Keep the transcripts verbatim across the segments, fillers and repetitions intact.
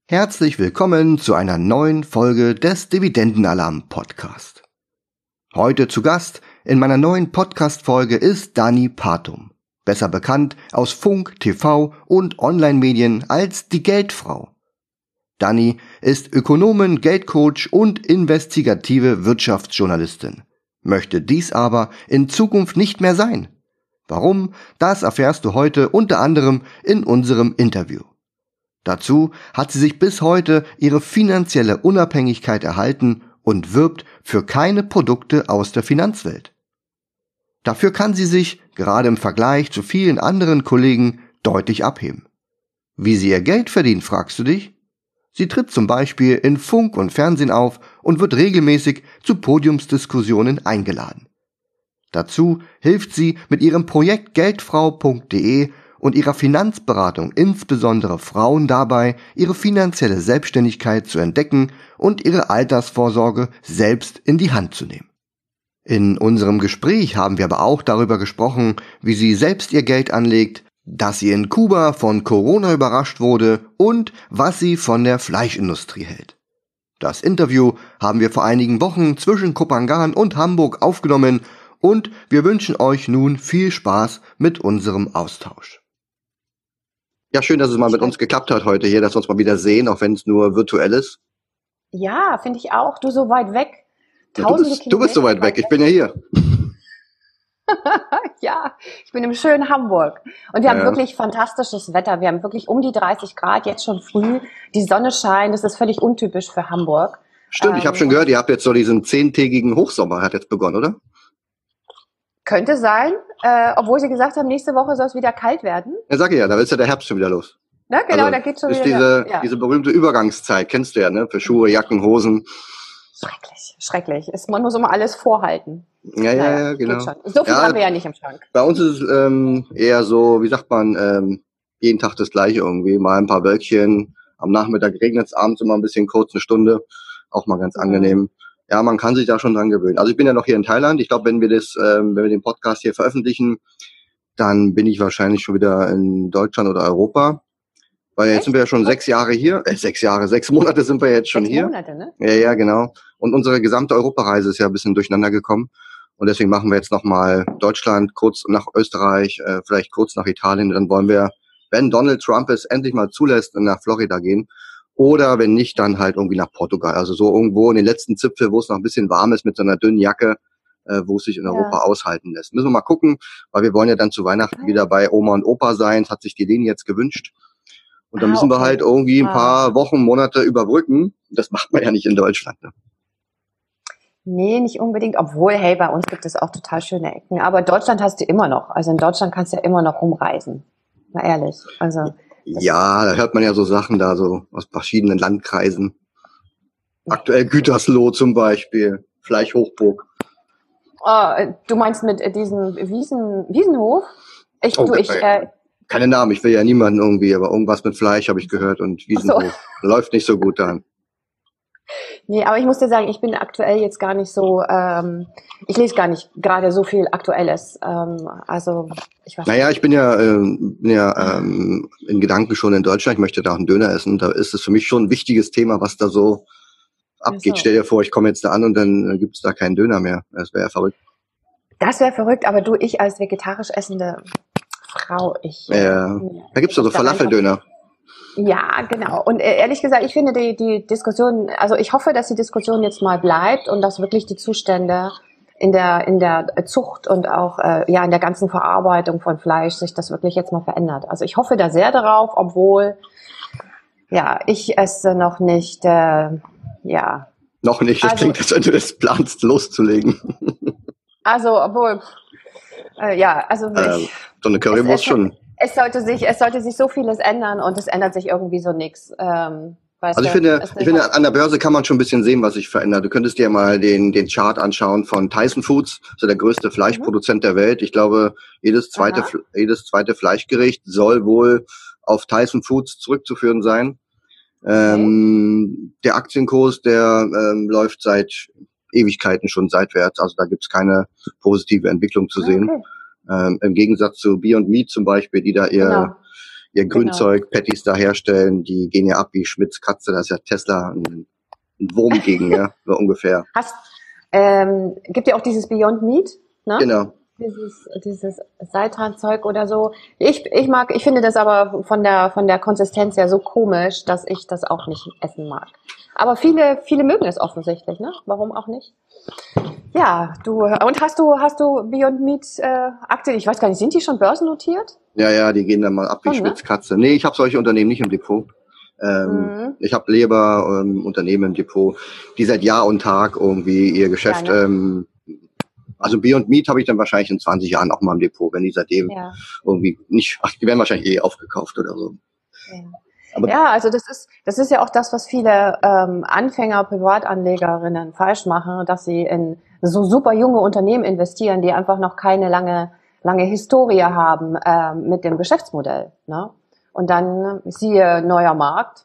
Herzlich willkommen zu einer neuen Folge des Dividendenalarm-Podcast. Heute zu Gast in meiner neuen Podcast-Folge ist Dani Patum, besser bekannt aus Funk, T V und Online-Medien als die Geldfrau. Dani ist Ökonomin, Geldcoach und investigative Wirtschaftsjournalistin, möchte dies aber in Zukunft nicht mehr sein. Warum? Das erfährst du heute unter anderem in unserem Interview. Dazu hat sie sich bis heute ihre finanzielle Unabhängigkeit erhalten und wirbt für keine Produkte aus der Finanzwelt. Dafür kann sie sich, gerade im Vergleich zu vielen anderen Kollegen, deutlich abheben. Wie sie ihr Geld verdient, fragst du dich? Sie tritt zum Beispiel in Funk und Fernsehen auf und wird regelmäßig zu Podiumsdiskussionen eingeladen. Dazu hilft sie mit ihrem Projekt geldfrau punkt de und ihrer Finanzberatung insbesondere Frauen dabei, ihre finanzielle Selbstständigkeit zu entdecken und ihre Altersvorsorge selbst in die Hand zu nehmen. In unserem Gespräch haben wir aber auch darüber gesprochen, wie sie selbst ihr Geld anlegt, dass sie in Kuba von Corona überrascht wurde und was sie von der Fleischindustrie hält. Das Interview haben wir vor einigen Wochen zwischen Kopangan und Hamburg aufgenommen und wir wünschen euch nun viel Spaß mit unserem Austausch. Ja, schön, dass es mal mit uns geklappt hat heute hier, dass wir uns mal wieder sehen, auch wenn es nur virtuell ist. Ja, finde ich auch. Du so weit weg. Ja, du, bist, du bist so weit weg. Ich bin ja hier. Ja, ich bin im schönen Hamburg. Und wir Ja. haben wirklich fantastisches Wetter. Wir haben wirklich um die dreißig Grad, jetzt schon früh. Die Sonne scheint. Das ist völlig untypisch für Hamburg. Stimmt, ähm, ich habe schon gehört, ihr habt jetzt so diesen zehntägigen Hochsommer, hat jetzt begonnen, oder? Könnte sein, äh, obwohl sie gesagt haben, nächste Woche soll es wieder kalt werden. Ja, sag ich ja, da ist ja der Herbst schon wieder los. Ja, genau, also, da geht's schon ist wieder. Diese, ja. diese berühmte Übergangszeit, kennst du ja, ne? Für Schuhe, Jacken, Hosen. Schrecklich, schrecklich. Ist, man muss immer alles vorhalten. Ja, ja, naja, ja, genau. So viel ja, haben wir ja nicht im Schrank. Bei uns ist es ähm, eher so, wie sagt man, ähm, jeden Tag das Gleiche irgendwie. Mal ein paar Wölkchen, am Nachmittag regnet es, abends immer ein bisschen kurz, eine Stunde. Auch mal ganz angenehm. Mhm. Ja, man kann sich da schon dran gewöhnen. Also ich bin ja noch hier in Thailand. Ich glaube, wenn wir das, ähm, wenn wir den Podcast hier veröffentlichen, dann bin ich wahrscheinlich schon wieder in Deutschland oder Europa. Weil jetzt Echt? sind wir ja schon sechs Jahre hier. Äh, sechs Jahre, sechs Monate sind wir jetzt schon sechs hier. Monate, ne? Ja, ja, genau. Und unsere gesamte Europareise ist ja ein bisschen durcheinander gekommen. Und deswegen machen wir jetzt nochmal Deutschland, kurz nach Österreich, äh, vielleicht kurz nach Italien. Dann wollen wir, wenn Donald Trump es endlich mal zulässt, nach Florida gehen. Oder wenn nicht, dann halt irgendwie nach Portugal. Also so irgendwo in den letzten Zipfel, wo es noch ein bisschen warm ist mit so einer dünnen Jacke, äh, wo es sich in ja. Europa aushalten lässt. Müssen wir mal gucken, weil wir wollen ja dann zu Weihnachten wieder bei Oma und Opa sein. Das hat sich die Leni jetzt gewünscht. Und dann ah, müssen wir okay. halt irgendwie ein paar ah. Wochen, Monate überbrücken. Das macht man ja nicht in Deutschland. Ne? Nee, nicht unbedingt. Obwohl, hey, bei uns gibt es auch total schöne Ecken. Aber Deutschland hast du immer noch. Also in Deutschland kannst du ja immer noch rumreisen. Mal ehrlich. Also ja, da hört man ja so Sachen da so aus verschiedenen Landkreisen. Aktuell Gütersloh zum Beispiel, Fleischhochburg. Oh, du meinst mit diesem Wiesen, Wiesenhof? Ich, oh, du, ich, äh, keine Namen, ich will ja niemanden irgendwie, aber irgendwas mit Fleisch habe ich gehört und Wiesenhof. So. Läuft nicht so gut dann. Nee, aber ich muss dir sagen, ich bin aktuell jetzt gar nicht so, ähm, ich lese gar nicht gerade so viel Aktuelles. Ähm, also ich weiß Naja, ich bin ja, äh, bin ja ähm, in Gedanken schon in Deutschland, ich möchte da auch einen Döner essen. Da ist es für mich schon ein wichtiges Thema, was da so abgeht. So. Stell dir vor, ich komme jetzt da an und dann äh, gibt es da keinen Döner mehr. Das wäre ja verrückt. Das wäre verrückt, aber du, ich als vegetarisch essende Frau, ich... Ja, äh, da gibt's doch so Falafeldöner. Ja, genau. Und äh, ehrlich gesagt, ich finde die, die Diskussion, also ich hoffe, dass die Diskussion jetzt mal bleibt und dass wirklich die Zustände in der in der Zucht und auch äh, ja in der ganzen Verarbeitung von Fleisch sich das wirklich jetzt mal verändert. Also ich hoffe da sehr darauf, obwohl ja ich esse noch nicht, äh, ja. Noch nicht. Das also, klingt, als wenn du das planst, loszulegen. Also obwohl, äh, ja, also äh, so eine Currywurst schon. Es sollte sich, es sollte sich so vieles ändern und es ändert sich irgendwie so nichts. Ähm, also ich finde, ich finde, an der Börse kann man schon ein bisschen sehen, was sich verändert. Du könntest dir mal den, den Chart anschauen von Tyson Foods, so der größte Fleischproduzent mhm. der Welt. Ich glaube, jedes zweite, Aha. jedes zweite Fleischgericht soll wohl auf Tyson Foods zurückzuführen sein. Okay. Ähm, der Aktienkurs, der ähm, läuft seit Ewigkeiten schon seitwärts. Also da gibt's keine positive Entwicklung zu sehen. Okay. Ähm, im Gegensatz zu Beyond Meat zum Beispiel, die da ihr, genau. ihr Genau. Grünzeug-Patties da herstellen, die gehen ja ab wie Schmitz Katze, da ist ja Tesla ein, ein Wurm gegen, ja, so ungefähr. Hast, ähm, gibt ja auch dieses Beyond Meat, ne? Genau. Dieses, dieses Seitanzeug oder so. Ich, ich mag, ich finde das aber von der, von der Konsistenz her so komisch, dass ich das auch nicht essen mag. Aber viele, viele mögen es offensichtlich, ne? Warum auch nicht? Ja, du, und hast du, hast du Beyond Meat, äh, Aktien? Ich weiß gar nicht, sind die schon börsennotiert? Ja, ja, die gehen dann mal ab wie Schon, ne? Schmitz Katze. Nee, ich habe solche Unternehmen nicht im Depot. Ähm, Mhm. Ich habe lieber ähm, Unternehmen im Depot, die seit Jahr und Tag irgendwie ihr Geschäft, Ja, ne? ähm, also Beyond Meat habe ich dann wahrscheinlich in zwanzig Jahren auch mal im Depot, wenn die seitdem Ja. irgendwie nicht, ach, die werden wahrscheinlich eh aufgekauft oder so. Ja. Aber Ja, also das ist, das ist ja auch das, was viele ähm, Anfänger, Privatanlegerinnen falsch machen, dass sie in so super junge Unternehmen investieren, die einfach noch keine lange, lange Historie haben ähm, mit dem Geschäftsmodell. Ne? Und dann siehe neuer Markt.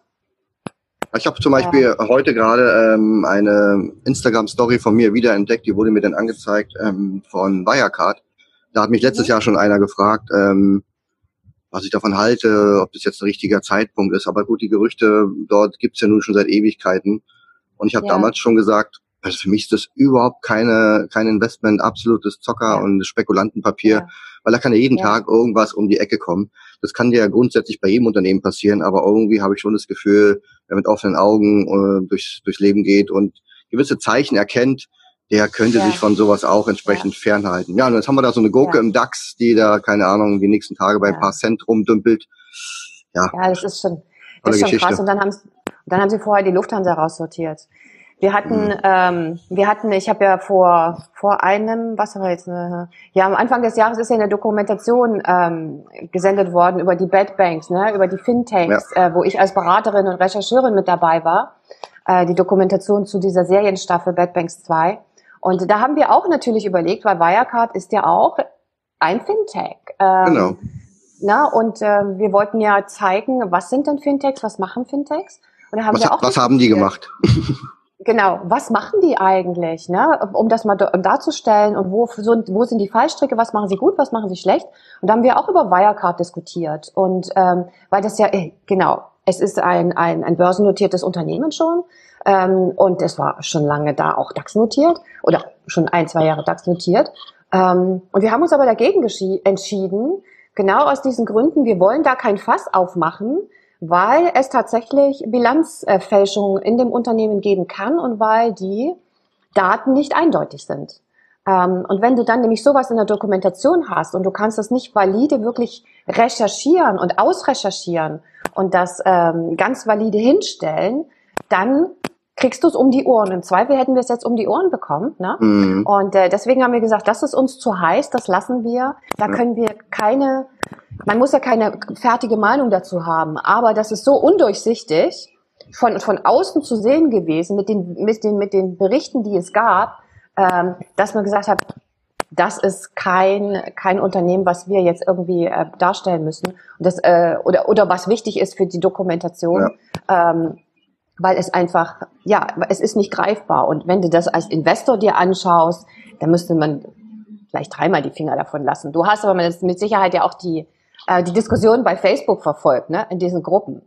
ich habe zum Beispiel Ja. heute gerade ähm, eine Instagram-Story von mir wiederentdeckt, die wurde mir dann angezeigt ähm, von Wirecard. Da hat mich letztes Mhm. Jahr schon einer gefragt, ähm, was ich davon halte, ob das jetzt ein richtiger Zeitpunkt ist. Aber gut, die Gerüchte dort gibt's ja nun schon seit Ewigkeiten. Und ich habe Ja. damals schon gesagt, also für mich ist das überhaupt keine kein Investment, absolutes Zocker- Ja. und Spekulantenpapier, Ja. weil da kann ja jeden Ja. Tag irgendwas um die Ecke kommen. Das kann dir ja grundsätzlich bei jedem Unternehmen passieren, aber irgendwie habe ich schon das Gefühl, wer mit offenen Augen äh, durchs, durchs Leben geht und gewisse Zeichen erkennt, der könnte Ja. sich von sowas auch entsprechend fernhalten. Ja, und jetzt haben wir da so eine Gurke Ja. im DAX, die da, keine Ahnung, die nächsten Tage bei ein Ja. paar Cent rumdümpelt. Ja, Ja, das ist schon, tolle ist schon Geschichte. krass. Und dann haben, dann haben sie vorher die Lufthansa raussortiert. Wir hatten, Mhm. ähm, wir hatten, ich habe ja vor vor einem, was war jetzt, eine, ja am Anfang des Jahres ist ja eine Dokumentation ähm, gesendet worden über die Bad Banks, ne, über die Fintechs, äh, wo ich als Beraterin und Rechercheurin mit dabei war. Äh, die Dokumentation zu dieser Serienstaffel Bad Banks zwei. Und da haben wir auch natürlich überlegt, weil Wirecard ist ja auch ein Fintech. Ähm, Genau. Na, und äh, wir wollten ja zeigen, was sind denn Fintechs, was machen Fintechs? Und da haben Was, wir auch was haben die diskutiert. gemacht? Genau, was machen die eigentlich, ne? Um das mal darzustellen und wo, wo sind die Fallstricke, was machen sie gut, was machen sie schlecht? Und da haben wir auch über Wirecard diskutiert. Und ähm, weil das ja, äh, genau, es ist ein, ein, ein börsennotiertes Unternehmen schon ähm, und es war schon lange da auch DAX notiert oder schon ein, zwei Jahre DAX notiert. Ähm, und wir haben uns aber dagegen entschieden, genau aus diesen Gründen, wir wollen da kein Fass aufmachen, weil es tatsächlich Bilanzfälschungen in dem Unternehmen geben kann und weil die Daten nicht eindeutig sind. Ähm, und wenn du dann nämlich sowas in der Dokumentation hast und du kannst das nicht valide wirklich recherchieren und ausrecherchieren und das ähm, ganz valide hinstellen, dann kriegst du es um die Ohren. Im Zweifel hätten wir es jetzt um die Ohren bekommen. Ne? Mhm. Und äh, deswegen haben wir gesagt, das ist uns zu heiß, das lassen wir. Da Ja. können wir keine, man muss ja keine fertige Meinung dazu haben, aber das ist so undurchsichtig von, von außen zu sehen gewesen mit den, mit den, mit den Berichten, die es gab, ähm, dass man gesagt hat, das ist kein kein Unternehmen, was wir jetzt irgendwie äh, darstellen müssen und das äh, oder oder was wichtig ist für die Dokumentation, ja. ähm, weil es einfach ja es ist nicht greifbar und wenn du das als Investor dir anschaust, dann müsste man vielleicht dreimal die Finger davon lassen. Du hast aber mit Sicherheit ja auch die äh, die Diskussion bei Facebook verfolgt, ne, in diesen Gruppen.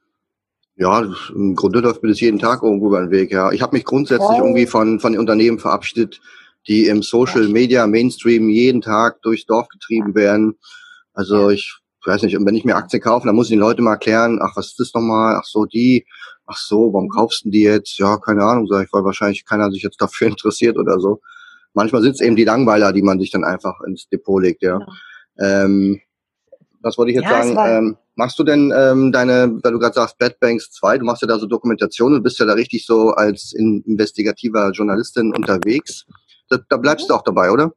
Ja, das, im Grunde läuft mir das jeden Tag irgendwo über den Weg, ja. Ich habe mich grundsätzlich Voll. irgendwie von von den Unternehmen verabschiedet, die im Social Ja. Media Mainstream jeden Tag durchs Dorf getrieben Ja. werden. Also Ja. ich weiß nicht, und wenn ich mir Aktien kaufe, dann muss ich den Leuten mal erklären, ach, was ist das nochmal? Ach so, die. Ach so, warum Mhm. kaufst du die jetzt? Ja, keine Ahnung, sag ich, weil wahrscheinlich keiner sich jetzt dafür interessiert oder so. Manchmal sind es eben die Langweiler, die man sich dann einfach ins Depot legt, ja. Genau. Ähm, was wollte ich jetzt Ja, es sagen? war Ähm, machst du denn ähm, deine, weil du gerade sagst, Bad Banks zwei, du machst ja da so Dokumentationen, du bist ja da richtig so als in, investigativer Journalistin unterwegs. Da, da bleibst mhm. du auch dabei, oder?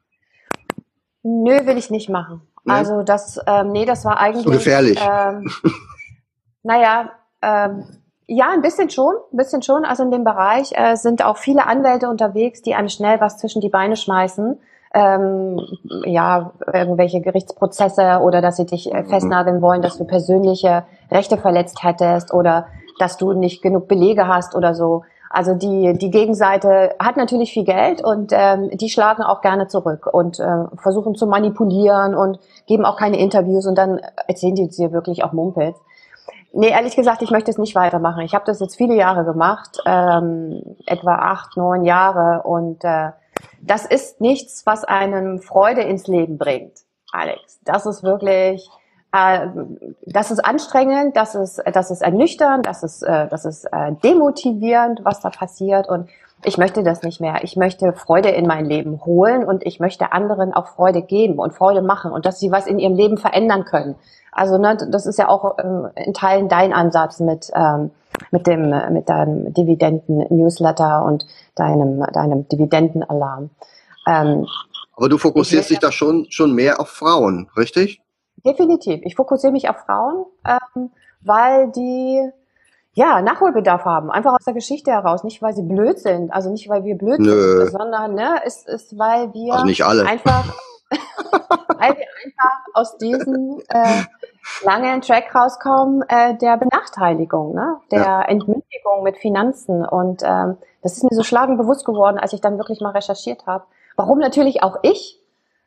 Nö, will ich nicht machen. Nee? Also das, ähm, nee, das war eigentlich So gefährlich. Ähm, naja, ähm, ja, ein bisschen schon, ein bisschen schon. Also in dem Bereich äh, sind auch viele Anwälte unterwegs, die einem schnell was zwischen die Beine schmeißen. Ähm, ja, irgendwelche Gerichtsprozesse oder dass sie dich äh, festnageln wollen, dass du persönliche Rechte verletzt hättest oder dass du nicht genug Belege hast oder so. Also die die Gegenseite hat natürlich viel Geld und ähm, die schlagen auch gerne zurück und äh, versuchen zu manipulieren und geben auch keine Interviews und dann erzählen die dir wirklich auch Mumpels. Nee, ehrlich gesagt, ich möchte es nicht weitermachen. Ich habe das jetzt viele Jahre gemacht, ähm, etwa acht, neun Jahre und äh, das ist nichts, was einem Freude ins Leben bringt, Alex. Das ist wirklich, äh, das ist anstrengend, das ist, das ist ernüchternd, das ist, äh, das ist äh, demotivierend, was da passiert und ich möchte das nicht mehr. Ich möchte Freude in mein Leben holen und ich möchte anderen auch Freude geben und Freude machen und dass sie was in ihrem Leben verändern können. Also ne, das ist ja auch ähm, in Teilen dein Ansatz mit ähm, mit dem mit deinem Dividenden-Newsletter und deinem deinem Dividendenalarm. Ähm, Aber du fokussierst dich da schon schon mehr auf Frauen, richtig? Definitiv. Ich fokussiere mich auf Frauen, ähm, weil die ja Nachholbedarf haben, einfach aus der Geschichte heraus, nicht weil sie blöd sind, also nicht weil wir blöd Nö. sind, sondern ne, es ist, weil wir Also nicht alle. einfach weil wir einfach aus diesem äh, langen Track rauskommen äh, der Benachteiligung, ne? Der Ja. Entmündigung mit Finanzen und ähm, das ist mir so schlagend bewusst geworden, als ich dann wirklich mal recherchiert habe. Warum natürlich auch ich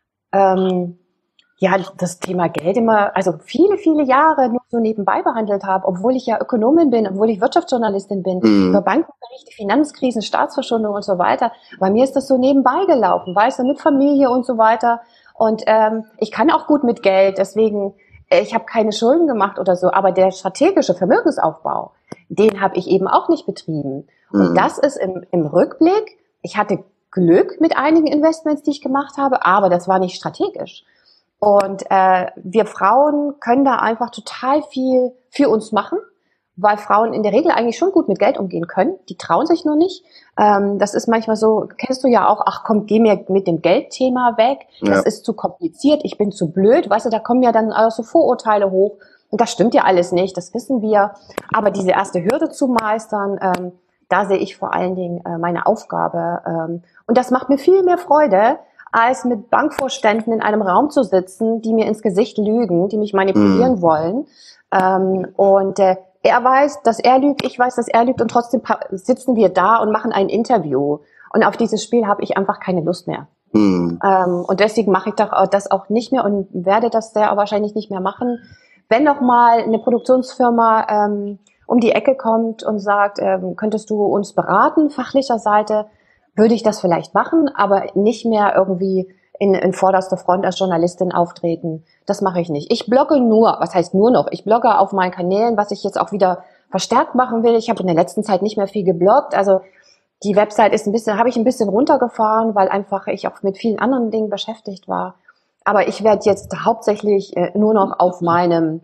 ähm, ja das Thema Geld immer, also viele, viele Jahre nur so nebenbei behandelt habe, obwohl ich ja Ökonomin bin, obwohl ich Wirtschaftsjournalistin bin, Mhm. über Bankenberichte, Finanzkrisen, Staatsverschuldung und so weiter. Bei mir ist das so nebenbei gelaufen, weißt du, mit Familie und so weiter. Und ähm, ich kann auch gut mit Geld, deswegen, äh, ich habe keine Schulden gemacht oder so, aber der strategische Vermögensaufbau, den habe ich eben auch nicht betrieben. Und Mhm. das ist im, im Rückblick, ich hatte Glück mit einigen Investments, die ich gemacht habe, aber das war nicht strategisch. Und äh, wir Frauen können da einfach total viel für uns machen, weil Frauen in der Regel eigentlich schon gut mit Geld umgehen können. Die trauen sich nur nicht. Ähm, das ist manchmal so, kennst du ja auch, ach komm, geh mir mit dem Geldthema weg. Das Ja. ist zu kompliziert, ich bin zu blöd. Weißt du, da kommen ja dann auch so Vorurteile hoch. Und das stimmt ja alles nicht, das wissen wir. Aber diese erste Hürde zu meistern, ähm, da sehe ich vor allen Dingen äh, meine Aufgabe. Ähm, und das macht mir viel mehr Freude, als mit Bankvorständen in einem Raum zu sitzen, die mir ins Gesicht lügen, die mich manipulieren Mhm. wollen. Ähm, und äh, er weiß, dass er lügt, ich weiß, dass er lügt und trotzdem sitzen wir da und machen ein Interview. Und auf dieses Spiel habe ich einfach keine Lust mehr. Mhm. Ähm, und deswegen mache ich doch das auch nicht mehr und werde das sehr wahrscheinlich nicht mehr machen. Wenn noch mal eine Produktionsfirma ähm, um die Ecke kommt und sagt, ähm, könntest du uns beraten, fachlicher Seite, würde ich das vielleicht machen, aber nicht mehr irgendwie in, in vorderster Front als Journalistin auftreten. Das mache ich nicht. Ich blogge nur, was heißt nur noch? Ich blogge auf meinen Kanälen, was ich jetzt auch wieder verstärkt machen will. Ich habe in der letzten Zeit nicht mehr viel gebloggt. Also die Website ist ein bisschen, habe ich ein bisschen runtergefahren, weil einfach ich auch mit vielen anderen Dingen beschäftigt war. Aber ich werde jetzt hauptsächlich äh, nur noch auf meinem,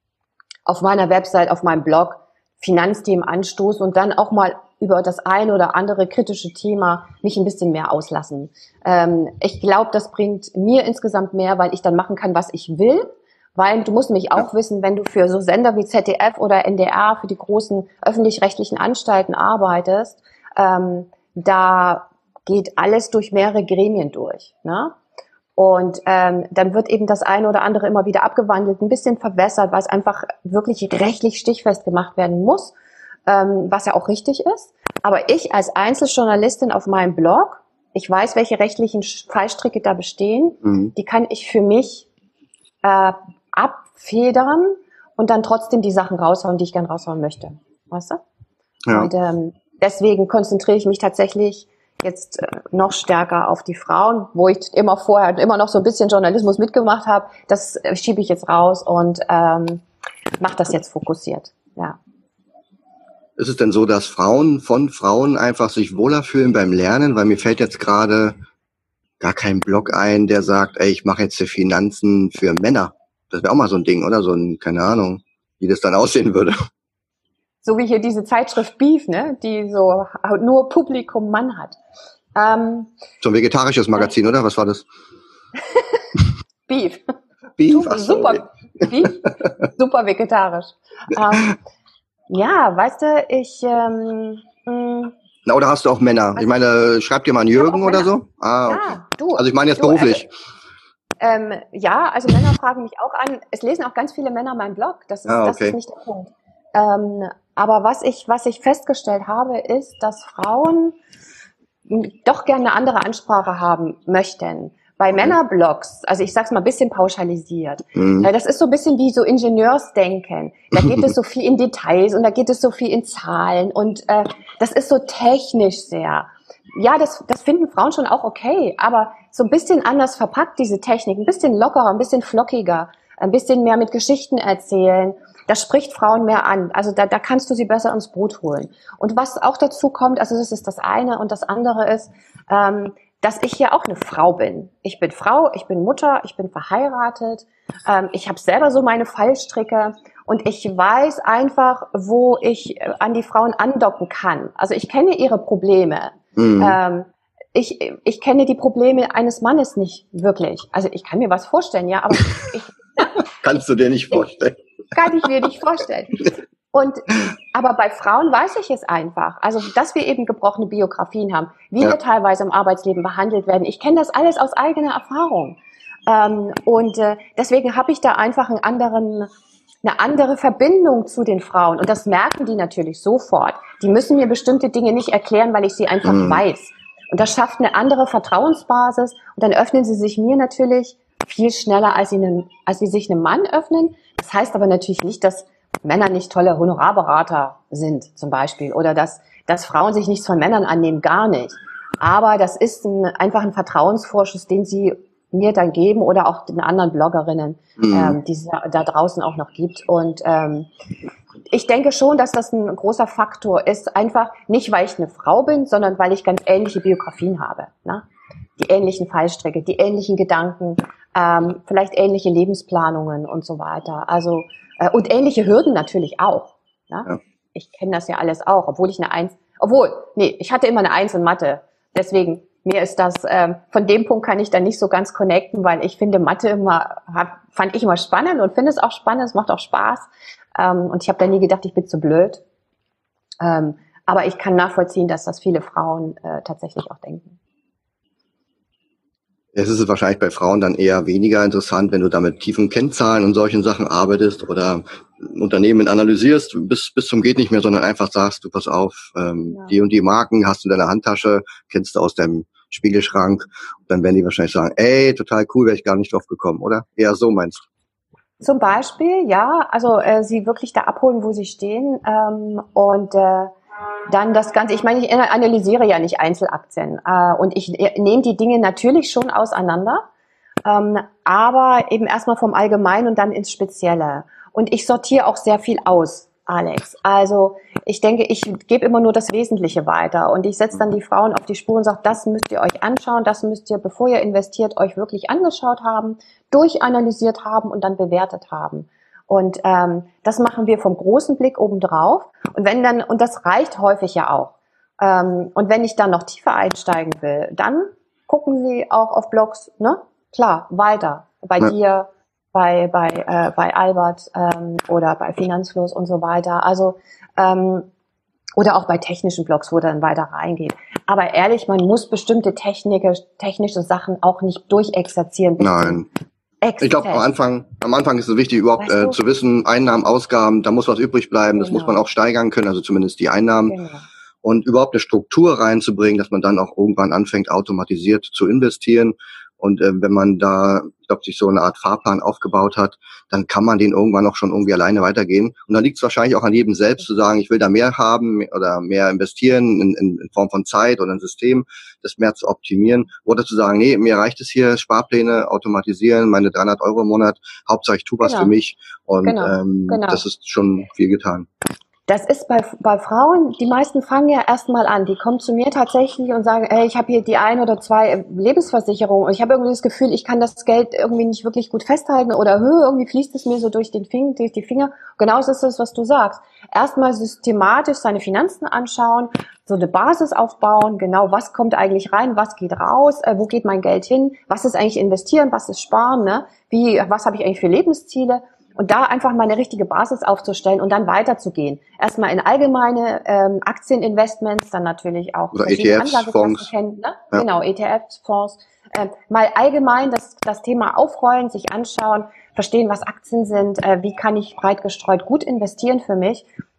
auf meiner Website, auf meinem Blog Finanzthemen anstoßen und dann auch mal über das eine oder andere kritische Thema mich ein bisschen mehr auslassen. Ähm, ich glaube, das bringt mir insgesamt mehr, weil ich dann machen kann, was ich will. Weil du musst nämlich auch wissen, wenn du für so Sender wie Z D F oder N D R, für die großen öffentlich-rechtlichen Anstalten arbeitest, ähm, da geht alles durch mehrere Gremien durch, ne? Und ähm, dann wird eben das eine oder andere immer wieder abgewandelt, ein bisschen verwässert, weil es einfach wirklich rechtlich stichfest gemacht werden muss, ähm, was ja auch richtig ist. Aber ich als Einzeljournalistin auf meinem Blog, ich weiß, welche rechtlichen Fallstricke da bestehen, Mhm. die kann ich für mich äh, abfedern und dann trotzdem die Sachen raushauen, die ich gern raushauen möchte. Weißt du? Ja. Und ähm, deswegen konzentriere ich mich tatsächlich jetzt äh, noch stärker auf die Frauen, wo ich immer vorher immer noch so ein bisschen Journalismus mitgemacht habe. Das äh, schiebe ich jetzt raus und ähm, mache das jetzt fokussiert. Ja. Ist es denn so, dass Frauen von Frauen einfach sich wohler fühlen beim Lernen? Weil mir fällt jetzt gerade gar kein Blog ein, der sagt, ey, ich mache jetzt die Finanzen für Männer. Das wäre auch mal so ein Ding, oder? So ein, keine Ahnung, wie das dann aussehen würde. So wie hier diese Zeitschrift Beef, ne, die so nur Publikum Mann hat. Ähm, So ein vegetarisches Magazin, oder? Was war das? Beef. Beef? Super, Ach so, super, Beef, super vegetarisch. Ähm, ja, weißt du, ich ähm, mh, Na, oder hast du auch Männer? Ich meine, schreibt dir mal einen Jürgen oder so? Ah, okay. ja, du. Also ich meine jetzt du, beruflich. Also, ähm, ja, also Männer fragen mich auch an. Es lesen auch ganz viele Männer meinen Blog. Das ist, Ah, das ist okay. nicht der Punkt. Ähm, Aber was ich, was ich festgestellt habe, ist, dass Frauen doch gerne eine andere Ansprache haben möchten. Bei Männerblogs, also ich sag's mal ein bisschen pauschalisiert, Mhm. das ist so ein bisschen wie so Ingenieursdenken. Da geht es so viel in Details und da geht es so viel in Zahlen und äh, das ist so technisch sehr. Ja, das, das finden Frauen schon auch okay, aber so ein bisschen anders verpackt, diese Technik, ein bisschen lockerer, ein bisschen flockiger, ein bisschen mehr mit Geschichten erzählen. Das spricht Frauen mehr an. Also da, da kannst du sie besser ins Boot holen. Und was auch dazu kommt, also das ist das eine und das andere ist, ähm, dass ich ja auch eine Frau bin. Ich bin Frau, ich bin Mutter, ich bin verheiratet, ähm, ich habe selber so meine Fallstricke und ich weiß einfach, wo ich an die Frauen andocken kann. Also ich kenne ihre Probleme. Mhm. Ähm, ich, ich kenne die Probleme eines Mannes nicht wirklich. Also ich kann mir was vorstellen, ja, aber ich... Kannst du dir nicht vorstellen. Kann ich mir nicht vorstellen. Und, aber bei Frauen weiß ich es einfach. Also, dass wir eben gebrochene Biografien haben, wie ja. wir teilweise im Arbeitsleben behandelt werden. Ich kenne das alles aus eigener Erfahrung. Ähm, und äh, deswegen habe ich da einfach einen anderen, eine andere Verbindung zu den Frauen. Und das merken die natürlich sofort. Die müssen mir bestimmte Dinge nicht erklären, weil ich sie einfach mhm. weiß. Und das schafft eine andere Vertrauensbasis. Und dann öffnen sie sich mir natürlich viel schneller, als sie, einen, als sie sich einem Mann öffnen. Das heißt aber natürlich nicht, dass Männer nicht tolle Honorarberater sind, zum Beispiel, oder dass, dass Frauen sich nichts von Männern annehmen, gar nicht. Aber das ist ein, einfach ein Vertrauensvorschuss, den sie mir dann geben oder auch den anderen Bloggerinnen, mhm. ähm, die es da draußen auch noch gibt. Und ähm, ich denke schon, dass das ein großer Faktor ist, einfach nicht, weil ich eine Frau bin, sondern weil ich ganz ähnliche Biografien habe, ne? Die ähnlichen Fallstricke, die ähnlichen Gedanken, ähm, vielleicht ähnliche Lebensplanungen und so weiter. Also äh, und ähnliche Hürden natürlich auch. Ne? Ja. Ich kenne das ja alles auch, obwohl ich eine Eins, obwohl, nee, ich hatte immer eine Eins in Mathe. Deswegen, mir ist das, ähm, von dem Punkt kann ich dann nicht so ganz connecten, weil ich finde Mathe immer, hab, fand ich immer spannend und finde es auch spannend, es macht auch Spaß. Ähm, und ich habe da nie gedacht, ich bin zu blöd. Ähm, aber ich kann nachvollziehen, dass das viele Frauen äh, tatsächlich auch denken. Es ist wahrscheinlich bei Frauen dann eher weniger interessant, wenn du da mit tiefen Kennzahlen und solchen Sachen arbeitest oder Unternehmen analysierst, bis, bis zum geht nicht mehr, sondern einfach sagst, du pass auf, ähm, ja. die und die Marken hast du in deiner Handtasche, kennst du aus deinem Spiegelschrank. Und dann werden die wahrscheinlich sagen, ey, total cool, wäre ich gar nicht drauf gekommen, oder? Eher so meinst du? Zum Beispiel, ja, also äh, sie wirklich da abholen, wo sie stehen ähm, und äh, dann das Ganze, ich meine, ich analysiere ja nicht Einzelaktien äh, und ich nehme die Dinge natürlich schon auseinander, ähm, aber eben erstmal vom Allgemeinen und dann ins Spezielle. Und ich sortiere auch sehr viel aus, Alex. Also ich denke, ich gebe immer nur das Wesentliche weiter und ich setze dann die Frauen auf die Spur und sage, das müsst ihr euch anschauen, das müsst ihr, bevor ihr investiert, euch wirklich angeschaut haben, durchanalysiert haben und dann bewertet haben. Und ähm, das machen wir vom großen Blick obendrauf. Und wenn dann, und das reicht häufig ja auch. Ähm, und wenn ich dann noch tiefer einsteigen will, dann gucken Sie auch auf Blogs, ne? Klar, weiter. Bei ja. dir, bei bei äh, bei Albert ähm, oder bei Finanzfluss und so weiter. Also ähm, oder auch bei technischen Blogs, wo dann weiter reingeht. Aber ehrlich, man muss bestimmte Technik, technische Sachen auch nicht durchexerzieren. Nein. Ich glaube, am Anfang, am Anfang ist es wichtig, überhaupt weißt du? äh, zu wissen, Einnahmen, Ausgaben, da muss was übrig bleiben, genau. Das muss man auch steigern können, also zumindest die Einnahmen. Genau. Und überhaupt eine Struktur reinzubringen, dass man dann auch irgendwann anfängt, automatisiert zu investieren. Und äh, wenn man da, ich glaube, sich so eine Art Fahrplan aufgebaut hat, dann kann man den irgendwann auch schon irgendwie alleine weitergehen. Und dann liegt es wahrscheinlich auch an jedem selbst zu sagen, ich will da mehr haben oder mehr investieren in, in, in Form von Zeit oder ein System, das mehr zu optimieren. Oder zu sagen, nee, mir reicht es hier, Sparpläne automatisieren, meine dreihundert Euro im Monat, Hauptsache ich tue was genau. für mich. Und genau. Ähm, genau. das ist schon viel getan. Das ist bei, bei Frauen, die meisten fangen ja erstmal an. Die kommen zu mir tatsächlich und sagen, ey, ich habe hier die ein oder zwei Lebensversicherungen und ich habe irgendwie das Gefühl, ich kann das Geld irgendwie nicht wirklich gut festhalten oder hö, irgendwie fließt es mir so durch den Finger, durch die Finger. Genau das ist das, was du sagst. Erstmal systematisch seine Finanzen anschauen, so eine Basis aufbauen, genau, was kommt eigentlich rein, was geht raus, äh, wo geht mein Geld hin, was ist eigentlich investieren, was ist sparen, ne? Wie, was habe ich eigentlich für Lebensziele? Und da einfach mal eine richtige Basis aufzustellen und dann weiterzugehen. Erstmal in allgemeine ähm, Aktieninvestments, dann natürlich auch oder E T Fs, Fonds. Kennen, ne? Ja. Genau, E T Fs, Fonds. Ähm, mal allgemein das, das Thema aufrollen, sich anschauen, verstehen, was Aktien sind, äh, wie kann ich breit gestreut gut investieren für mich.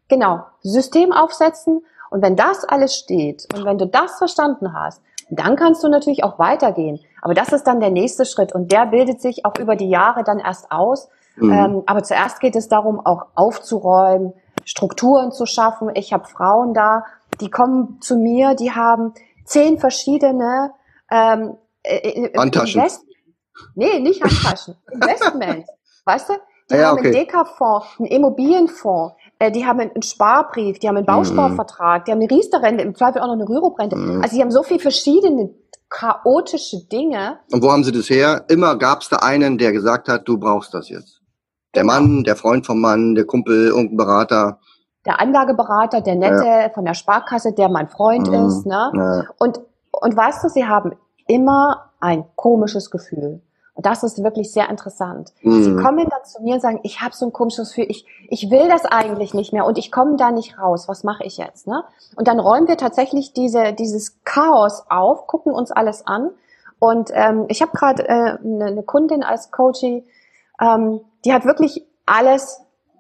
Genau, System aufsetzen und wenn das alles steht und wenn du das verstanden hast, dann kannst du natürlich auch weitergehen. Aber das ist dann der nächste Schritt und der bildet sich auch über die Jahre dann erst aus. Mhm. Ähm, aber zuerst geht es darum, auch aufzuräumen, Strukturen zu schaffen. Ich habe Frauen da, die kommen zu mir, die haben zehn verschiedene ähm, Handtaschen. Invest- nee, nicht Handtaschen, Investments, weißt du? Die ja, haben okay. einen Deka-Fonds, einen Immobilienfonds, äh, die haben einen Sparbrief, die haben einen Bausparvertrag, mm. die haben eine Riester-Rente, im Zweifel auch noch eine Rürup-Rente. Mm. Also die haben so viele verschiedene chaotische Dinge. Und wo haben sie das her? Immer gab es da einen, der gesagt hat, du brauchst das jetzt. Der genau. Mann, der Freund vom Mann, der Kumpel, irgendein Berater. Der Anlageberater, der Nette ja. von der Sparkasse, der mein Freund mm. ist. Ne? Ja. Und, und weißt du, sie haben immer ein komisches Gefühl. Und das ist wirklich sehr interessant. Mhm. Sie kommen dann zu mir und sagen, ich habe so ein komisches Gefühl, ich, ich will das eigentlich nicht mehr und ich komme da nicht raus. Was mache ich jetzt? Ne? Und dann räumen wir tatsächlich diese, dieses Chaos auf, gucken uns alles an. Und ähm, ich habe gerade äh, eine, eine Kundin als Coachie, ähm, die hat wirklich alles,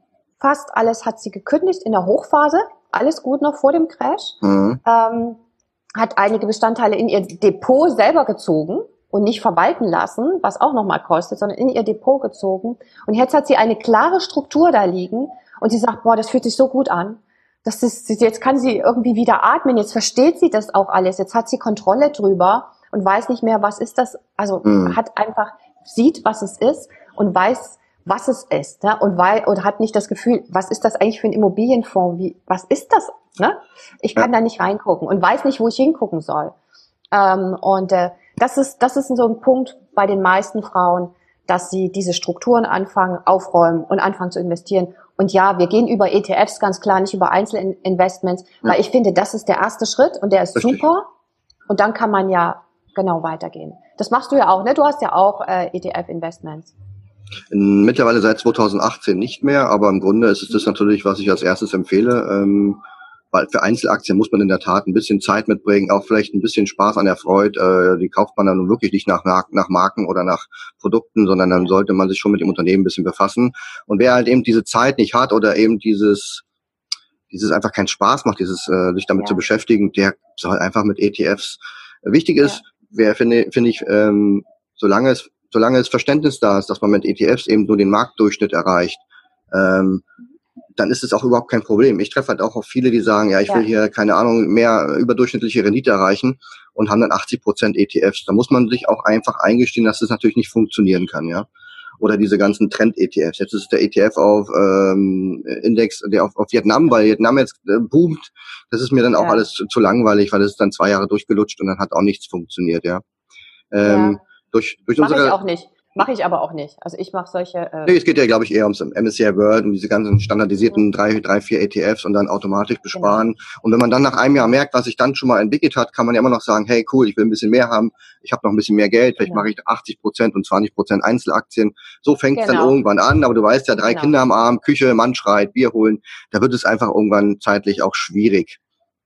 fast alles hat sie gekündigt in der Hochphase. Alles gut noch vor dem Crash. Mhm. Ähm, hat einige Bestandteile in ihr Depot selber gezogen und nicht verwalten lassen, was auch nochmal kostet, sondern in ihr Depot gezogen. Und jetzt hat sie eine klare Struktur da liegen und sie sagt, boah, das fühlt sich so gut an. Das ist, jetzt kann sie irgendwie wieder atmen, jetzt versteht sie das auch alles, jetzt hat sie Kontrolle drüber und weiß nicht mehr, was ist das, also mhm. hat einfach, sieht, was es ist und weiß, was es ist, ne? Und weil, oder hat nicht das Gefühl, was ist das eigentlich für ein Immobilienfonds, wie, was ist das, ne? Ich kann ja. da nicht reingucken und weiß nicht, wo ich hingucken soll. Ähm, und äh, das ist, das ist so ein Punkt bei den meisten Frauen, dass sie diese Strukturen anfangen, aufräumen und anfangen zu investieren. Und ja, wir gehen über E T Fs ganz klar, nicht über Einzelinvestments, ja. weil ich finde, das ist der erste Schritt und der ist Richtig. super. Und dann kann man ja genau weitergehen. Das machst du ja auch, ne? Du hast ja auch äh, E T F-Investments. Mittlerweile seit zweitausendachtzehn nicht mehr, aber im Grunde ist es das natürlich, was ich als erstes empfehle. Ähm, weil für Einzelaktien muss man in der Tat ein bisschen Zeit mitbringen, auch vielleicht ein bisschen Spaß an der Freude. Äh, die kauft man dann nun wirklich nicht nach, nach Marken oder nach Produkten, sondern dann sollte man sich schon mit dem Unternehmen ein bisschen befassen. Und wer halt eben diese Zeit nicht hat oder eben dieses dieses einfach keinen Spaß macht, dieses äh, sich damit ja. zu beschäftigen, der soll einfach mit E T Fs. Wichtig ist, ja. wer finde finde ich, ähm, solange es solange es Verständnis da ist, dass man mit E T Fs eben nur den Marktdurchschnitt erreicht, ähm, dann ist es auch überhaupt kein Problem. Ich treffe halt auch auf viele, die sagen, ja, ich ja. will hier, keine Ahnung, mehr überdurchschnittliche Rendite erreichen und haben dann achtzig Prozent E T Fs. Da muss man sich auch einfach eingestehen, dass das natürlich nicht funktionieren kann, ja. Oder diese ganzen Trend-E T Fs. Jetzt ist der E T F auf ähm, Index, der auf, auf Vietnam, weil Vietnam jetzt äh, boomt. Das ist mir dann auch ja. alles zu, zu langweilig, weil es ist dann zwei Jahre durchgelutscht und dann hat auch nichts funktioniert, ja. Ähm, ja. Durch, durch Mach unsere, ich auch nicht. Mache ich aber auch nicht. Also ich mache solche... Äh nee, es geht ja, glaube ich, eher ums M S C I World und diese ganzen standardisierten mhm. drei, drei, vier E T Fs und dann automatisch besparen. Genau. Und wenn man dann nach einem Jahr merkt, was sich dann schon mal entwickelt hat, kann man ja immer noch sagen, hey, cool, ich will ein bisschen mehr haben, ich habe noch ein bisschen mehr Geld, vielleicht genau. mache ich achtzig Prozent und zwanzig Prozent Einzelaktien. So fängt es genau. dann irgendwann an, aber du weißt ja, drei genau. Kinder am Arm, Küche, Mann schreit, Bier holen, da wird es einfach irgendwann zeitlich auch schwierig.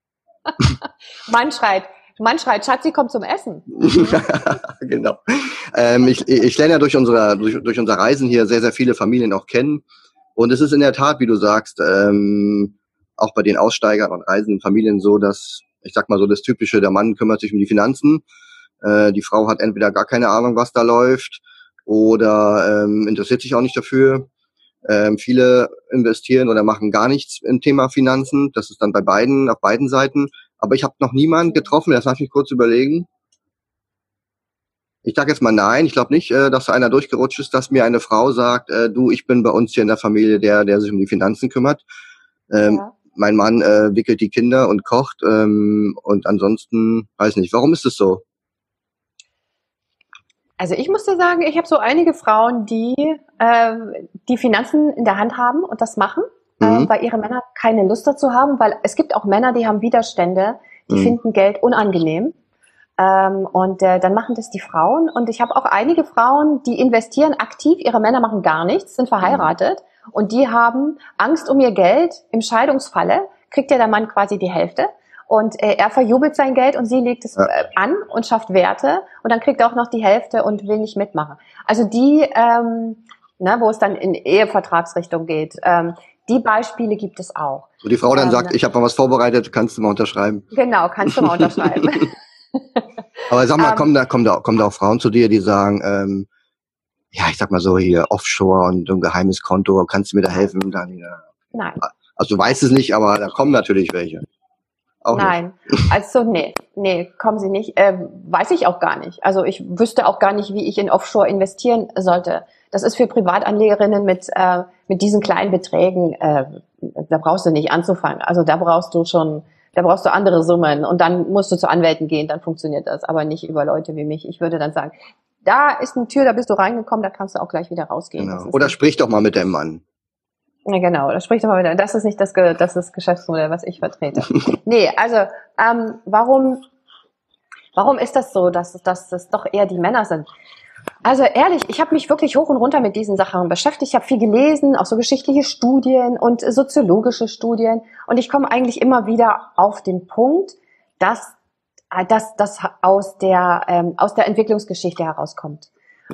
Mann schreit. Mann schreit, Schatzi, komm zum Essen. Genau. Ähm, ich, ich lerne ja durch unsere, durch, durch unser Reisen hier sehr, sehr viele Familien auch kennen. Und es ist in der Tat, wie du sagst, ähm, auch bei den Aussteigern und reisenden Familien so, dass, ich sag mal so das Typische, der Mann kümmert sich um die Finanzen. Äh, die Frau hat entweder gar keine Ahnung, was da läuft, oder ähm, interessiert sich auch nicht dafür. Ähm, viele investieren oder machen gar nichts im Thema Finanzen. Das ist dann bei beiden, auf beiden Seiten. Aber ich habe noch niemanden getroffen, das lass mich kurz überlegen. Ich sage jetzt mal nein, ich glaube nicht, äh, dass da einer durchgerutscht ist, dass mir eine Frau sagt, äh, du, ich bin bei uns hier in der Familie der, der sich um die Finanzen kümmert. Ähm, ja. Mein Mann äh, wickelt die Kinder und kocht ähm, und ansonsten, weiß nicht, warum ist es so? Also ich muss dir sagen, ich habe so einige Frauen, die äh, die Finanzen in der Hand haben und das machen. Mhm. Äh, weil ihre Männer keine Lust dazu haben, weil es gibt auch Männer, die haben Widerstände, die mhm. finden Geld unangenehm ähm, und äh, dann machen das die Frauen und ich habe auch einige Frauen, die investieren aktiv, ihre Männer machen gar nichts, sind verheiratet mhm. und die haben Angst um ihr Geld. Im Scheidungsfalle kriegt ja der Mann quasi die Hälfte und äh, er verjubelt sein Geld und sie legt es ja. äh, an und schafft Werte und dann kriegt er auch noch die Hälfte und will nicht mitmachen. Also die, ähm, ne, wo es dann in Ehevertragsrichtung geht, ähm, Die Beispiele gibt es auch. Wo die Frau dann ähm, sagt, ich habe mal was vorbereitet, kannst du mal unterschreiben. Genau, kannst du mal unterschreiben. Aber sag mal, ähm, kommen da, kommen da, kommen da auch Frauen zu dir, die sagen, ähm, ja, ich sag mal so hier Offshore und so ein geheimes Konto, kannst du mir da helfen? Dann, ja. Nein. Also du weißt es nicht, aber da kommen natürlich welche. Auch Nein, nicht. also nee, nee, kommen sie nicht. Äh, weiß ich auch gar nicht. Also ich wüsste auch gar nicht, wie ich in Offshore investieren sollte. Das ist für Privatanlegerinnen mit äh, mit diesen kleinen Beträgen, äh, da brauchst du nicht anzufangen. Also da brauchst du schon, da brauchst du andere Summen und dann musst du zu Anwälten gehen, dann funktioniert das, aber nicht über Leute wie mich. Ich würde dann sagen, da ist eine Tür, da bist du reingekommen, da kannst du auch gleich wieder rausgehen. Genau. Oder sprich doch mal mit deinem Mann. Ja, genau, da spricht doch mal wieder. Das ist nicht das, das ist Geschäftsmodell, was ich vertrete. Nee, also ähm, warum, warum ist das so, dass, dass das doch eher die Männer sind? Also ehrlich, ich habe mich wirklich hoch und runter mit diesen Sachen beschäftigt. Ich habe viel gelesen, auch so geschichtliche Studien und soziologische Studien. Und ich komme eigentlich immer wieder auf den Punkt, dass dass das aus der ähm, aus der Entwicklungsgeschichte herauskommt.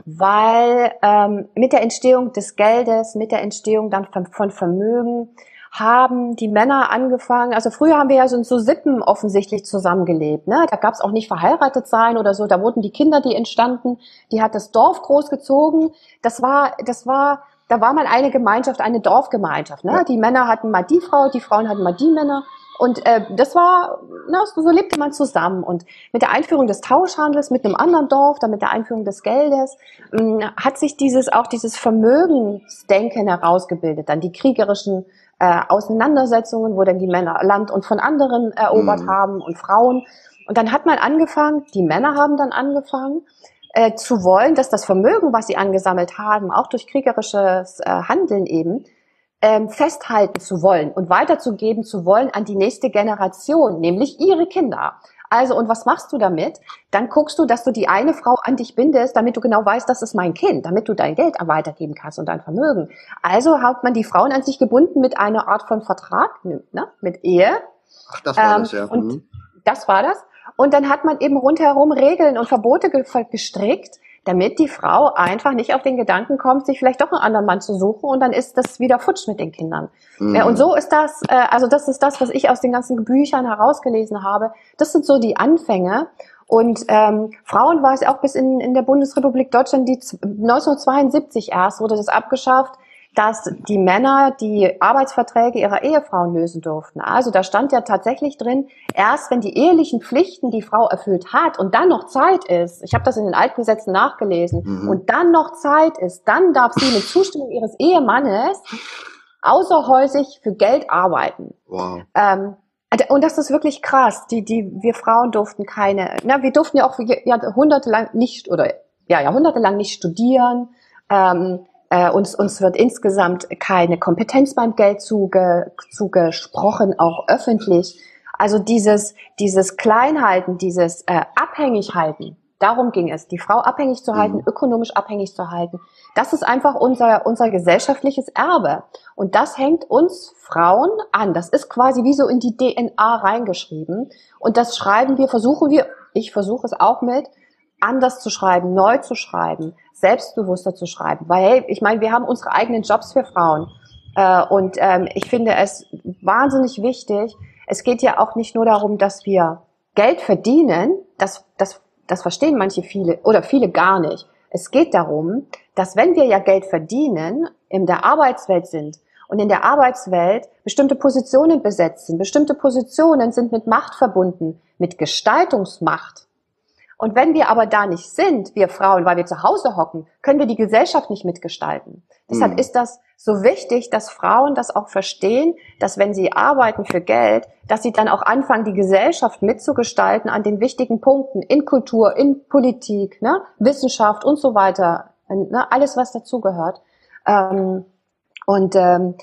Weil ähm, mit der Entstehung des Geldes, mit der Entstehung dann von, von Vermögen haben die Männer angefangen, also früher haben wir ja so, so Sippen offensichtlich zusammengelebt, ne? Da gab es auch nicht verheiratet sein oder so, da wurden die Kinder, die entstanden, die hat das Dorf großgezogen, das war, das war, da war mal eine Gemeinschaft, eine Dorfgemeinschaft, ne? Ja. Die Männer hatten mal die Frau, die Frauen hatten mal die Männer. Und äh, das war, na, so, so lebte man zusammen. Und mit der Einführung des Tauschhandels mit einem anderen Dorf, dann mit der Einführung des Geldes, mh, hat sich dieses auch dieses Vermögensdenken herausgebildet. Dann die kriegerischen äh, Auseinandersetzungen, wo dann die Männer Land und von anderen erobert mhm. haben und Frauen. Und dann hat man angefangen, die Männer haben dann angefangen, äh, zu wollen, dass das Vermögen, was sie angesammelt haben, auch durch kriegerisches äh, Handeln eben, festhalten zu wollen und weiterzugeben zu wollen an die nächste Generation, nämlich ihre Kinder. Also, und was machst du damit? Dann guckst du, dass du die eine Frau an dich bindest, damit du genau weißt, das ist mein Kind, damit du dein Geld weitergeben kannst und dein Vermögen. Also hat man die Frauen an sich gebunden mit einer Art von Vertrag, ne, mit Ehe. Ach, das war ähm, das, ja. Und mhm. das war das. Und dann hat man eben rundherum Regeln und Verbote gestrickt, damit die Frau einfach nicht auf den Gedanken kommt, sich vielleicht doch einen anderen Mann zu suchen und dann ist das wieder futsch mit den Kindern. Mhm. Und so ist das, also das ist das, was ich aus den ganzen Büchern herausgelesen habe. Das sind so die Anfänge. Und ähm, Frauen war es auch bis in, in der Bundesrepublik Deutschland, die neunzehnhundertzweiundsiebzig erst wurde das abgeschafft, dass die Männer die Arbeitsverträge ihrer Ehefrauen lösen durften. Also da stand ja tatsächlich drin, erst wenn die ehelichen Pflichten die Frau erfüllt hat und dann noch Zeit ist, ich habe das in den Altgesetzen nachgelesen, mhm. und dann noch Zeit ist, dann darf sie mit Zustimmung ihres Ehemannes außerhäusig für Geld arbeiten. Wow. Ähm, und das ist wirklich krass. Die, die, wir Frauen durften keine, na, wir durften ja auch jahrhundertelang nicht oder ja jahrhundertelang nicht studieren. Ähm, Äh, uns, uns wird insgesamt keine Kompetenz beim Geld zuge, zugesprochen, auch öffentlich. Also dieses, dieses Kleinhalten, dieses äh, Abhängighalten, darum ging es, die Frau abhängig zu halten, mhm. ökonomisch abhängig zu halten. Das ist einfach unser, unser gesellschaftliches Erbe. Und das hängt uns Frauen an. Das ist quasi wie so in die D N A reingeschrieben. Und das schreiben wir, versuchen wir, ich versuche es auch mit, anders zu schreiben, neu zu schreiben, selbstbewusster zu schreiben. Weil, hey, ich meine, wir haben unsere eigenen Jobs für Frauen. Äh, und ähm, ich finde es wahnsinnig wichtig. Es geht ja auch nicht nur darum, dass wir Geld verdienen. Das, das, das verstehen manche viele oder viele gar nicht. Es geht darum, dass wenn wir ja Geld verdienen, in der Arbeitswelt sind und in der Arbeitswelt bestimmte Positionen besetzen. Bestimmte Positionen sind mit Macht verbunden, mit Gestaltungsmacht. Und wenn wir aber da nicht sind, wir Frauen, weil wir zu Hause hocken, können wir die Gesellschaft nicht mitgestalten. Deshalb mhm. ist das so wichtig, dass Frauen das auch verstehen, dass wenn sie arbeiten für Geld, dass sie dann auch anfangen, die Gesellschaft mitzugestalten an den wichtigen Punkten in Kultur, in Politik, ne, Wissenschaft und so weiter, ne, alles was dazugehört. Ähm, und ähm,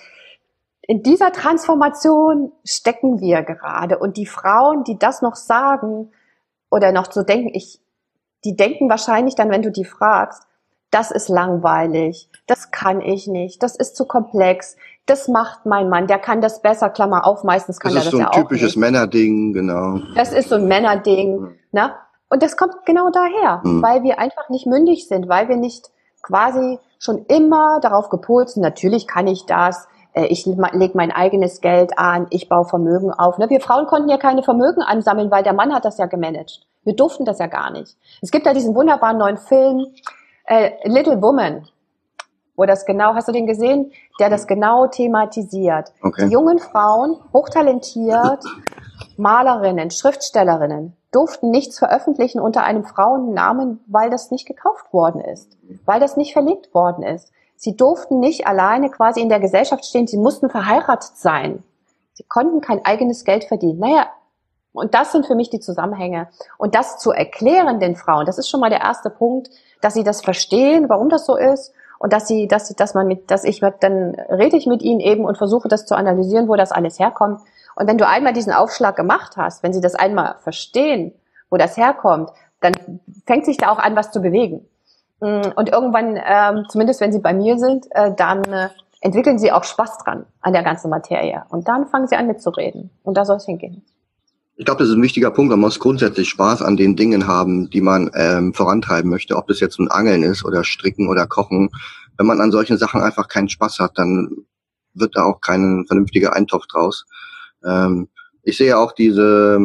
in dieser Transformation stecken wir gerade. Und die Frauen, die das noch sagen, oder noch zu denken, ich, die denken wahrscheinlich dann, wenn du die fragst, das ist langweilig, das kann ich nicht, das ist zu komplex, das macht mein Mann, der kann das besser, Klammer auf, meistens kann er das ja auch nicht. Das ist so ein typisches Männerding, genau. Das ist so ein Männerding, mhm. ne? Und das kommt genau daher, mhm. weil wir einfach nicht mündig sind, weil wir nicht quasi schon immer darauf gepolt sind, natürlich kann ich das, äh, ich lege mein eigenes Geld an, ich baue Vermögen auf. Ne? Wir Frauen konnten ja keine Vermögen ansammeln, weil der Mann hat das ja gemanagt. Wir durften das ja gar nicht. Es gibt ja diesen wunderbaren neuen Film, äh, Little Woman, wo das genau, hast du den gesehen? Der das genau thematisiert. Okay. Die jungen Frauen, hochtalentiert, Malerinnen, Schriftstellerinnen, durften nichts veröffentlichen unter einem Frauennamen, weil das nicht gekauft worden ist, weil das nicht verlegt worden ist. Sie durften nicht alleine quasi in der Gesellschaft stehen, sie mussten verheiratet sein. Sie konnten kein eigenes Geld verdienen. Naja, und das sind für mich die Zusammenhänge. Und das zu erklären den Frauen, das ist schon mal der erste Punkt, dass sie das verstehen, warum das so ist. Und dass sie, dass, dass man mit, dass ich, dann rede ich mit ihnen eben und versuche das zu analysieren, wo das alles herkommt. Und wenn du einmal diesen Aufschlag gemacht hast, wenn sie das einmal verstehen, wo das herkommt, dann fängt sich da auch an, was zu bewegen. Und irgendwann, ähm, zumindest wenn sie bei mir sind, äh, dann äh, entwickeln sie auch Spaß dran an der ganzen Materie. Und dann fangen sie an mitzureden. Und da soll es hingehen. Ich glaube, das ist ein wichtiger Punkt. Man muss grundsätzlich Spaß an den Dingen haben, die man ähm, vorantreiben möchte. Ob das jetzt ein Angeln ist oder Stricken oder Kochen. Wenn man an solchen Sachen einfach keinen Spaß hat, dann wird da auch kein vernünftiger Eintopf draus. Ähm, ich sehe auch diese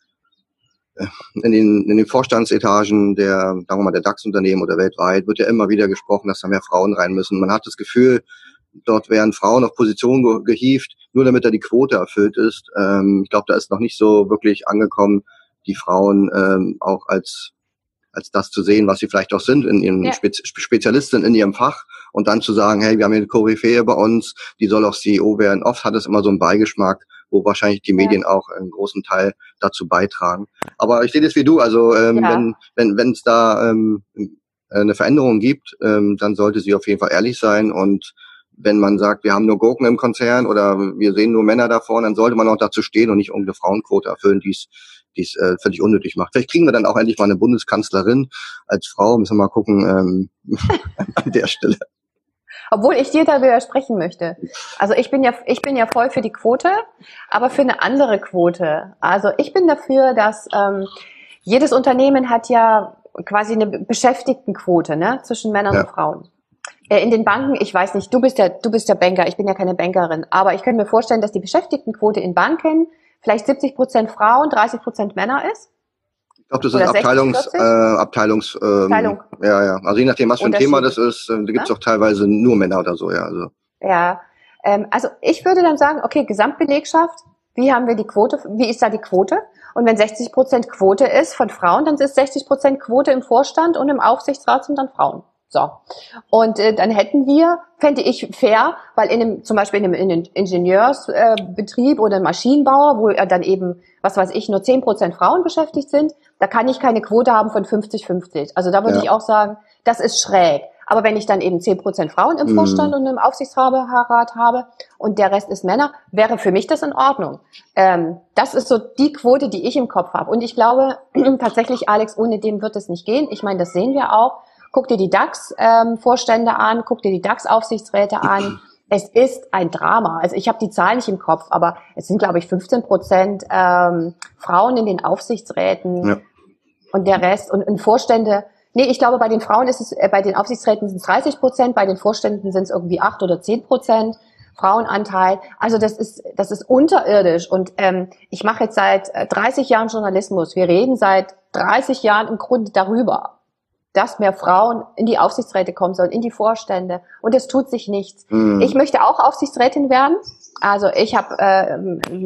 äh, in den in den Vorstandsetagen der, sagen wir mal, der DAX-Unternehmen oder weltweit wird ja immer wieder gesprochen, dass da mehr Frauen rein müssen. Man hat das Gefühl, dort werden Frauen auf Positionen ge- gehievt, nur damit da die Quote erfüllt ist. Ähm, ich glaube, da ist noch nicht so wirklich angekommen, die Frauen ähm, auch als als das zu sehen, was sie vielleicht auch sind, in ihren Ja. Spez- Spezialisten in ihrem Fach und dann zu sagen, hey, wir haben hier eine Koryphäe bei uns, die soll auch C E O werden. Oft hat es immer so einen Beigeschmack, wo wahrscheinlich die Medien Ja. auch einen großen Teil dazu beitragen. Aber ich sehe das wie du, also ähm, Ja. wenn wenn wenn es da ähm, eine Veränderung gibt, ähm, dann sollte sie auf jeden Fall ehrlich sein und wenn man sagt, wir haben nur Gurken im Konzern oder wir sehen nur Männer da vorne, dann sollte man auch dazu stehen und nicht irgendeine Frauenquote erfüllen, die es die es äh, völlig unnötig macht. Vielleicht kriegen wir dann auch endlich mal eine Bundeskanzlerin als Frau. Müssen wir mal gucken ähm, an der Stelle. Obwohl ich dir da widersprechen möchte. Also ich bin ja, ich bin ja voll für die Quote, aber für eine andere Quote. Also ich bin dafür, dass ähm, jedes Unternehmen hat ja quasi eine Beschäftigtenquote, ne, zwischen Männern Ja. und Frauen. Äh, in den Banken, ich weiß nicht, du bist ja, du bist ja Banker, ich bin ja keine Bankerin, aber ich könnte mir vorstellen, dass die Beschäftigtenquote in Banken vielleicht siebzig Prozent Frauen, dreißig Prozent Männer ist. Ich glaube, das Oder ist sechzig, Abteilungs, vierzig? äh, Abteilungs, ähm, Abteilung. ja, ja. Also je nachdem, was für ein Thema das ist, äh, da gibt es Ne? auch teilweise nur Männer oder so, ja. Also. Ja, ähm, also ich würde dann sagen, okay, Gesamtbelegschaft, wie haben wir die Quote, wie ist da die Quote? Und wenn sechzig Prozent Quote ist von Frauen, dann ist sechzig Prozent Quote im Vorstand und im Aufsichtsrat sind dann Frauen. So. Und äh, dann hätten wir, fände ich fair, weil in einem, zum Beispiel in einem, in einem Ingenieursbetrieb äh, oder einem Maschinenbauer, wo äh, dann eben, was weiß ich, nur zehn Prozent Frauen beschäftigt sind, da kann ich keine Quote haben von fünfzig fünfzig. Also da würde Ja. ich auch sagen, das ist schräg. Aber wenn ich dann eben zehn Prozent Frauen im Mhm. Vorstand und im Aufsichtsrat habe und der Rest ist Männer, wäre für mich das in Ordnung. Ähm, das ist so die Quote, die ich im Kopf habe. Und ich glaube tatsächlich, Alex, ohne dem wird es nicht gehen. Ich meine, das sehen wir auch. Guck dir die DAX-Vorstände ähm, an, guck dir die DAX-Aufsichtsräte an. Es ist ein Drama. Also ich habe die Zahlen nicht im Kopf, aber es sind, glaube ich, fünfzehn Prozent ähm, Frauen in den Aufsichtsräten Ja. und der Rest. Und, und Vorstände, nee, ich glaube, bei den Frauen ist es, äh, bei den Aufsichtsräten sind es dreißig Prozent, bei den Vorständen sind es irgendwie acht oder zehn Prozent Frauenanteil. Also das ist, das ist unterirdisch. Und ähm, ich mache jetzt seit dreißig Jahren Journalismus. Wir reden seit dreißig Jahren im Grunde darüber, dass mehr Frauen in die Aufsichtsräte kommen sollen, in die Vorstände. Und es tut sich nichts. Mhm. Ich möchte auch Aufsichtsrätin werden. Also ich habe äh,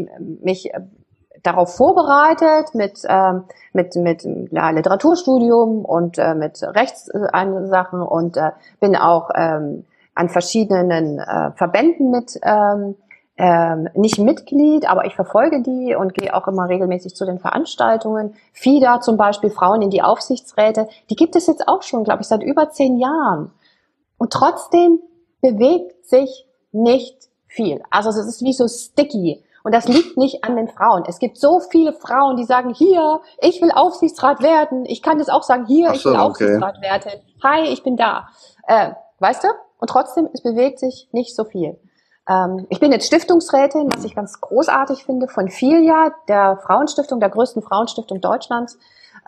mich darauf vorbereitet mit ähm, mit mit ja, Literaturstudium und äh, mit Rechtssachen und äh, bin auch ähm, an verschiedenen äh, Verbänden mit ähm, Ähm, nicht Mitglied, aber ich verfolge die und gehe auch immer regelmäßig zu den Veranstaltungen. FIDA zum Beispiel, Frauen in die Aufsichtsräte, die gibt es jetzt auch schon, glaube ich, seit über zehn Jahren. Und trotzdem bewegt sich nicht viel. Also es ist wie so sticky. Und das liegt nicht an den Frauen. Es gibt so viele Frauen, die sagen, hier, ich will Aufsichtsrat werden. Ich kann das auch sagen, hier, Ach ich so, will okay. Aufsichtsrat werden. Hi, ich bin da. Äh, weißt du? Und trotzdem, es bewegt sich nicht so viel. Ich bin jetzt Stiftungsrätin, was ich ganz großartig finde, von Filia, der Frauenstiftung, der größten Frauenstiftung Deutschlands.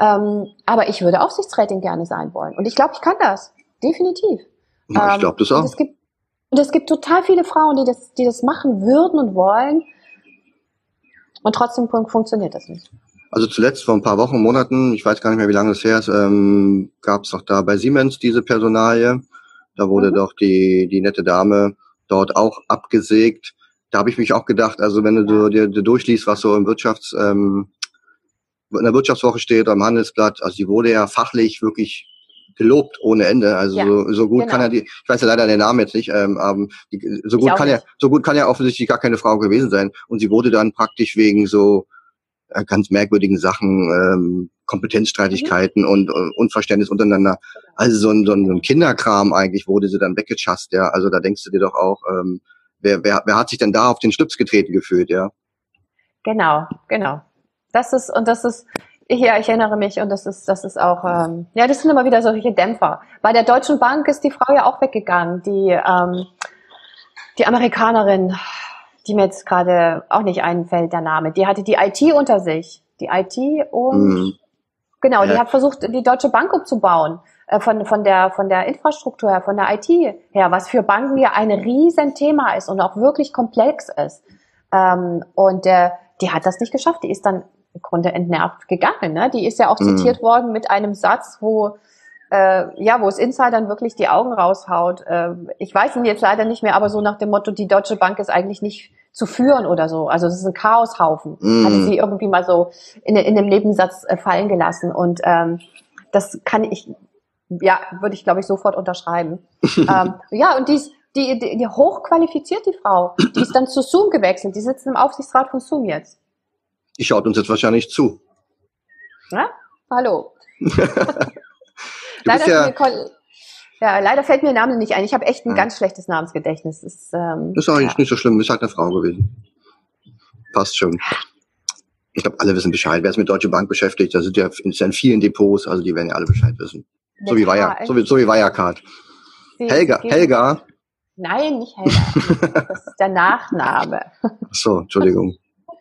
Aber ich würde Aufsichtsrätin gerne sein wollen. Und ich glaube, ich kann das. Definitiv. Ja, ich glaube das Und auch. es gibt, Und es gibt total viele Frauen, die das, die das machen würden und wollen. Und trotzdem funktioniert das nicht. Also zuletzt vor ein paar Wochen, Monaten, ich weiß gar nicht mehr, wie lange das her ist, ähm, gab es doch da bei Siemens diese Personalie. Da wurde mhm. doch die die nette Dame dort auch abgesägt. Da habe ich mich auch gedacht, also wenn du ja. dir, dir durchliest, was so im Wirtschafts ähm, in der Wirtschaftswoche steht oder im Handelsblatt, also die wurde ja fachlich wirklich gelobt ohne Ende. Also ja, so, so gut genau. kann er die, ich weiß ja leider den Namen jetzt nicht, ähm, ähm, die, so gut kann er, so gut kann ja offensichtlich gar keine Frau gewesen sein. Und sie wurde dann praktisch wegen so äh, ganz merkwürdigen Sachen, ähm, Kompetenzstreitigkeiten mhm. und äh, Unverständnis untereinander. Also so ein, so ein Kinderkram eigentlich wurde sie dann weggechast, ja. Also da denkst du dir doch auch, ähm, wer, wer, wer hat sich denn da auf den Schlips getreten gefühlt, ja? Genau, genau. Das ist, und das ist, ja, ich erinnere mich, und das ist, das ist auch, ähm, ja, das sind immer wieder solche Dämpfer. Bei der Deutschen Bank ist die Frau ja auch weggegangen, die, ähm, die Amerikanerin, die mir jetzt gerade auch nicht einfällt, der Name, die hatte die I T unter sich, die I T und, mhm. genau, ja. die hat versucht, die Deutsche Bank umzubauen, äh, von, von der, von der Infrastruktur her, von der I T her, was für Banken ja ein Riesenthema ist und auch wirklich komplex ist. Ähm, und, äh, die hat das nicht geschafft, die ist dann im Grunde entnervt gegangen, ne? Die ist ja auch mhm. zitiert worden mit einem Satz, wo äh, ja, wo es Insidern wirklich die Augen raushaut. Äh, ich weiß ihn jetzt leider nicht mehr, aber so nach dem Motto, die Deutsche Bank ist eigentlich nicht zu führen oder so. Also das ist ein Chaoshaufen. Mhm. Hatte sie irgendwie mal so in, in einem Nebensatz äh, fallen gelassen. Und ähm, das kann ich, ja, würde ich glaube ich sofort unterschreiben. ähm, ja, und die ist die, die, die hochqualifiziert, die Frau. Die ist dann zu Zoom gewechselt. Die sitzt im Aufsichtsrat von Zoom jetzt. Die schaut uns jetzt wahrscheinlich zu. Ja? Hallo. leider, ja, mir, ja, leider fällt mir der Name nicht ein. Ich habe echt ein ja. ganz schlechtes Namensgedächtnis. Das ist, ähm, das ist eigentlich ja. nicht so schlimm. Ist halt eine Frau gewesen. Passt schon. Ich glaube, alle wissen Bescheid. Wer ist mit Deutsche Bank beschäftigt, da sind ja in vielen Depots, also die werden ja alle Bescheid wissen. So wie, Wire, so wie, so wie Wirecard. Sie, Helga, sie Helga. Nein, nicht Helga. Das ist der Nachname. Ach so, Entschuldigung.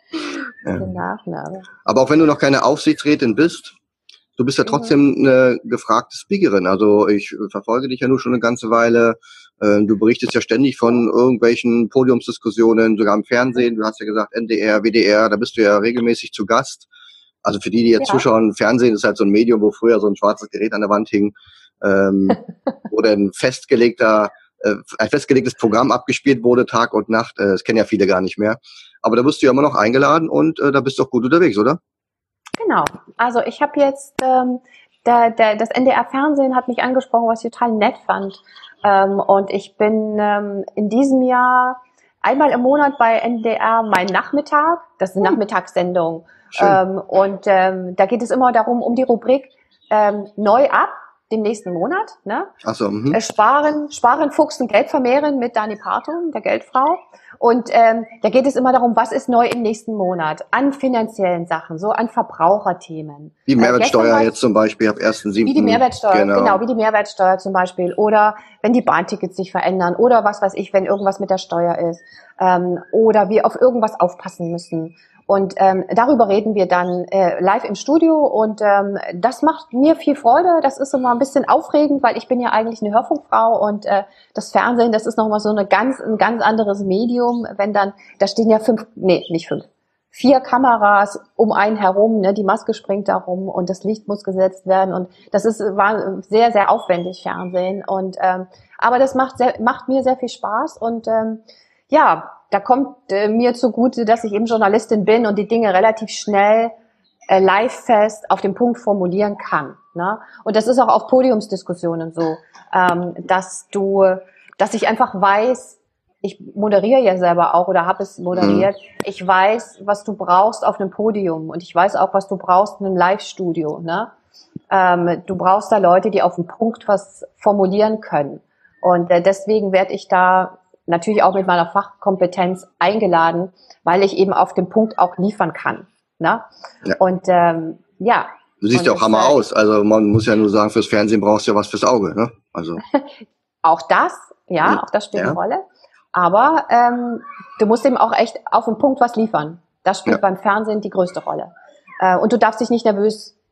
Ja. Der Nachname. Aber auch wenn du noch keine Aufsichtsrätin bist, du bist ja trotzdem mhm. eine gefragte Speakerin. Also ich verfolge dich ja nur schon eine ganze Weile. Du berichtest ja ständig von irgendwelchen Podiumsdiskussionen, sogar im Fernsehen. Du hast ja gesagt N D R, W D R, da bist du ja regelmäßig zu Gast. Also für die, die jetzt ja. zuschauen, Fernsehen ist halt so ein Medium, wo früher so ein schwarzes Gerät an der Wand hing, ähm, wo dann festgelegter äh, ein festgelegtes Programm abgespielt wurde, Tag und Nacht. Äh, das kennen ja viele gar nicht mehr. Aber da wirst du ja immer noch eingeladen und äh, da bist du auch gut unterwegs, oder? Genau. Also ich habe jetzt, ähm, der, der, das N D R-Fernsehen hat mich angesprochen, was ich total nett fand. Ähm, und ich bin ähm, in diesem Jahr einmal im Monat bei N D R Mein Nachmittag. Das ist eine hm. Nachmittagssendung. Ähm, und ähm, da geht es immer darum, um die Rubrik ähm, neu ab, den nächsten Monat. Ne? Ach so, mhm. äh, sparen, sparen, fuchsen, Geld vermehren mit Dani Partum, der Geldfrau. Und ähm, da geht es immer darum, was ist neu im nächsten Monat an finanziellen Sachen, so an Verbraucherthemen. Die Mehrwertsteuer äh, jetzt zum Beispiel ab ersten siebten Wie die Mehrwertsteuer, genau. genau, wie die Mehrwertsteuer zum Beispiel. Oder wenn die Bahntickets sich verändern oder was weiß ich, wenn irgendwas mit der Steuer ist. Ähm, oder wir auf irgendwas aufpassen müssen. Und ähm, darüber reden wir dann äh, live im Studio und ähm, das macht mir viel Freude. Das ist immer ein bisschen aufregend, weil ich bin ja eigentlich eine Hörfunkfrau und äh, das Fernsehen, das ist nochmal so eine ganz, ein ganz anderes Medium. Wenn dann, da stehen ja fünf, nee, nicht fünf, vier Kameras um einen herum, ne, die Maske springt da rum und das Licht muss gesetzt werden und das ist war sehr, sehr aufwendig Fernsehen. Und ähm, aber das macht sehr, macht mir sehr viel Spaß und ähm, ja. Da kommt äh, mir zugute, dass ich eben Journalistin bin und die Dinge relativ schnell äh, live fest auf den Punkt formulieren kann. Ne? Und das ist auch auf Podiumsdiskussionen so, ähm, dass du, dass ich einfach weiß, ich moderiere ja selber auch oder habe es moderiert, ich weiß, was du brauchst auf einem Podium und ich weiß auch, was du brauchst in einem Live-Studio. Ne? Ähm, du brauchst da Leute, die auf den Punkt was formulieren können. Und äh, deswegen werde ich da natürlich auch mit meiner Fachkompetenz eingeladen, weil ich eben auf dem Punkt auch liefern kann. Ne? Ja. Und ähm, ja. Du siehst ja auch Hammer äh, aus. Also man muss ja nur sagen, fürs Fernsehen brauchst du ja was fürs Auge. Ne? Also auch das, ja, ja, auch das spielt ja. eine Rolle. Aber ähm, du musst eben auch echt auf den Punkt was liefern. Das spielt ja. beim Fernsehen die größte Rolle. Äh, und du darfst dich nicht nervös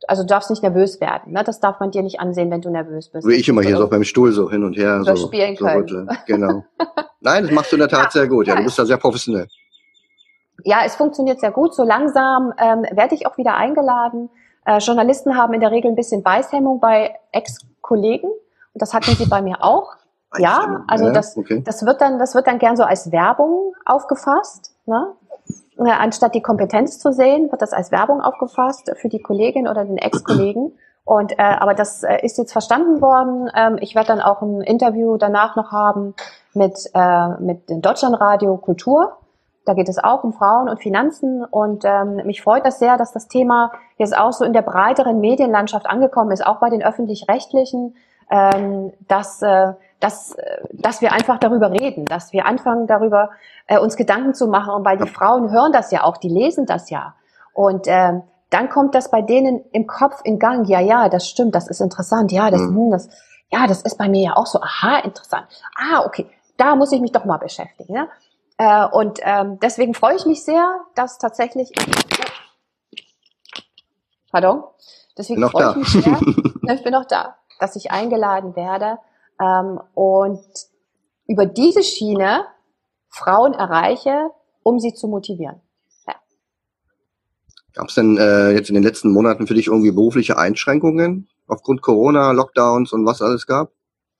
Also du darfst nicht nervös werden. Ne? Das darf man dir nicht ansehen, wenn du nervös bist. Wie ich immer hier so beim Stuhl so hin und her so, spielen so können. rütteln. Genau. Nein, das machst du in der Tat ja, sehr gut. Ja, du bist da sehr professionell. Ja, es funktioniert sehr gut. So langsam ähm, werde ich auch wieder eingeladen. Äh, Journalisten haben in der Regel ein bisschen Beißhemmung bei Ex-Kollegen. Und das hatten sie bei mir auch. Ja, also ja, das, okay. das wird dann, das wird dann gern so als Werbung aufgefasst, ne? Äh, anstatt die Kompetenz zu sehen, wird das als Werbung aufgefasst für die Kollegin oder den Ex-Kollegen. Und äh, aber das äh, ist jetzt verstanden worden. Ähm, ich werde dann auch ein Interview danach noch haben mit äh, mit dem Deutschlandradio Kultur. Da geht es auch um Frauen und Finanzen. Und ähm, mich freut das sehr, dass das Thema jetzt auch so in der breiteren Medienlandschaft angekommen ist, auch bei den Öffentlich-Rechtlichen, ähm, dass äh, dass dass wir einfach darüber reden, dass wir anfangen darüber äh, uns Gedanken zu machen, weil die Frauen hören das ja auch, die lesen das ja. Und ähm, dann kommt das bei denen im Kopf in Gang. Ja, ja, das stimmt, das ist interessant. Ja, das, mhm. das, ja, das ist bei mir ja auch so. Aha, interessant. Ah, okay, da muss ich mich doch mal beschäftigen. Ne? Äh, und ähm, deswegen freue ich mich sehr, dass tatsächlich. Pardon. Deswegen noch freue da. ich mich sehr. Ich bin noch da, dass ich eingeladen werde ähm, und über diese Schiene Frauen erreiche, um sie zu motivieren. Gab es denn äh, jetzt in den letzten Monaten für dich irgendwie berufliche Einschränkungen aufgrund Corona, Lockdowns und was alles gab?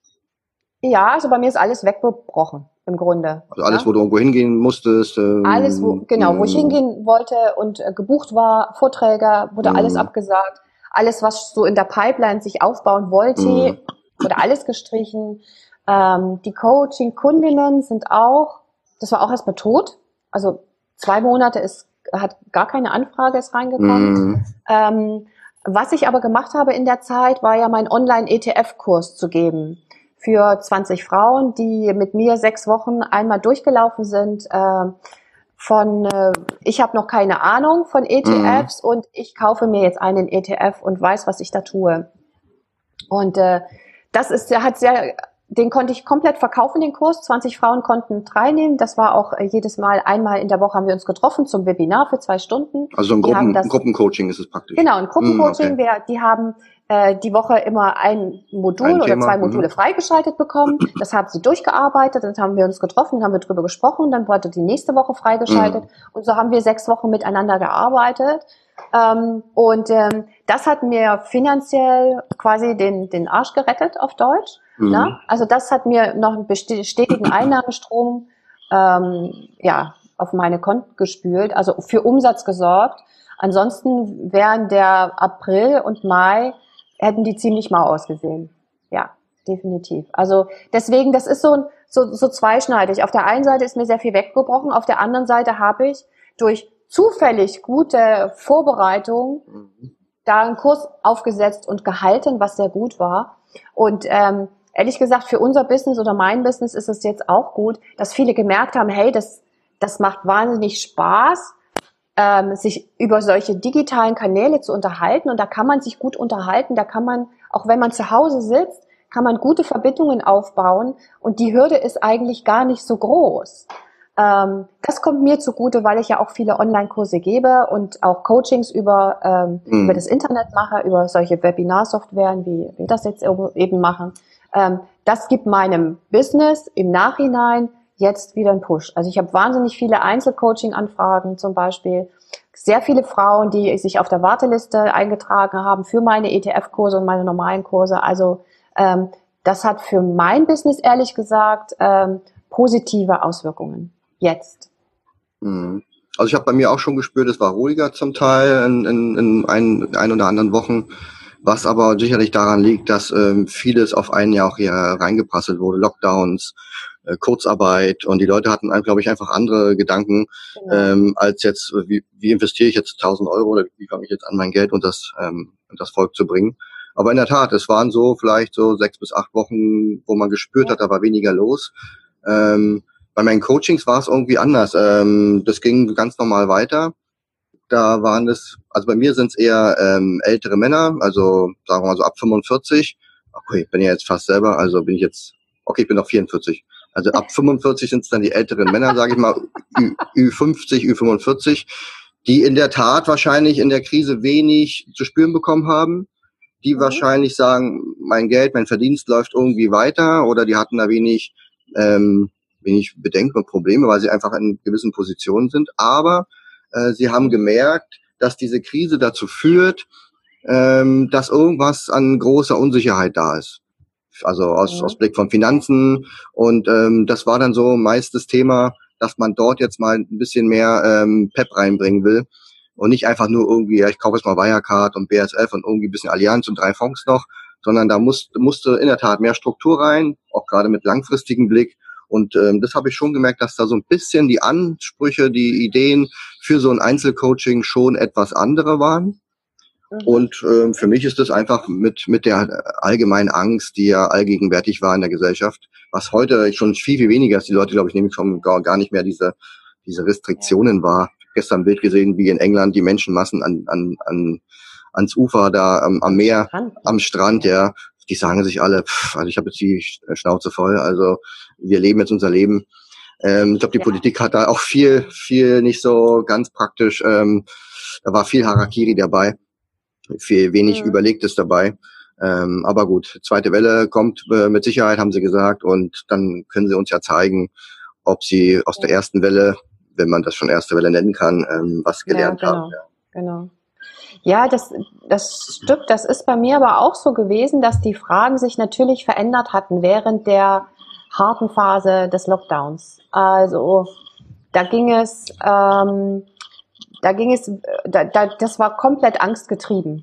Ja, also bei mir ist alles weggebrochen im Grunde. Also alles, ja? wo du irgendwo hingehen musstest? Ähm, alles, wo, genau, wo ich hingehen wollte und äh, gebucht war, Vorträge, wurde mm. alles abgesagt. Alles, was so in der Pipeline sich aufbauen wollte, mm. wurde alles gestrichen. Ähm, die Coaching-Kundinnen sind auch, das war auch erstmal tot. Also zwei Monate ist hat gar keine Anfrage ist reingekommen. Mm. Ähm, was ich aber gemacht habe in der Zeit, war ja meinen Online-E T F-Kurs zu geben für zwanzig Frauen, die mit mir sechs Wochen einmal durchgelaufen sind. Äh, von, äh, ich habe noch keine Ahnung von E T Fs mm. und ich kaufe mir jetzt einen E T F und weiß, was ich da tue. Und äh, das ist, der hat sehr Den konnte ich komplett verkaufen, den Kurs. zwanzig Frauen konnten teilnehmen. Das war auch äh, jedes Mal, einmal in der Woche haben wir uns getroffen zum Webinar für zwei Stunden. Also ein Gruppen, das, Gruppencoaching ist es praktisch. Genau, ein Gruppencoaching. Mm, okay. wir, die haben äh, die Woche immer ein Modul ein oder Thema, zwei Module mm. freigeschaltet bekommen. Das haben sie durchgearbeitet, dann haben wir uns getroffen, dann haben wir drüber gesprochen, dann wurde die nächste Woche freigeschaltet. Mm. Und so haben wir sechs Wochen miteinander gearbeitet. Ähm, und ähm, das hat mir finanziell quasi den, den Arsch gerettet, auf Deutsch. Mhm. Na? Also das hat mir noch einen stetigen Einnahmenstrom ähm, ja, auf meine Konten gespült, also für Umsatz gesorgt. Ansonsten wären der April und Mai, hätten die ziemlich mau ausgesehen. Ja, definitiv. Also deswegen, das ist so, so, so zweischneidig. Auf der einen Seite ist mir sehr viel weggebrochen, auf der anderen Seite habe ich durch zufällig gute Vorbereitung mhm. da einen Kurs aufgesetzt und gehalten, was sehr gut war. Und ähm, ehrlich gesagt, für unser Business oder mein Business ist es jetzt auch gut, dass viele gemerkt haben, hey, das, das macht wahnsinnig Spaß, ähm, sich über solche digitalen Kanäle zu unterhalten. Und da kann man sich gut unterhalten, da kann man, auch wenn man zu Hause sitzt, kann man gute Verbindungen aufbauen. Und die Hürde ist eigentlich gar nicht so groß. Ähm, das kommt mir zugute, weil ich ja auch viele Online-Kurse gebe und auch Coachings über, ähm, mhm. über das Internet mache, über solche Webinar-Softwaren, wie wir das jetzt eben machen. Ähm, das gibt meinem Business im Nachhinein jetzt wieder einen Push. Also ich habe wahnsinnig viele Einzelcoaching-Anfragen zum Beispiel. Sehr viele Frauen, die sich auf der Warteliste eingetragen haben für meine E T F-Kurse und meine normalen Kurse. Also ähm, das hat für mein Business ehrlich gesagt ähm, positive Auswirkungen. Jetzt. Also ich habe bei mir auch schon gespürt, es war ruhiger zum Teil in, in, in ein, ein oder anderen Wochen, was aber sicherlich daran liegt, dass ähm, vieles auf ein Jahr auch hier reingeprasselt wurde, Lockdowns, äh, Kurzarbeit und die Leute hatten, glaube ich, einfach andere Gedanken, genau. ähm, als jetzt, wie, wie investiere ich jetzt tausend Euro oder wie komme ich jetzt an mein Geld und das, ähm, das Volk zu bringen. Aber in der Tat, es waren so vielleicht so sechs bis acht Wochen, wo man gespürt ja. hat, da war weniger los. Ähm, Bei meinen Coachings war es irgendwie anders. Ähm, das ging ganz normal weiter. Da waren es, also bei mir sind es eher ähm, ältere Männer, also sagen wir mal so ab fünfundvierzig. Okay, ich bin ja jetzt fast selber, also bin ich jetzt, okay, ich bin noch vierundvierzig. Also ab fünfundvierzig sind es dann die älteren Männer, sage ich mal, Ü fünfzig, Ü fünfundvierzig, die in der Tat wahrscheinlich in der Krise wenig zu spüren bekommen haben, die mhm. wahrscheinlich sagen, mein Geld, mein Verdienst läuft irgendwie weiter, oder die hatten da wenig, ähm, wenig Bedenken und Probleme, weil sie einfach in gewissen Positionen sind. Aber äh, sie haben gemerkt, dass diese Krise dazu führt, ähm, dass irgendwas an großer Unsicherheit da ist. Also aus, mhm. aus Blick von Finanzen. Und ähm, das war dann so meist das Thema, dass man dort jetzt mal ein bisschen mehr ähm, Pep reinbringen will. Und nicht einfach nur irgendwie, ja, ich kaufe jetzt mal Wirecard und B S F und irgendwie ein bisschen Allianz und drei Fonds noch, sondern da muss, musste in der Tat mehr Struktur rein, auch gerade mit langfristigem Blick. Und ähm, das habe ich schon gemerkt, dass da so ein bisschen die Ansprüche, die Ideen für so ein Einzelcoaching schon etwas andere waren. Mhm. Und ähm, für mich ist das einfach mit mit der allgemeinen Angst, die ja allgegenwärtig war in der Gesellschaft, was heute schon viel, viel weniger ist. Die Leute, glaube ich, nehmen schon gar, gar nicht mehr diese diese Restriktionen wahr. Ich habe gestern ein Bild gesehen, wie in England die Menschenmassen an an an ans Ufer da am, am Meer, am Strand, ja. Die sagen sich alle, pff, also ich habe jetzt die Schnauze voll, also wir leben jetzt unser Leben. Ähm, ich glaube, die ja. Politik hat da auch viel, viel nicht so ganz praktisch, ähm, da war viel Harakiri dabei. Viel wenig mhm. Überlegtes dabei. Ähm, aber gut, zweite Welle kommt äh, mit Sicherheit, haben sie gesagt. Und dann können sie uns ja zeigen, ob sie aus ja. der ersten Welle, wenn man das schon erste Welle nennen kann, ähm, was gelernt ja, genau, haben. Ja. Genau. Ja, das, das Stück, das ist bei mir aber auch so gewesen, dass die Fragen sich natürlich verändert hatten während der harten Phase des Lockdowns. Also da ging es... Ähm, Da ging es, da, da, das war komplett angstgetrieben.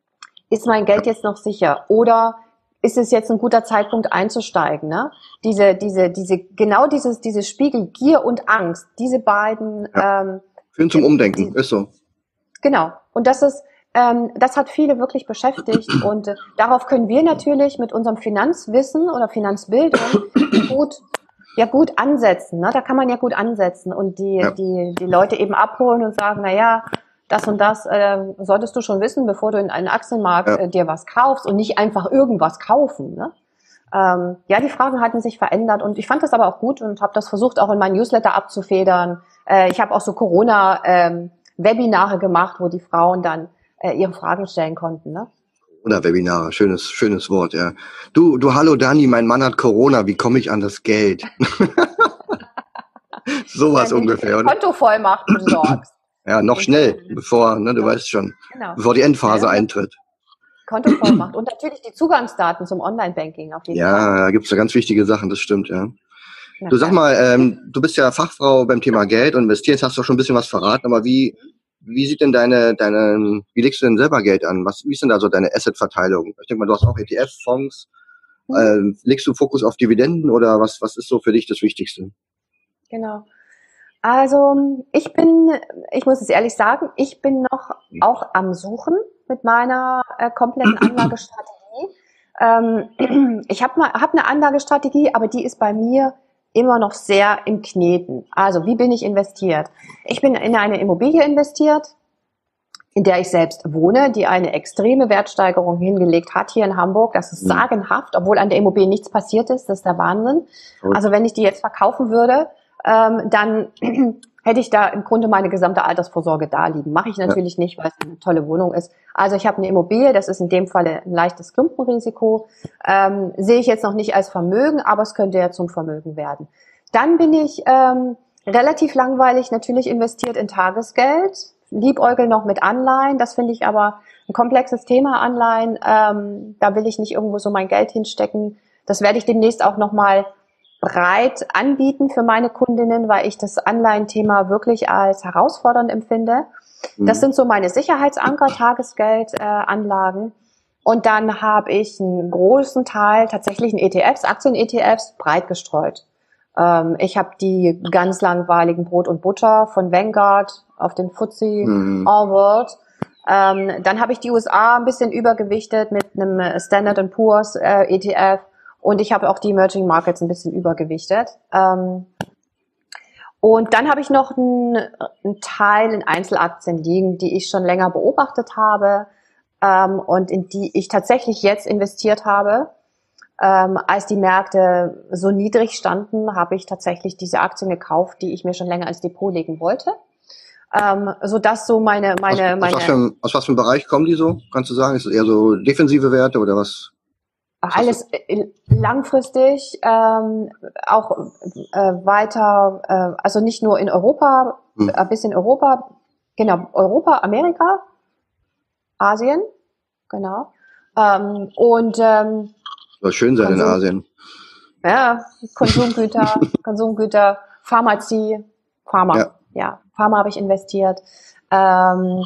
Ist mein Geld jetzt noch sicher? Oder ist es jetzt ein guter Zeitpunkt einzusteigen? Ne? Diese, diese, diese, genau dieses, dieses Spiegel Gier und Angst, diese beiden ja. ähm, führen zum Umdenken, die, ist so. Genau. Und das ist, ähm, das hat viele wirklich beschäftigt. Und äh, darauf können wir natürlich mit unserem Finanzwissen oder Finanzbildung gut ja gut ansetzen, ne? Da kann man ja gut ansetzen und die ja. die die Leute eben abholen und sagen, na ja, das und das äh, solltest du schon wissen, bevor du in einen Aktienmarkt ja. äh, dir was kaufst, und nicht einfach irgendwas kaufen, ne? Ähm, ja, die Fragen hatten sich verändert und ich fand das aber auch gut und habe das versucht auch in meinen Newsletter abzufedern. Äh, ich habe auch so Corona ähm, Webinare gemacht, wo die Frauen dann äh, ihre Fragen stellen konnten, ne? Oder Webinare, schönes, schönes Wort, ja. Du, du, hallo Dani, mein Mann hat Corona, wie komme ich an das Geld? Sowas Wenn ungefähr, oder? Kontovollmacht besorgst. Ja, noch schnell, bevor, ne, du weißt schon, genau. bevor die Endphase ja, eintritt. Kontovollmacht und natürlich die Zugangsdaten zum Online-Banking auf jeden ja, Fall. Ja, da gibt's da ganz wichtige Sachen, das stimmt, ja. Na, du sag mal, ähm, du bist ja Fachfrau beim Thema Geld und investieren, jetzt hast du schon ein bisschen was verraten, aber wie, Wie sieht denn deine, deine, wie legst du denn selber Geld an? Was, wie ist denn da so deine Asset-Verteilung? Ich denke mal, du hast auch E T F, Fonds. Mhm. Ähm, legst du Fokus auf Dividenden oder was, was ist so für dich das Wichtigste? Genau. Also, ich bin, ich muss es ehrlich sagen, ich bin noch auch am Suchen mit meiner äh, kompletten Anlagestrategie. Ähm, ich habe mal, hab eine Anlagestrategie, aber die ist bei mir immer noch sehr im Kneten. Also, wie bin ich investiert? Ich bin in eine Immobilie investiert, in der ich selbst wohne, die eine extreme Wertsteigerung hingelegt hat hier in Hamburg. Das ist sagenhaft, obwohl an der Immobilie nichts passiert ist. Das ist der Wahnsinn. Also, wenn ich die jetzt verkaufen würde, ähm, dann hätte ich da im Grunde meine gesamte Altersvorsorge da liegen. Mache ich natürlich ja. nicht, weil es eine tolle Wohnung ist. Also ich habe eine Immobilie, das ist in dem Falle ein leichtes Klumpenrisiko. Ähm, sehe ich jetzt noch nicht als Vermögen, aber es könnte ja zum Vermögen werden. Dann bin ich ähm, relativ langweilig natürlich investiert in Tagesgeld, liebäugel noch mit Anleihen. Das finde ich aber ein komplexes Thema, Anleihen. Ähm, da will ich nicht irgendwo so mein Geld hinstecken. Das werde ich demnächst auch nochmal breit anbieten für meine Kundinnen, weil ich das Anleihenthema wirklich als herausfordernd empfinde. Das sind so meine Sicherheitsanker, Tagesgeldanlagen. Und dann habe ich einen großen Teil tatsächlich in E T Fs, Aktien-E T Fs, breit gestreut. Ähm, ich habe die ganz langweiligen Brot und Butter von Vanguard auf den F T S E mhm. All World. Ähm, dann habe ich die U S A ein bisschen übergewichtet mit einem Standard and Poor's äh, E T F. Und ich habe auch die Emerging Markets ein bisschen übergewichtet. Ähm, und dann habe ich noch einen, einen Teil in Einzelaktien liegen, die ich schon länger beobachtet habe ähm, und in die ich tatsächlich jetzt investiert habe. Ähm, als die Märkte so niedrig standen, habe ich tatsächlich diese Aktien gekauft, die ich mir schon länger als Depot legen wollte. Ähm, so dass so meine, meine, aus, meine. Aus was, für, aus was für einem Bereich kommen die so? Kannst du sagen? Ist es eher so defensive Werte oder was? was Alles langfristig, ähm, auch äh, weiter, äh, also nicht nur in Europa, hm. ein bisschen Europa, genau, Europa, Amerika, Asien, genau. Ähm, und ähm, soll schön sein Konsum, in Asien. Ja, Konsumgüter, Konsumgüter, Pharmazie, Pharma, ja, ja Pharma habe ich investiert. Ähm,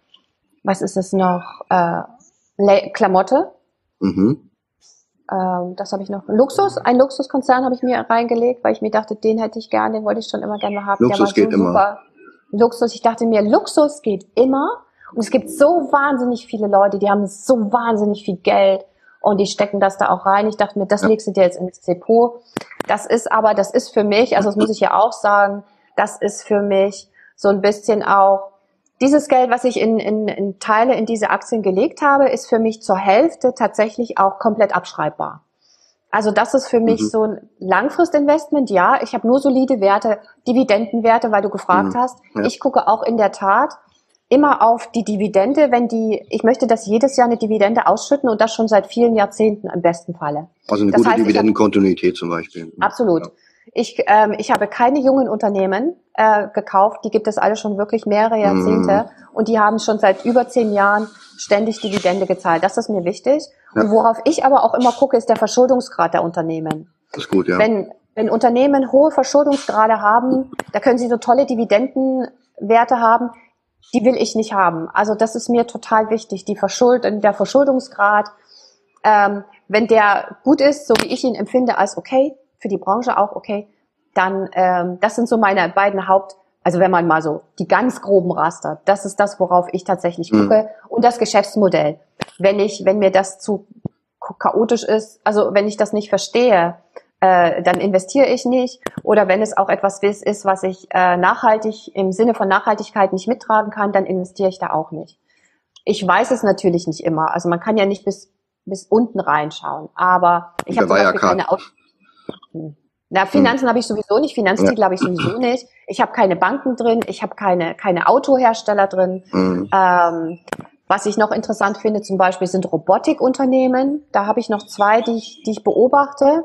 was ist es noch? Äh, Klamotte. Mhm. Ähm, das habe ich noch. Luxus, ein Luxuskonzern habe ich mir reingelegt, weil ich mir dachte, den hätte ich gerne, den wollte ich schon immer gerne haben. Luxus Der war geht so immer. Super. Luxus, ich dachte mir, Luxus geht immer. Und es gibt so wahnsinnig viele Leute, die haben so wahnsinnig viel Geld und die stecken das da auch rein. Ich dachte mir, das ja. legst du dir jetzt ins Depot. Das ist aber, das ist für mich, also das muss ich ja auch sagen, das ist für mich so ein bisschen auch, dieses Geld, was ich in, in, in Teile in diese Aktien gelegt habe, ist für mich zur Hälfte tatsächlich auch komplett abschreibbar. Also das ist für mich mhm. so ein Langfristinvestment. Ja, ich habe nur solide Werte, Dividendenwerte, weil du gefragt mhm. hast. Ja. Ich gucke auch in der Tat immer auf die Dividende, wenn die, ich möchte das jedes Jahr eine Dividende ausschütten und das schon seit vielen Jahrzehnten im besten Falle. Also eine das gute heißt, Dividendenkontinuität zum Beispiel. Absolut. Ja. Ich, ähm, ich habe keine jungen Unternehmen äh, gekauft, die gibt es alle schon wirklich mehrere Jahrzehnte mm. und die haben schon seit über zehn Jahren ständig Dividende gezahlt. Das ist mir wichtig. Ja. Und worauf ich aber auch immer gucke, ist der Verschuldungsgrad der Unternehmen. Das ist gut, ja. Wenn, wenn Unternehmen hohe Verschuldungsgrade haben, da können sie so tolle Dividendenwerte haben, die will ich nicht haben. Also das ist mir total wichtig, die Verschuld, der Verschuldungsgrad. Ähm, wenn der gut ist, so wie ich ihn empfinde, als okay, für die Branche auch okay, dann ähm, das sind so meine beiden Haupt, also wenn man mal so die ganz groben rastert, das ist das, worauf ich tatsächlich gucke. Mhm. Und das Geschäftsmodell. Wenn ich, wenn mir das zu chaotisch ist, also wenn ich das nicht verstehe, äh, dann investiere ich nicht. Oder wenn es auch etwas ist, was ich äh, nachhaltig im Sinne von Nachhaltigkeit nicht mittragen kann, dann investiere ich da auch nicht. Ich weiß es natürlich nicht immer. Also man kann ja nicht bis bis unten reinschauen. Aber ich habe zum Beispiel keine Aus Na, Finanzen hm. habe ich sowieso nicht, Finanztitel ja. habe ich sowieso nicht. Ich habe keine Banken drin, ich habe keine keine Autohersteller drin. Hm. Ähm, was ich noch interessant finde, zum Beispiel sind Robotikunternehmen. Da habe ich noch zwei, die ich die ich beobachte,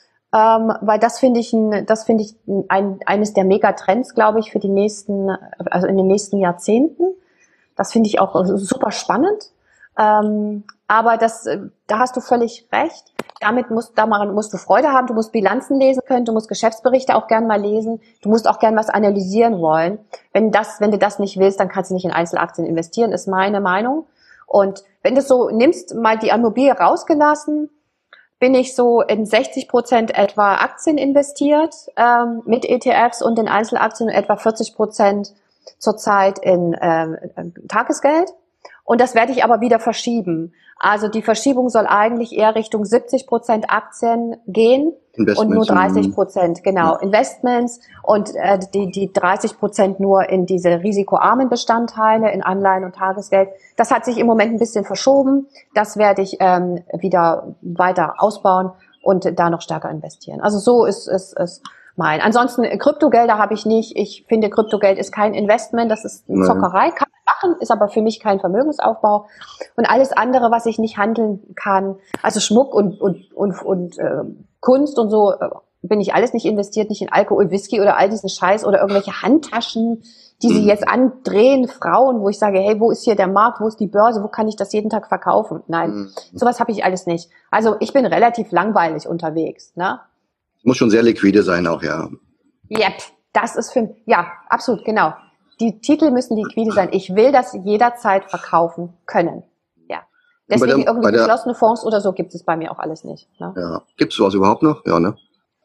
ähm, weil das finde ich ein, das finde ich ein, eines der Megatrends, glaube ich, für die nächsten, also in den nächsten Jahrzehnten. Das finde ich auch super spannend. Ähm, aber das, da hast du völlig recht. Damit musst, daran musst du Freude haben. Du musst Bilanzen lesen können. Du musst Geschäftsberichte auch gern mal lesen. Du musst auch gern was analysieren wollen. Wenn das, wenn du das nicht willst, dann kannst du nicht in Einzelaktien investieren, ist meine Meinung. Und wenn du so nimmst, mal die Immobilie rausgelassen, bin ich so in sechzig Prozent etwa Aktien investiert, ähm, mit E T Fs und in Einzelaktien und etwa vierzig Prozent zurzeit in ähm, Tagesgeld. Und das werde ich aber wieder verschieben. Also die Verschiebung soll eigentlich eher Richtung siebzig Prozent Aktien gehen und nur dreißig Prozent, genau, ja. Investments und äh, die, die dreißig Prozent nur in diese risikoarmen Bestandteile, in Anleihen und Tagesgeld. Das hat sich im Moment ein bisschen verschoben. Das werde ich ähm, wieder weiter ausbauen und da noch stärker investieren. Also so ist es ist, mein. Ansonsten Kryptogelder habe ich nicht. Ich finde, Kryptogeld ist kein Investment, das ist Zockerei. Kann man machen, ist aber für mich kein Vermögensaufbau. Und alles andere, was ich nicht handeln kann, also Schmuck und und und, und äh, Kunst und so, äh, bin ich alles nicht investiert, nicht in Alkohol, Whisky oder all diesen Scheiß oder irgendwelche Handtaschen, die sie jetzt andrehen, Frauen, wo ich sage, hey, wo ist hier der Markt, wo ist die Börse, wo kann ich das jeden Tag verkaufen? Nein, mhm. sowas habe ich alles nicht. Also ich bin relativ langweilig unterwegs, ne? Muss schon sehr liquide sein auch, ja. Yep, das ist für, ja, absolut, genau. Die Titel müssen liquide sein. Ich will das jederzeit verkaufen können. Ja. Deswegen der, irgendwie geschlossene Fonds oder so gibt es bei mir auch alles nicht. Ne? Ja. Gibt es sowas überhaupt noch? Ja, ne?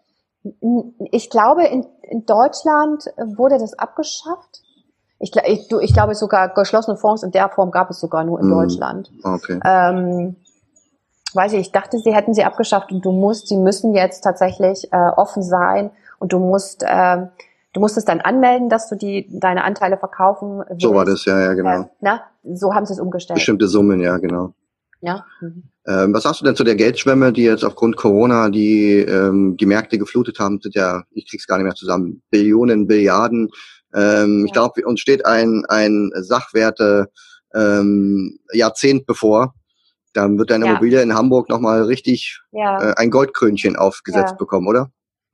Ich glaube, in, in Deutschland wurde das abgeschafft. Ich, ich, ich glaube sogar, geschlossene Fonds in der Form gab es sogar nur in hm. Deutschland. Okay. Ähm, weiß ich, ich dachte, sie hätten sie abgeschafft und du musst, sie müssen jetzt tatsächlich äh, offen sein und du musst, äh, du musst es dann anmelden, dass du die deine Anteile verkaufen willst. So war das, ja, ja, genau. Äh, na, so haben sie es umgestellt. Bestimmte Summen, ja, genau. Ja. Mhm. Ähm, was sagst du denn zu der Geldschwemme, die jetzt aufgrund Corona die ähm, die Märkte geflutet haben? Sind ja, ich krieg's gar nicht mehr zusammen, Billionen, Billiarden. Ähm, Ja. Ich glaube, uns steht ein, ein Sachwerte ähm, Jahrzehnt bevor. Dann wird deine Ja. Immobilie in Hamburg nochmal richtig Ja. äh, ein Goldkrönchen aufgesetzt Ja. bekommen, oder?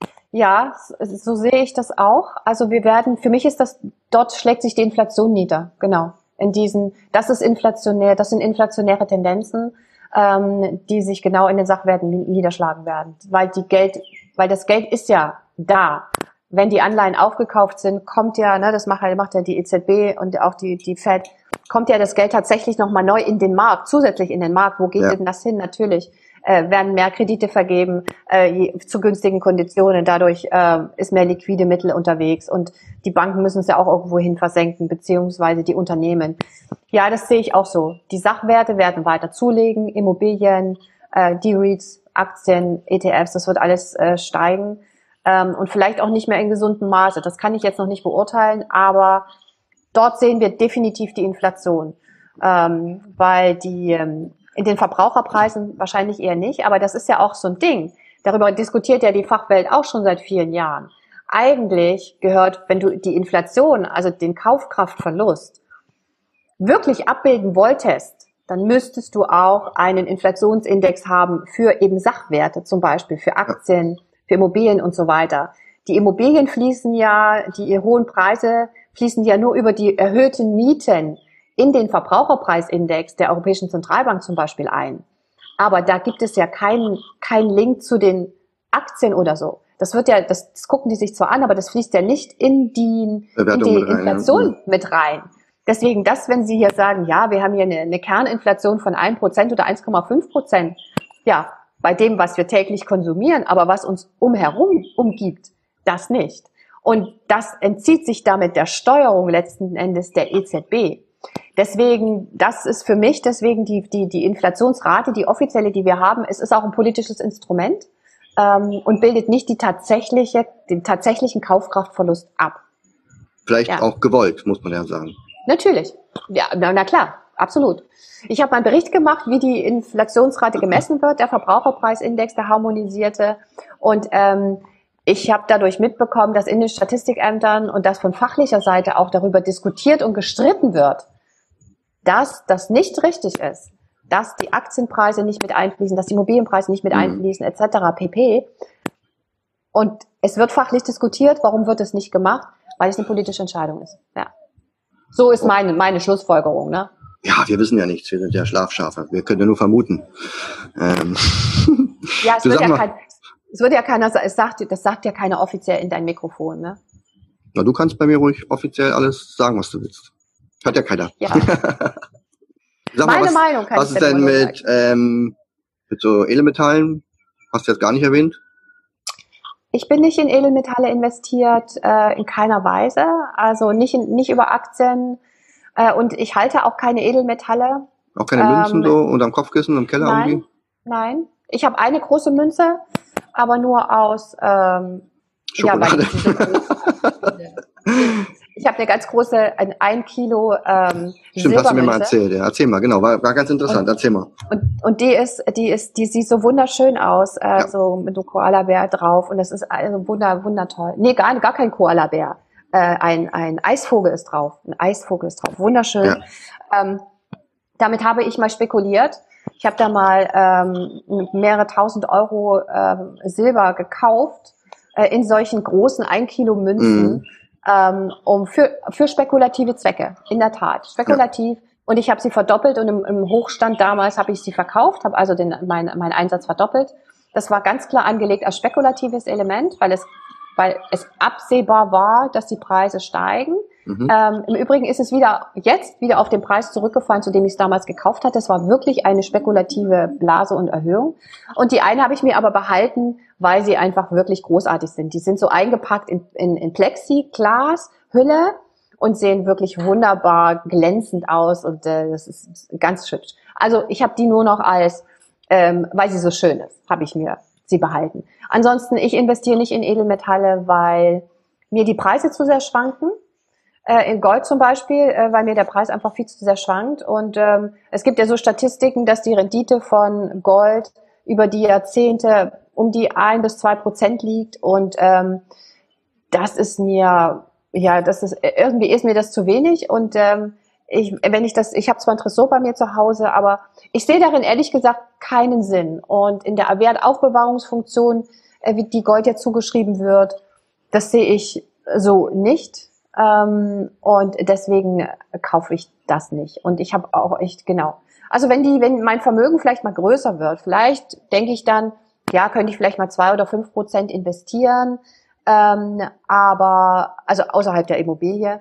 Ja, so sehe ich das auch. Also wir werden, für mich ist das, dort schlägt sich die Inflation nieder. Genau. In diesen, das ist inflationär, das sind inflationäre Tendenzen, ähm, die sich genau in den Sachwerten niederschlagen werden. Weil die Geld, weil das Geld ist ja da. Wenn die Anleihen aufgekauft sind, kommt ja, ne, das macht, macht ja die E Z B und auch die, die Fed, kommt ja das Geld tatsächlich nochmal neu in den Markt, zusätzlich in den Markt. Wo geht Ja. denn das hin? Natürlich äh, werden mehr Kredite vergeben äh, zu günstigen Konditionen. Dadurch äh, ist mehr liquide Mittel unterwegs und die Banken müssen es ja auch irgendwohin versenken, beziehungsweise die Unternehmen. Ja, das sehe ich auch so. Die Sachwerte werden weiter zulegen, Immobilien, äh, die REITs, Aktien, E T Fs, das wird alles äh, steigen ähm, und vielleicht auch nicht mehr in gesundem Maße. Das kann ich jetzt noch nicht beurteilen, aber dort sehen wir definitiv die Inflation, ähm, weil die ähm, in den Verbraucherpreisen wahrscheinlich eher nicht, aber das ist ja auch so ein Ding. Darüber diskutiert ja die Fachwelt auch schon seit vielen Jahren. Eigentlich gehört, wenn du die Inflation, also den Kaufkraftverlust, wirklich abbilden wolltest, dann müsstest du auch einen Inflationsindex haben für eben Sachwerte, zum Beispiel für Aktien, für Immobilien und so weiter. Die Immobilien fließen ja, die hohen Preise fließen ja nur über die erhöhten Mieten in den Verbraucherpreisindex der Europäischen Zentralbank zum Beispiel ein. Aber da gibt es ja keinen keinen Link zu den Aktien oder so. Das wird ja, das, das gucken die sich zwar an, aber das fließt ja nicht in die, in die mit rein, Inflation ja. mit rein. Deswegen, das, wenn Sie hier sagen, ja, wir haben hier eine, eine Kerninflation von ein Prozent oder eins Komma fünf Prozent, ja, bei dem, was wir täglich konsumieren, aber was uns umherum umgibt, das nicht. Und das entzieht sich damit der Steuerung letzten Endes der E Z B. Deswegen, das ist für mich deswegen die, die, die Inflationsrate, die offizielle, die wir haben, es ist auch ein politisches Instrument ähm, und bildet nicht die tatsächliche, den tatsächlichen Kaufkraftverlust ab. Vielleicht Ja. auch gewollt, muss man ja sagen. Natürlich. Ja, na, na klar, absolut. Ich habe mal einen Bericht gemacht, wie die Inflationsrate gemessen wird, der Verbraucherpreisindex, der harmonisierte. Und ähm, ich habe dadurch mitbekommen, dass in den Statistikämtern und dass von fachlicher Seite auch darüber diskutiert und gestritten wird, dass das nicht richtig ist, dass die Aktienpreise nicht mit einfließen, dass die Immobilienpreise nicht mit einfließen, et cetera pp. Und es wird fachlich diskutiert, warum wird es nicht gemacht? Weil es eine politische Entscheidung ist. Ja. So ist meine, meine Schlussfolgerung, ne? Ja, wir wissen ja nichts, wir sind ja Schlafschafe, wir können ja nur vermuten. Ähm. Ja, es Du wird sag ja mal, kein, es wird ja keiner, es sagt, das sagt ja keiner offiziell in dein Mikrofon, ne? na, du kannst bei mir ruhig offiziell alles sagen, was du willst. Hört ja keiner. Ja. Sag Meine mal, was, Meinung kann was ich ist dir denn immer nur mit, ähm, mit so Edelmetallen? Hast du jetzt gar nicht erwähnt? Ich bin nicht in Edelmetalle investiert, äh, in keiner Weise, also nicht in, nicht über Aktien äh, und ich halte auch keine Edelmetalle. Auch keine Ähm, Münzen so unterm Kopfkissen im Keller Nein, irgendwie? nein. Ich habe eine große Münze, aber nur aus ähm, Schokolade. Ja, weil diese große, ich habe eine ganz große, ein, ein Kilo ähm, Stimmt, hast du mir mal Silbermünze. erzählt. Ja. Erzähl mal, genau, war, war ganz interessant. Und, Erzähl mal. und, und die ist, die ist, die sieht so wunderschön aus, äh, Ja. so mit einem Koala-Bär drauf und das ist also wunder, wundertoll. Nee, gar, gar kein Koala-Bär. Äh, ein, ein Eisvogel ist drauf. Ein Eisvogel ist drauf. Wunderschön. Ja. Ähm, damit habe ich mal spekuliert. Ich habe da mal ähm, mehrere tausend Euro ähm, Silber gekauft äh, in solchen großen ein Kilo Münzen, Mhm. ähm, um für, für spekulative Zwecke. In der Tat, spekulativ. Ja. Und ich habe sie verdoppelt und im, im Hochstand damals habe ich sie verkauft, habe also den, mein, meinen Einsatz verdoppelt. Das war ganz klar angelegt als spekulatives Element, weil es, weil es absehbar war, dass die Preise steigen. Mhm. Ähm, im Übrigen ist es wieder jetzt wieder auf den Preis zurückgefallen, zu dem ich es damals gekauft hatte. Es war wirklich eine spekulative Blase und Erhöhung. Und die eine habe ich mir aber behalten, weil sie einfach wirklich großartig sind. Die sind so eingepackt in, in, in Plexiglas-Hülle und sehen wirklich wunderbar glänzend aus und äh, das ist ganz hübsch. Also ich habe die nur noch als, ähm, weil sie so schön ist, habe ich mir sie behalten. Ansonsten, ich investiere nicht in Edelmetalle, weil mir die Preise zu sehr schwanken. Äh, in Gold zum Beispiel, äh, weil mir der Preis einfach viel zu sehr schwankt. Und ähm, es gibt ja so Statistiken, dass die Rendite von Gold über die Jahrzehnte um die ein bis zwei Prozent liegt. Und ähm, das ist mir ja, das ist irgendwie ist mir das zu wenig und ähm, ich, wenn ich das, ich habe zwar ein Tresor bei mir zu Hause, aber ich sehe darin ehrlich gesagt keinen Sinn. Und in der Wertaufbewahrungsfunktion, äh, wie die Gold ja zugeschrieben wird, das sehe ich so nicht. Ähm, und deswegen kaufe ich das nicht. Und ich habe auch echt, genau. Also wenn die, wenn mein Vermögen vielleicht mal größer wird, vielleicht denke ich dann, ja, könnte ich vielleicht mal zwei oder fünf Prozent investieren, ähm, aber, also außerhalb der Immobilie.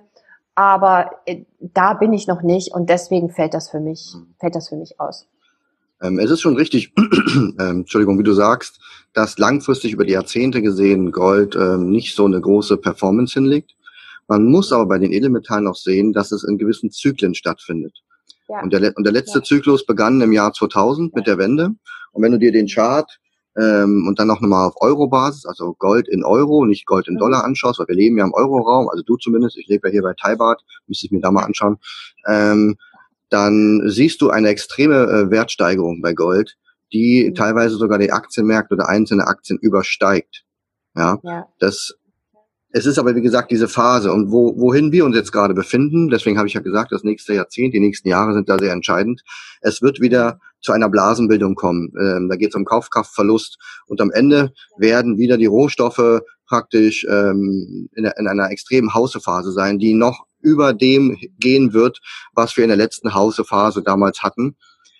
Aber äh, da bin ich noch nicht und deswegen fällt das für mich, fällt das für mich aus. Ähm, es ist schon richtig, ähm, Entschuldigung, wie du sagst, dass langfristig über die Jahrzehnte gesehen Gold ähm, nicht so eine große Performance hinlegt. Man muss aber bei den Edelmetallen auch sehen, dass es in gewissen Zyklen stattfindet. Ja. Und, der, und der letzte ja. Zyklus begann im Jahr zweitausend mit der Wende. Und wenn du dir den Chart ähm, und dann noch nochmal auf Euro-Basis, also Gold in Euro, nicht Gold in Dollar anschaust, weil wir leben ja im Euro-Raum, also du zumindest, ich lebe ja hier bei Thai-Baht, müsste ich mir da mal anschauen, ähm, dann siehst du eine extreme äh, Wertsteigerung bei Gold, die mhm. teilweise sogar die Aktienmärkte oder einzelne Aktien übersteigt. Ja, ja. Das Es ist aber, wie gesagt, diese Phase und wo, wohin wir uns jetzt gerade befinden, deswegen habe ich ja gesagt, das nächste Jahrzehnt, die nächsten Jahre sind da sehr entscheidend. Es wird wieder zu einer Blasenbildung kommen. Ähm, da geht es um Kaufkraftverlust und am Ende werden wieder die Rohstoffe praktisch ähm, in, in einer extremen Hausephase sein, die noch über dem gehen wird, was wir in der letzten Hausephase damals hatten.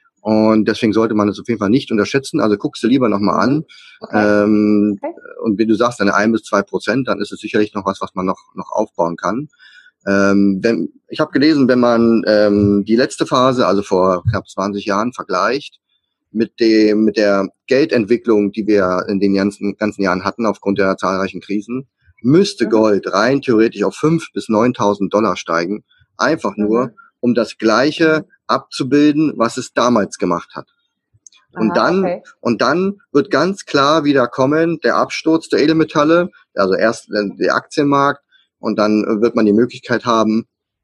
Und deswegen sollte man es auf jeden Fall nicht unterschätzen. Also guckst du lieber nochmal an. Okay. Ähm, okay. Und wie du sagst, eine ein bis zwei Prozent, dann ist es sicherlich noch was, was man noch noch aufbauen kann. Ähm, wenn, ich habe gelesen, wenn man ähm, die letzte Phase, also vor knapp zwanzig Jahren, vergleicht mit dem mit der Geldentwicklung, die wir in den ganzen ganzen Jahren hatten aufgrund der zahlreichen Krisen, müsste mhm. Gold rein theoretisch auf fünf bis neuntausend Dollar steigen. Einfach mhm. nur, um das Gleiche abzubilden, was es damals gemacht hat. Und Aha, dann, okay. und dann wird ganz klar wieder kommen, der Absturz der Edelmetalle, also erst der Aktienmarkt, und dann wird man die Möglichkeit haben,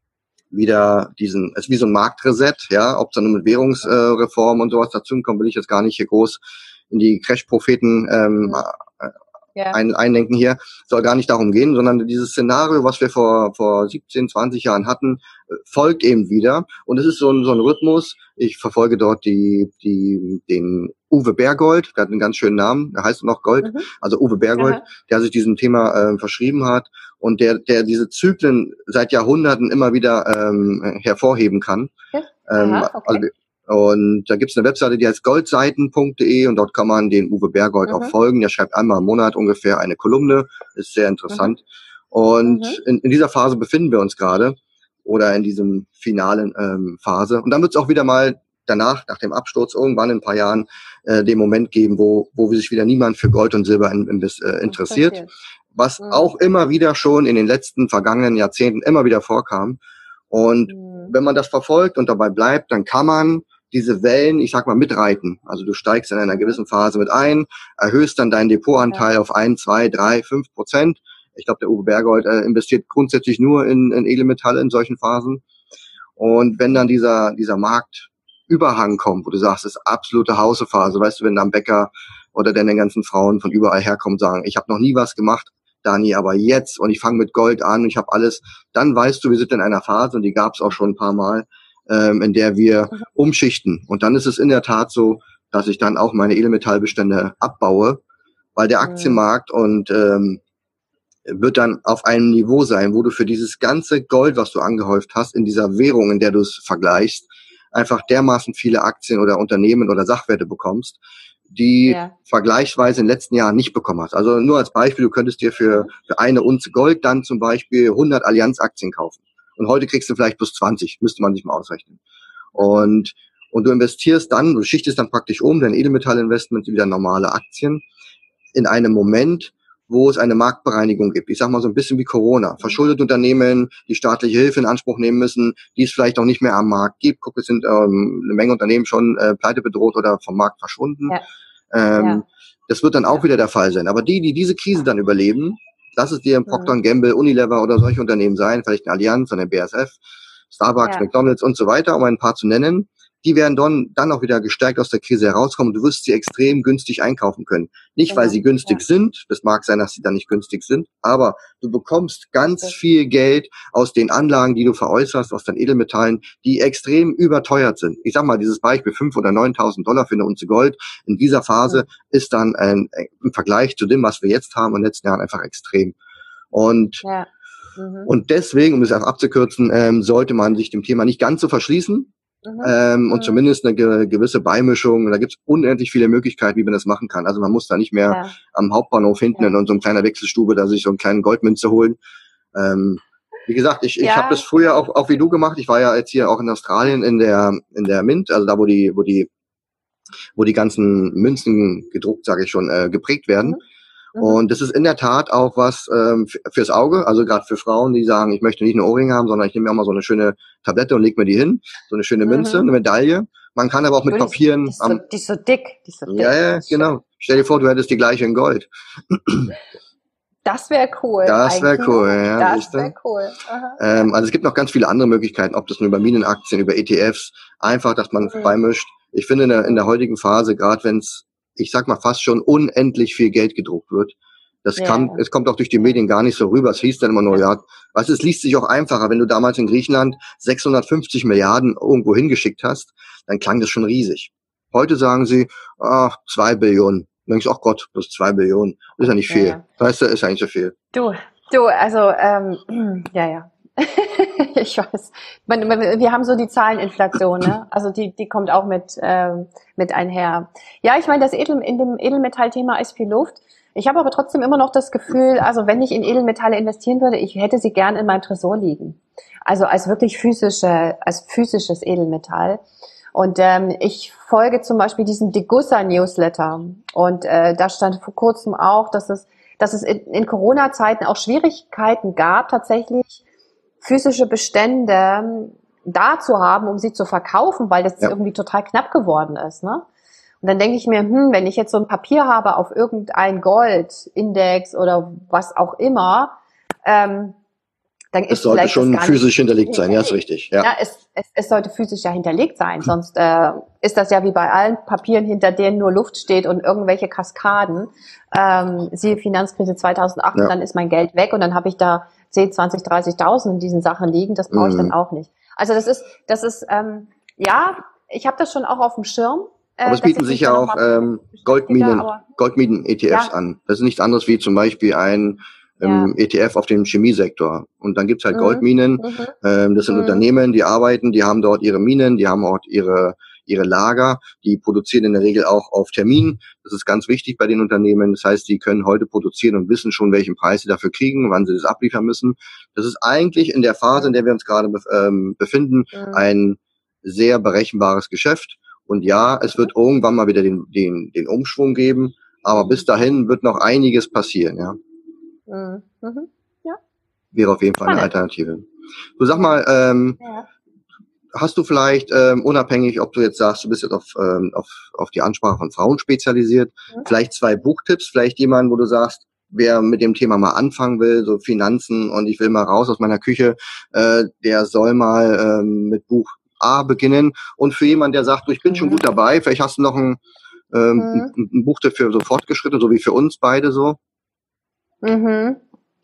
wieder diesen, es ist wie so ein Marktreset, ja, ob es dann mit Währungsreform äh, und sowas dazu kommt, will ich jetzt gar nicht hier groß in die Crash-Propheten ähm, äh, ja. ein, einlenken hier, soll gar nicht darum gehen, sondern dieses Szenario, was wir vor vor siebzehn, zwanzig Jahren hatten, folgt eben wieder. Und es ist so ein, so ein Rhythmus. Ich verfolge dort die die den Uwe Bergold, der hat einen ganz schönen Namen, der heißt noch Gold, mhm. also Uwe Bergold, Aha. der sich diesem Thema äh, verschrieben hat und der der diese Zyklen seit Jahrhunderten immer wieder ähm, hervorheben kann. Ja. Ähm, Aha, okay. also, und da gibt's eine Webseite, die heißt goldseiten punkt de und dort kann man den Uwe Bergold mhm. auch folgen. Der schreibt einmal im Monat ungefähr eine Kolumne, ist sehr interessant. Mhm. Und mhm. in, in dieser Phase befinden wir uns gerade oder in diesem finalen ähm, Phase. Und dann wird's auch wieder mal danach, nach dem Absturz, irgendwann in ein paar Jahren äh, den Moment geben, wo wo sich wieder niemand für Gold und Silber in, in, äh, interessiert. Was mhm. auch immer wieder schon in den letzten vergangenen Jahrzehnten immer wieder vorkam. Und mhm. wenn man das verfolgt und dabei bleibt, dann kann man diese Wellen, ich sag mal, mitreiten. Also du steigst in einer gewissen Phase mit ein, erhöhst dann deinen Depotanteil ja. auf ein, zwei, drei, fünf Prozent. Ich glaube, der Uwe Bergold äh, investiert grundsätzlich nur in, in Edelmetalle in solchen Phasen. Und wenn dann dieser dieser Marktüberhang kommt, wo du sagst, das ist absolute Hausephase, weißt du, wenn dann Bäcker oder deine ganzen Frauen von überall herkommen und sagen, ich habe noch nie was gemacht, Dani, aber jetzt und ich fange mit Gold an und ich habe alles, dann weißt du, wir sind in einer Phase und die gab es auch schon ein paar Mal, ähm, in der wir umschichten. Und dann ist es in der Tat so, dass ich dann auch meine Edelmetallbestände abbaue, weil der Aktienmarkt und ähm, wird dann auf einem Niveau sein, wo du für dieses ganze Gold, was du angehäuft hast, in dieser Währung, in der du es vergleichst, einfach dermaßen viele Aktien oder Unternehmen oder Sachwerte bekommst, die ja. vergleichsweise in den letzten Jahren nicht bekommen hast. Also nur als Beispiel, du könntest dir für, für eine Unze Gold dann zum Beispiel hundert Allianz-Aktien kaufen. Und heute kriegst du vielleicht plus zwanzig, müsste man sich mal ausrechnen. Und, und du investierst dann, du schichtest dann praktisch um, dein Edelmetallinvestment wieder normale Aktien in einem Moment, wo es eine Marktbereinigung gibt. Ich sag mal so ein bisschen wie Corona. Verschuldete Unternehmen, die staatliche Hilfe in Anspruch nehmen müssen, die es vielleicht auch nicht mehr am Markt gibt. Guck, es sind ähm, eine Menge Unternehmen schon äh, pleite bedroht oder vom Markt verschwunden. Ja. Ähm, ja. Das wird dann auch ja. wieder der Fall sein. Aber die, die diese Krise dann überleben, lass es dir ein Procter und Gamble, Unilever oder solche Unternehmen sein, vielleicht eine Allianz, eine B A S F, Starbucks, ja. McDonald's und so weiter, um ein paar zu nennen, die werden dann, dann auch wieder gestärkt aus der Krise herauskommen und du wirst sie extrem günstig einkaufen können. Nicht, Genau. weil sie günstig Ja. sind, das mag sein, dass sie dann nicht günstig sind, aber du bekommst ganz Richtig. viel Geld aus den Anlagen, die du veräußerst, aus deinen Edelmetallen, die extrem überteuert sind. Ich sag mal, dieses Beispiel fünf oder neuntausend Dollar für eine Unze Gold in dieser Phase Mhm. ist dann ein, im Vergleich zu dem, was wir jetzt haben in den letzten Jahren, einfach extrem. Und Ja. Mhm. und deswegen, um es auch abzukürzen, ähm, sollte man sich dem Thema nicht ganz so verschließen. Mhm. Ähm, und Mhm. zumindest eine ge gewisse Beimischung. Da gibt es unendlich viele Möglichkeiten, wie man das machen kann. Also man muss da nicht mehr Ja. am Hauptbahnhof hinten Ja. in so einer kleinen Wechselstube da sich so einen kleinen Goldmünze holen. Ähm, wie gesagt, ich, ich Ja, habe das früher genau. auch, auch wie du gemacht. Ich war ja jetzt hier auch in Australien in der in der Mint, also da wo die wo die wo die ganzen Münzen gedruckt, sage ich schon, äh, geprägt werden. Mhm. Mhm. Und das ist in der Tat auch was ähm, f- fürs Auge, also gerade für Frauen, die sagen, ich möchte nicht eine Ohrringe haben, sondern ich nehme mir auch mal so eine schöne Tablette und leg mir die hin, so eine schöne Münze, Mhm. eine Medaille. Man kann aber auch mit Du, die, ist, die, Papieren ist so, am, die ist so dick, die ist so ja, dick. ja, Das ist schön. genau. Stell dir vor, du hättest die gleiche in Gold. Das wäre cool. Das wäre Eigentlich. cool, ja, Das siehst du? wäre cool. Aha. Ähm, also es gibt noch ganz viele andere Möglichkeiten, ob das nur über Minenaktien, über E T Fs, einfach, dass man Mhm. beimischt. Ich finde in der, in der heutigen Phase, gerade wenn es, ich sag mal, fast schon unendlich viel Geld gedruckt wird, das Ja, kann, ja. es kommt auch durch die Ja. Medien gar nicht so rüber. Es hieß dann immer nur, Ja. ja, weißt du, es liest sich auch einfacher. Wenn du damals in Griechenland sechshundertfünfzig Milliarden irgendwo hingeschickt hast, dann klang das schon riesig. Heute sagen sie, ach, zwei Billionen. Dann denkst du, ach Gott, das ist zwei Billionen. Ist ja nicht Ja, viel. ja. Weißt du, ist ja nicht so viel. Du, du, also, ähm, ja, ja. Ich weiß. Man, man, wir haben so die Zahleninflation, ne? Also die, die kommt auch mit, ähm, mit einher. Ja, ich meine, das Edel, in dem Edelmetallthema ist viel Luft. Ich habe aber trotzdem immer noch das Gefühl, also wenn ich in Edelmetalle investieren würde, ich hätte sie gern in meinem Tresor liegen. Also als wirklich physische, als physisches Edelmetall. Und ähm, ich folge zum Beispiel diesem Degussa-Newsletter. Und äh, da stand vor kurzem auch, dass es, dass es in, in Corona-Zeiten auch Schwierigkeiten gab, tatsächlich physische Bestände da zu haben, um sie zu verkaufen, weil das Ja. irgendwie total knapp geworden ist, ne? Und dann denke ich mir, hm, wenn ich jetzt so ein Papier habe auf irgendein Goldindex oder was auch immer, ähm, dann Es ist sollte vielleicht das schon gar nicht physisch hinterlegt sein, ja, ist hinterlegt. richtig. Ja. Ja, es, es, es sollte physisch ja hinterlegt sein, sonst äh, ist das ja wie bei allen Papieren, hinter denen nur Luft steht und irgendwelche Kaskaden. Ähm, siehe Finanzkrise zweitausendacht, Ja. und dann ist mein Geld weg und dann habe ich da zehn, zwanzig, dreißigtausend in diesen Sachen liegen. Das brauche ich dann Mhm. auch nicht. Also das ist, das ist, ähm, ja, ich habe das schon auch auf dem Schirm. Äh, Aber es dass bieten ich sich mich ja da auch noch mal ähm, beschäftige, Goldminen, aber Goldminen-E T Fs ja, an. Das ist nichts anderes wie zum Beispiel ein ja. ähm, E T F auf dem Chemiesektor. Und dann gibt's halt Mhm. Goldminen. Mhm. Ähm, das sind Mhm. Unternehmen, die arbeiten, die haben dort ihre Minen, die haben dort ihre ihre Lager, die produzieren in der Regel auch auf Termin. Das ist ganz wichtig bei den Unternehmen. Das heißt, die können heute produzieren und wissen schon, welchen Preis sie dafür kriegen, wann sie das abliefern müssen. Das ist eigentlich in der Phase, in der wir uns gerade bef ähm, befinden, Mhm. ein sehr berechenbares Geschäft. Und ja, es wird irgendwann mal wieder den, den, den Umschwung geben, aber bis dahin wird noch einiges passieren, ja. Mhm. Mhm. Ja, Wäre auf jeden Fall eine spannend. Alternative. Du sag Ja. mal, ähm, Ja. hast du vielleicht, ähm, unabhängig, ob du jetzt sagst, du bist jetzt auf, ähm, auf, auf die Ansprache von Frauen spezialisiert, Mhm. vielleicht zwei Buchtipps, vielleicht jemanden, wo du sagst, wer mit dem Thema mal anfangen will, so Finanzen und ich will mal raus aus meiner Küche, äh, der soll mal ähm, mit Buch A beginnen. Und für jemanden, der sagt, du, ich bin schon Mhm. gut dabei, vielleicht hast du noch ein, ähm, Mhm. ein, ein Buchtipp für so Fortgeschrittene, so wie für uns beide so. Mhm.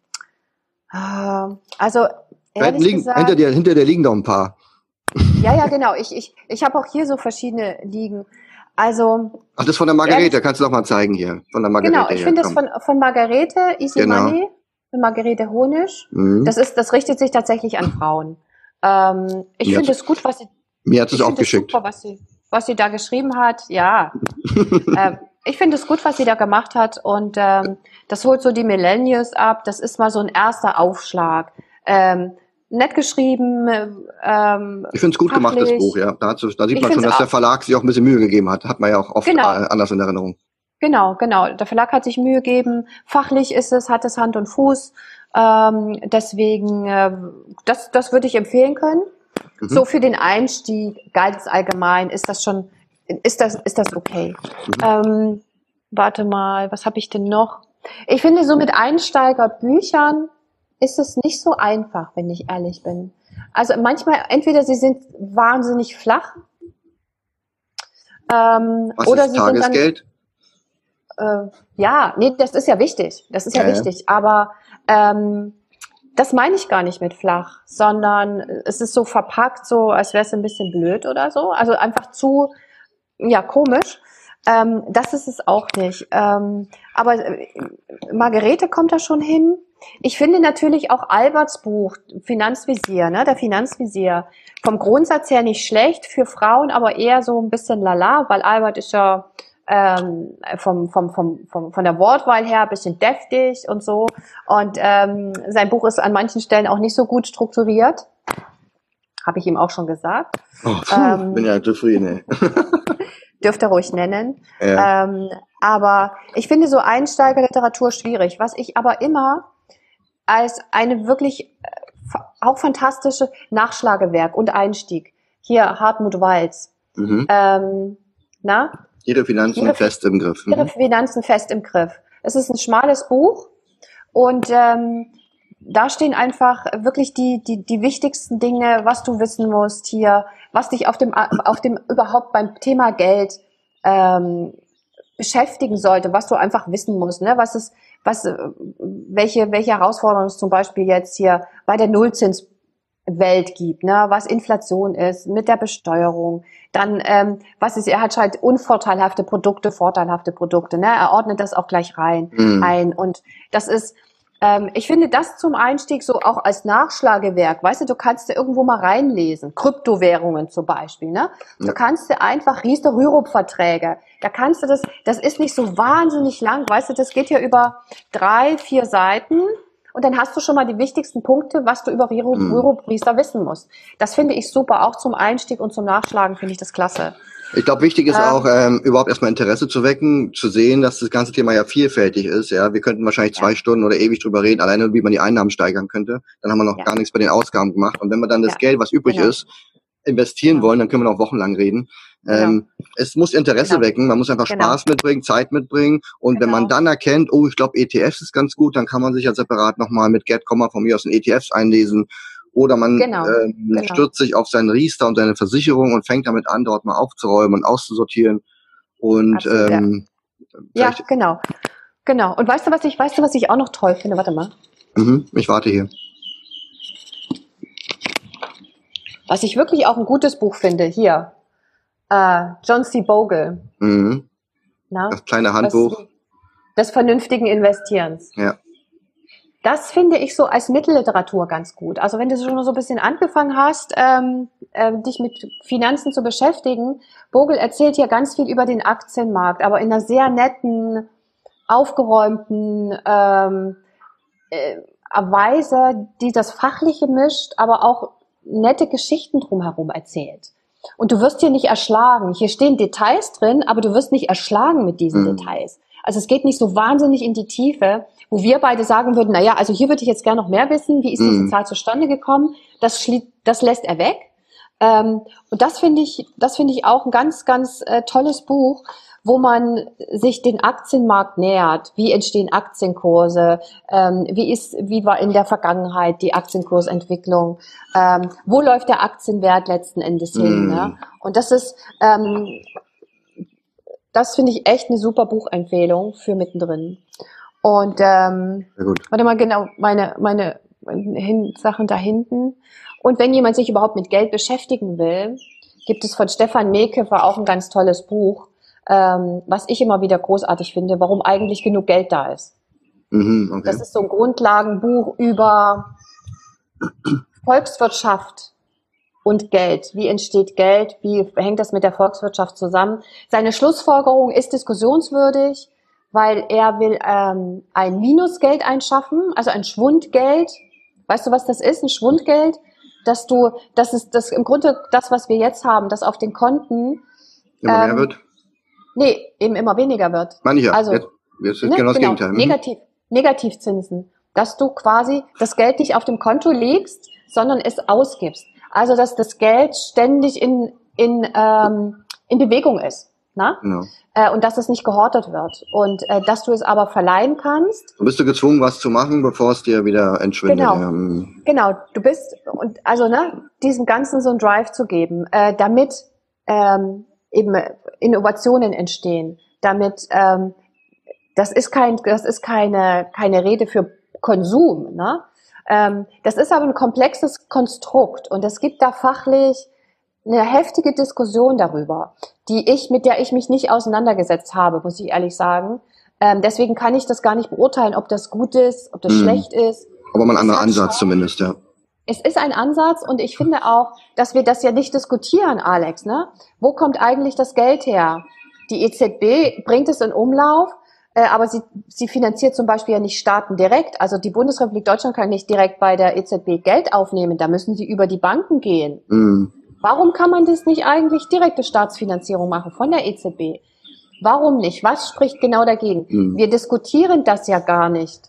Ah, Also Da hinten ehrlich liegen, hinter gesagt, dir, hinter dir liegen noch ein paar. ja, ja, genau. Ich, ich, ich habe auch hier so verschiedene liegen. Also Ach, das ist von der ehrlich, Margarete, kannst du doch mal zeigen hier. Von der genau. Margarete Ich hier, finde es komm. von von Margarete Easy Genau. Money, von Margarete Honisch. Mhm. Das ist, das richtet sich tatsächlich an Frauen. Ähm, ich Mir hat, finde es gut, was sie, mir hat es ich auch finde es geschickt. super, was sie, was sie da geschrieben hat. Ja, ähm, ich finde es gut, was sie da gemacht hat, und ähm, das holt so die Millennials ab. Das ist mal so ein erster Aufschlag. Ähm, nett geschrieben, ähm, Ich finde es gut gemacht, das Buch, fachlich. ja. Da, hat, da sieht Ich man finde schon, es dass der auch, Verlag sich auch ein bisschen Mühe gegeben hat. Hat man ja auch oft äh, genau, anders in Erinnerung. genau, genau. Der Verlag hat sich Mühe gegeben. Fachlich ist es, hat es Hand und Fuß. Ähm, deswegen, äh, das, das würde ich empfehlen können. So Mhm. für den Einstieg, ganz allgemein, ist das schon, ist das, ist das okay. Mhm. Ähm, warte mal, was habe ich denn noch? Ich finde, so mit Einsteigerbüchern ist es nicht so einfach, wenn ich ehrlich bin. Also manchmal, entweder sie sind wahnsinnig flach, Ähm, Was oder ist sie sind dann, Tagesgeld? äh, ja, nee, das ist ja wichtig. Das ist ja, Ja, ja. wichtig. Aber ähm, das meine ich gar nicht mit flach, sondern es ist so verpackt, so als wäre es ein bisschen blöd oder so. Also einfach zu, ja, komisch. Ähm, das ist es auch nicht. Ähm, aber äh, Margarete kommt da schon hin. Ich finde natürlich auch Alberts Buch, Finanzvisier, ne, der Finanzvisier, vom Grundsatz her nicht schlecht, für Frauen aber eher so ein bisschen lala, weil Albert ist ja ähm, vom, vom, vom, vom, von der Wortwahl her ein bisschen deftig und so. Und ähm, sein Buch ist an manchen Stellen auch nicht so gut strukturiert. Habe ich ihm auch schon gesagt. Oh, puh, Ähm, bin ja zufrieden, ey. dürft ihr ruhig nennen. Ja. Ähm, aber ich finde so Einsteigerliteratur schwierig. Was ich aber immer als eine wirklich äh, auch fantastische Nachschlagewerk und Einstieg. Hier Hartmut Walz. Mhm. Ähm, na? Ihre Finanzen Ihre, fest im Griff. Ihre Mhm. Finanzen fest im Griff. Es ist ein schmales Buch und ähm, da stehen einfach wirklich die, die, die wichtigsten Dinge, was du wissen musst hier, was dich auf dem, auf dem überhaupt beim Thema Geld ähm, beschäftigen sollte, was du einfach wissen musst, ne? Was ist, was, äh, welche, welche Herausforderungen es zum Beispiel jetzt hier bei der Nullzinswelt gibt, ne? Was Inflation ist, mit der Besteuerung, dann, ähm, was ist, er hat halt unvorteilhafte Produkte, vorteilhafte Produkte, ne? Er ordnet das auch gleich rein, Mhm. ein und das ist, ähm, ich finde das zum Einstieg so auch als Nachschlagewerk, weißt du, du kannst dir irgendwo mal reinlesen, Kryptowährungen zum Beispiel, ne? Du Ja. kannst dir einfach Riester-Rürup-Verträge, da kannst du das, das ist nicht so wahnsinnig lang, weißt du, das geht ja über drei, vier Seiten und dann hast du schon mal die wichtigsten Punkte, was du über Mhm. Rürup-Riester wissen musst. Das finde ich super, auch zum Einstieg und zum Nachschlagen finde ich das klasse. Ich glaube, wichtig ist Ähm, auch, ähm, überhaupt erstmal Interesse zu wecken, zu sehen, dass das ganze Thema ja vielfältig ist. Ja, wir könnten wahrscheinlich zwei Ja. Stunden oder ewig drüber reden, alleine wie man die Einnahmen steigern könnte. Dann haben wir noch Ja. gar nichts bei den Ausgaben gemacht. Und wenn wir dann das Ja. Geld, was übrig Genau. ist, investieren Genau. wollen, dann können wir noch wochenlang reden. Genau. Ähm, es muss Interesse Genau. wecken, man muss einfach Genau. Spaß mitbringen, Zeit mitbringen. Und wenn man Genau. dann erkennt, oh, ich glaube, E T Fs ist ganz gut, dann kann man sich ja separat nochmal mit Get, von mir aus in E T Fs einlesen. Oder man Genau. ähm, Genau. stürzt sich auf seinen Riester und seine Versicherung und fängt damit an, dort mal aufzuräumen und auszusortieren. Und Absolut, ja. ähm, Ja, vielleicht, genau. Genau. Und weißt du, was ich, weißt du, was ich auch noch toll finde? Warte mal. mhm, ich warte hier. Was ich wirklich auch ein gutes Buch finde, hier. Äh, John C. Bogle. Mhm. Na? Das kleine Das, Handbuch. des vernünftigen Investierens. Ja. Das finde ich so als Mittelliteratur ganz gut. Also wenn du schon so ein bisschen angefangen hast, ähm, äh, dich mit Finanzen zu beschäftigen, Bogle erzählt hier ganz viel über den Aktienmarkt, aber in einer sehr netten, aufgeräumten ähm, äh, Weise, die das Fachliche mischt, aber auch nette Geschichten drumherum erzählt. Und du wirst hier nicht erschlagen. Hier stehen Details drin, aber du wirst nicht erschlagen mit diesen Mhm. Details. Also es geht nicht so wahnsinnig in die Tiefe, wo wir beide sagen würden, na ja, also hier würde ich jetzt gerne noch mehr wissen, wie ist diese Mhm. Zahl zustande gekommen? Das schlie- das lässt er weg. Ähm, und das finde ich, das finde ich auch ein ganz, ganz äh, tolles Buch, wo man sich den Aktienmarkt nähert. Wie entstehen Aktienkurse? Ähm, wie ist, wie war in der Vergangenheit die Aktienkursentwicklung? Ähm, wo läuft der Aktienwert letzten Endes hin? Mhm. Ne? Und das ist, ähm, das finde ich echt eine super Buchempfehlung für mittendrin. Und ähm, Sehr gut. warte mal, genau, meine, meine hin, Sachen da hinten. Und wenn jemand sich überhaupt mit Geld beschäftigen will, gibt es von Stefan Mehkefer auch ein ganz tolles Buch, ähm, was ich immer wieder großartig finde, warum eigentlich genug Geld da ist. Mhm, okay. Das ist so ein Grundlagenbuch über Volkswirtschaft und Geld. Wie entsteht Geld? Wie hängt das mit der Volkswirtschaft zusammen? Seine Schlussfolgerung ist diskussionswürdig, weil er will ähm, ein Minusgeld einschaffen, also ein Schwundgeld. Weißt du, was das ist? Ein Schwundgeld, dass du, das ist das im Grunde das, was wir jetzt haben, das auf den Konten Immer mehr ähm, wird? nee, eben immer weniger wird. Meine ich ja. Also, Jetzt, jetzt ist ne, genau das genau, Gegenteil. Mhm. negativ, Negativzinsen, dass du quasi das Geld nicht auf dem Konto legst, sondern es ausgibst. Also, dass das Geld ständig in, in, ähm, in Bewegung ist. Na? Genau. Äh, und dass es nicht gehortet wird. Und äh, dass du es aber verleihen kannst. Dann bist du gezwungen, was zu machen, bevor es dir wieder entschwindet. Genau. Ja. Mhm. Genau, du bist, und also ne, diesem Ganzen so einen Drive zu geben, äh, damit ähm, eben Innovationen entstehen, damit ähm, das ist kein, das ist keine keine Rede für Konsum, ne? Ähm, das ist aber ein komplexes Konstrukt und es gibt da fachlich eine heftige Diskussion darüber, die ich mit der ich mich nicht auseinandergesetzt habe, muss ich ehrlich sagen. Ähm, deswegen kann ich das gar nicht beurteilen, ob das gut ist, ob das hm. schlecht ist. Aber mal ein anderer Ansatz schon, zumindest, ja. Es ist ein Ansatz und ich finde auch, dass wir das ja nicht diskutieren, Alex, ne? Wo kommt eigentlich das Geld her? Die E Z B bringt es in Umlauf, äh, aber sie, sie finanziert zum Beispiel ja nicht Staaten direkt. Also die Bundesrepublik Deutschland kann nicht direkt bei der E Z B Geld aufnehmen. Da müssen sie über die Banken gehen. Mhm. Warum kann man das nicht eigentlich direkte Staatsfinanzierung machen von der E Z B? Warum nicht? Was spricht genau dagegen? Mhm. Wir diskutieren das ja gar nicht.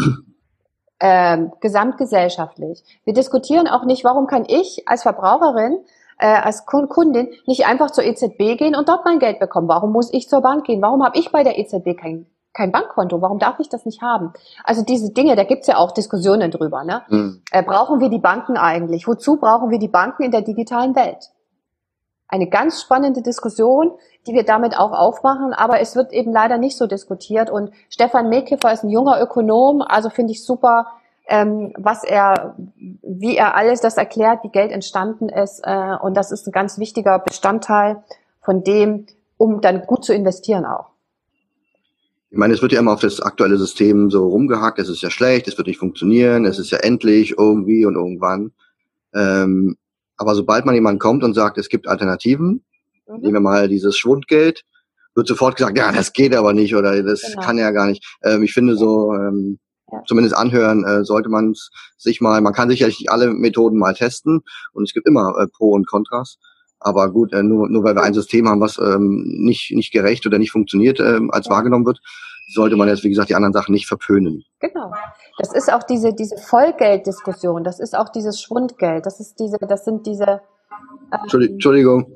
Ähm, gesamtgesellschaftlich. Wir diskutieren auch nicht, warum kann ich als Verbraucherin, äh, als Kundin nicht einfach zur E Z B gehen und dort mein Geld bekommen? Warum muss ich zur Bank gehen? Warum habe ich bei der E Z B kein, kein Bankkonto? Warum darf ich das nicht haben? Also diese Dinge, da gibt's ja auch Diskussionen drüber. Ne? Mhm. Äh, brauchen wir die Banken eigentlich? Wozu brauchen wir die Banken in der digitalen Welt? Eine ganz spannende Diskussion, die wir damit auch aufmachen, aber es wird eben leider nicht so diskutiert. Und Stefan Mekhifer ist ein junger Ökonom, also finde ich super, ähm, was er, wie er alles das erklärt, wie Geld entstanden ist. Äh, und das ist ein ganz wichtiger Bestandteil von dem, um dann gut zu investieren auch. Ich meine, es wird ja immer auf das aktuelle System so rumgehackt, es ist ja schlecht, es wird nicht funktionieren, es ist ja endlich irgendwie und irgendwann. Ähm, Aber sobald man jemand kommt und sagt, es gibt Alternativen, mhm. nehmen wir mal dieses Schwundgeld, wird sofort gesagt, ja, das geht aber nicht oder das genau. kann ja gar nicht. Ähm, ich finde so, ähm, ja. zumindest anhören äh, sollte man sich mal, man kann sicherlich alle Methoden mal testen und es gibt immer äh, Pro und Kontras. Aber gut, äh, nur, nur weil wir ein System haben, was ähm, nicht nicht gerecht oder nicht funktioniert, äh, als ja. wahrgenommen wird, sollte man jetzt, wie gesagt, die anderen Sachen nicht verpönen. Genau. Das ist auch diese, diese Vollgelddiskussion. Das ist auch dieses Schwundgeld. Das ist diese, das sind diese, ähm, Entschuldigung.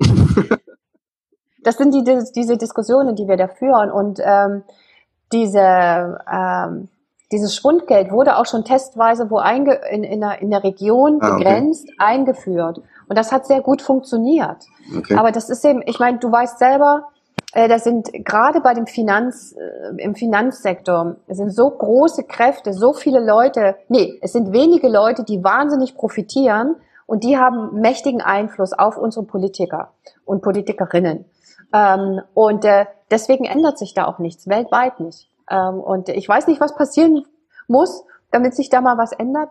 Das sind die, diese Diskussionen, die wir da führen. Und, ähm, diese, ähm, dieses Schwundgeld wurde auch schon testweise wo einge, in, in der, in der Region ah, begrenzt okay. eingeführt. Und das hat sehr gut funktioniert. Okay. Aber das ist eben, ich meine, du weißt selber, da sind gerade bei dem Finanz, im Finanzsektor, es sind so große Kräfte, so viele Leute, nee, es sind wenige Leute, die wahnsinnig profitieren und die haben mächtigen Einfluss auf unsere Politiker und Politikerinnen. Und deswegen ändert sich da auch nichts, weltweit nicht. Und ich weiß nicht, was passieren muss, damit sich da mal was ändert.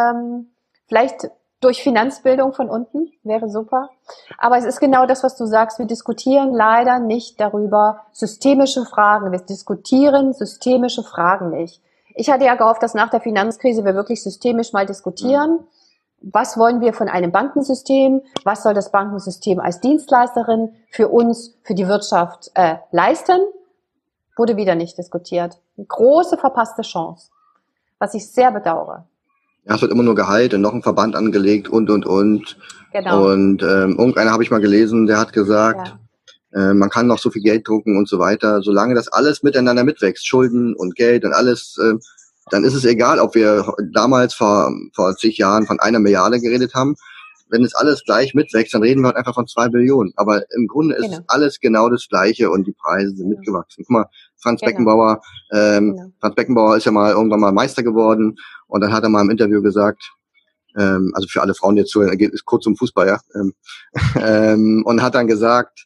Vielleicht durch Finanzbildung von unten, wäre super. Aber es ist genau das, was du sagst. Wir diskutieren leider nicht darüber systemische Fragen. Wir diskutieren systemische Fragen nicht. Ich hatte ja gehofft, dass nach der Finanzkrise wir wirklich systemisch mal diskutieren. Was wollen wir von einem Bankensystem? Was soll das Bankensystem als Dienstleisterin für uns, für die Wirtschaft äh, leisten? Wurde wieder nicht diskutiert. Eine große verpasste Chance, was ich sehr bedauere. Ja, es wird immer nur gehalten, noch ein Verband angelegt und, und, und. Genau. Und ähm, irgendeiner habe ich mal gelesen, der hat gesagt, ja. äh, man kann noch so viel Geld drucken und so weiter. Solange das alles miteinander mitwächst, Schulden und Geld und alles, äh, dann ist es egal, ob wir damals vor vor zig Jahren von einer Milliarde geredet haben. Wenn es alles gleich mitwächst, dann reden wir halt einfach von zwei Billionen. Aber im Grunde ist genau. alles genau das Gleiche und die Preise sind genau. mitgewachsen. Guck mal, Franz genau. Beckenbauer, ähm, genau. Franz Beckenbauer ist ja mal irgendwann mal Meister geworden und dann hat er mal im Interview gesagt, ähm, also für alle Frauen, die jetzt zuhören, geht es kurz um Fußball, ja, ähm, ähm, und hat dann gesagt,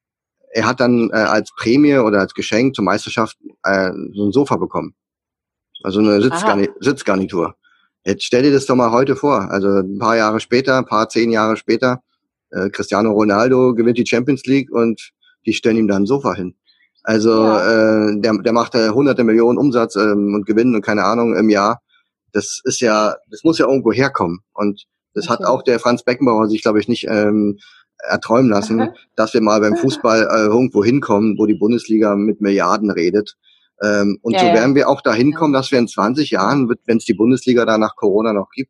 er hat dann äh, als Prämie oder als Geschenk zur Meisterschaft äh, so ein Sofa bekommen. Also eine Sitzgarni- Sitzgarnitur. Jetzt stell dir das doch mal heute vor. Also ein paar Jahre später, ein paar zehn Jahre später, äh, Cristiano Ronaldo gewinnt die Champions League und die stellen ihm da ein Sofa hin. Also ja. äh, der, der macht äh, hunderte Millionen Umsatz ähm, und Gewinn und keine Ahnung im Jahr. Das ist ja, das muss ja irgendwo herkommen. Und das okay. hat auch der Franz Beckenbauer sich, glaube ich, nicht ähm, erträumen lassen, Aha. dass wir mal beim Fußball äh, irgendwo hinkommen, wo die Bundesliga mit Milliarden redet. Ähm, und ja, so werden wir auch dahin kommen, dass wir in zwanzig Jahren, wenn es die Bundesliga da nach Corona noch gibt,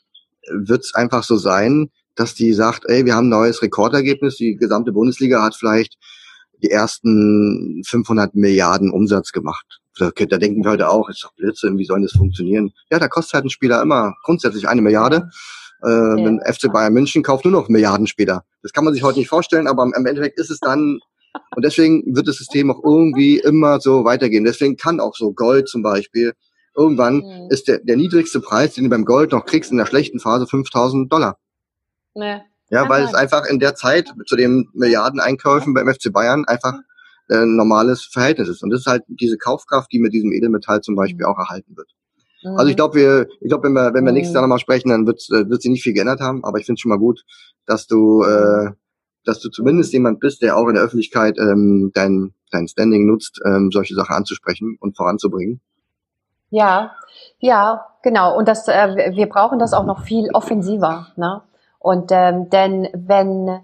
wird es einfach so sein, dass die sagt, ey, wir haben ein neues Rekordergebnis, die gesamte Bundesliga hat vielleicht die ersten fünfhundert Milliarden Umsatz gemacht. Da, da denken wir heute auch, ist doch Blödsinn, wie soll das funktionieren? Ja, da kostet halt ein Spieler immer grundsätzlich eine Milliarde. äh, wenn F C Bayern München kauft nur noch Milliarden später. Das kann man sich heute nicht vorstellen, aber im Endeffekt ist es dann, und deswegen wird das System auch irgendwie immer so weitergehen. Deswegen kann auch so Gold zum Beispiel, irgendwann mhm. ist der, der niedrigste Preis, den du beim Gold noch kriegst in der schlechten Phase, fünftausend Dollar. Nee. Ja, weil es einfach in der Zeit zu den Milliardeneinkäufen beim F C Bayern einfach ein normales Verhältnis ist. Und das ist halt diese Kaufkraft, die mit diesem Edelmetall zum Beispiel auch erhalten wird. Mhm. Also ich glaube, wir, ich glaube, wenn wir, wenn wir nächstes Jahr nochmal sprechen, dann wird wird sie nicht viel geändert haben. Aber ich finde es schon mal gut, dass du, äh, dass du zumindest jemand bist, der auch in der Öffentlichkeit ähm, dein dein Standing nutzt, ähm, solche Sachen anzusprechen und voranzubringen. Ja, ja, genau. Und das, äh, wir brauchen das auch noch viel offensiver, ne? Und ähm, denn wenn,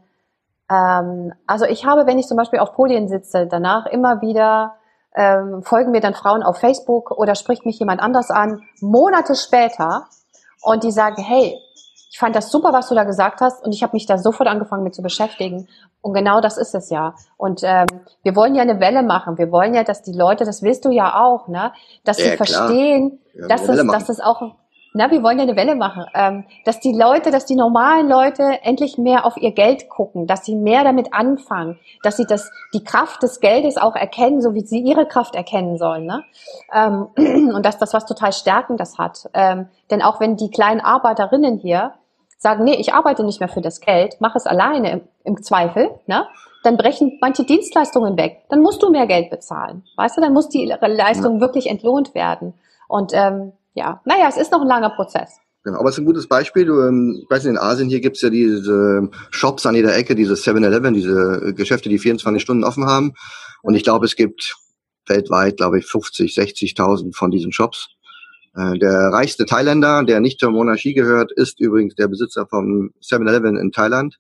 ähm, also ich habe, wenn ich zum Beispiel auf Podien sitze, danach immer wieder ähm, folgen mir dann Frauen auf Facebook oder spricht mich jemand anders an, Monate später, und die sagen, hey, ich fand das super, was du da gesagt hast, und ich habe mich da sofort angefangen mit zu beschäftigen. Und genau das ist es ja. Und ähm, wir wollen ja eine Welle machen. Wir wollen ja, dass die Leute, das willst du ja auch, ne, dass sie ja, verstehen, ja, dass es, dass es auch Na, wir wollen ja eine Welle machen, ähm, dass die Leute, dass die normalen Leute endlich mehr auf ihr Geld gucken, dass sie mehr damit anfangen, dass sie das, die Kraft des Geldes auch erkennen, so wie sie ihre Kraft erkennen sollen, ne? Ähm, und dass das was total Stärkendes hat. Ähm, denn auch wenn die kleinen Arbeiterinnen hier sagen, nee, ich arbeite nicht mehr für das Geld, mach es alleine im, im Zweifel, ne? Dann brechen manche Dienstleistungen weg. Dann musst du mehr Geld bezahlen, weißt du? Dann muss die Leistung wirklich entlohnt werden. Und ähm, ja, naja, es ist noch ein langer Prozess. Genau, aber es ist ein gutes Beispiel. Du, ähm, ich weiß nicht, in Asien hier gibt's ja diese Shops an jeder Ecke, diese seven eleven, diese Geschäfte, die vierundzwanzig Stunden offen haben. Und ich glaube, es gibt weltweit, glaube ich, fünfzig, sechzigtausend von diesen Shops. Äh, der reichste Thailänder, der nicht zur Monarchie gehört, ist übrigens der Besitzer vom seven eleven in Thailand.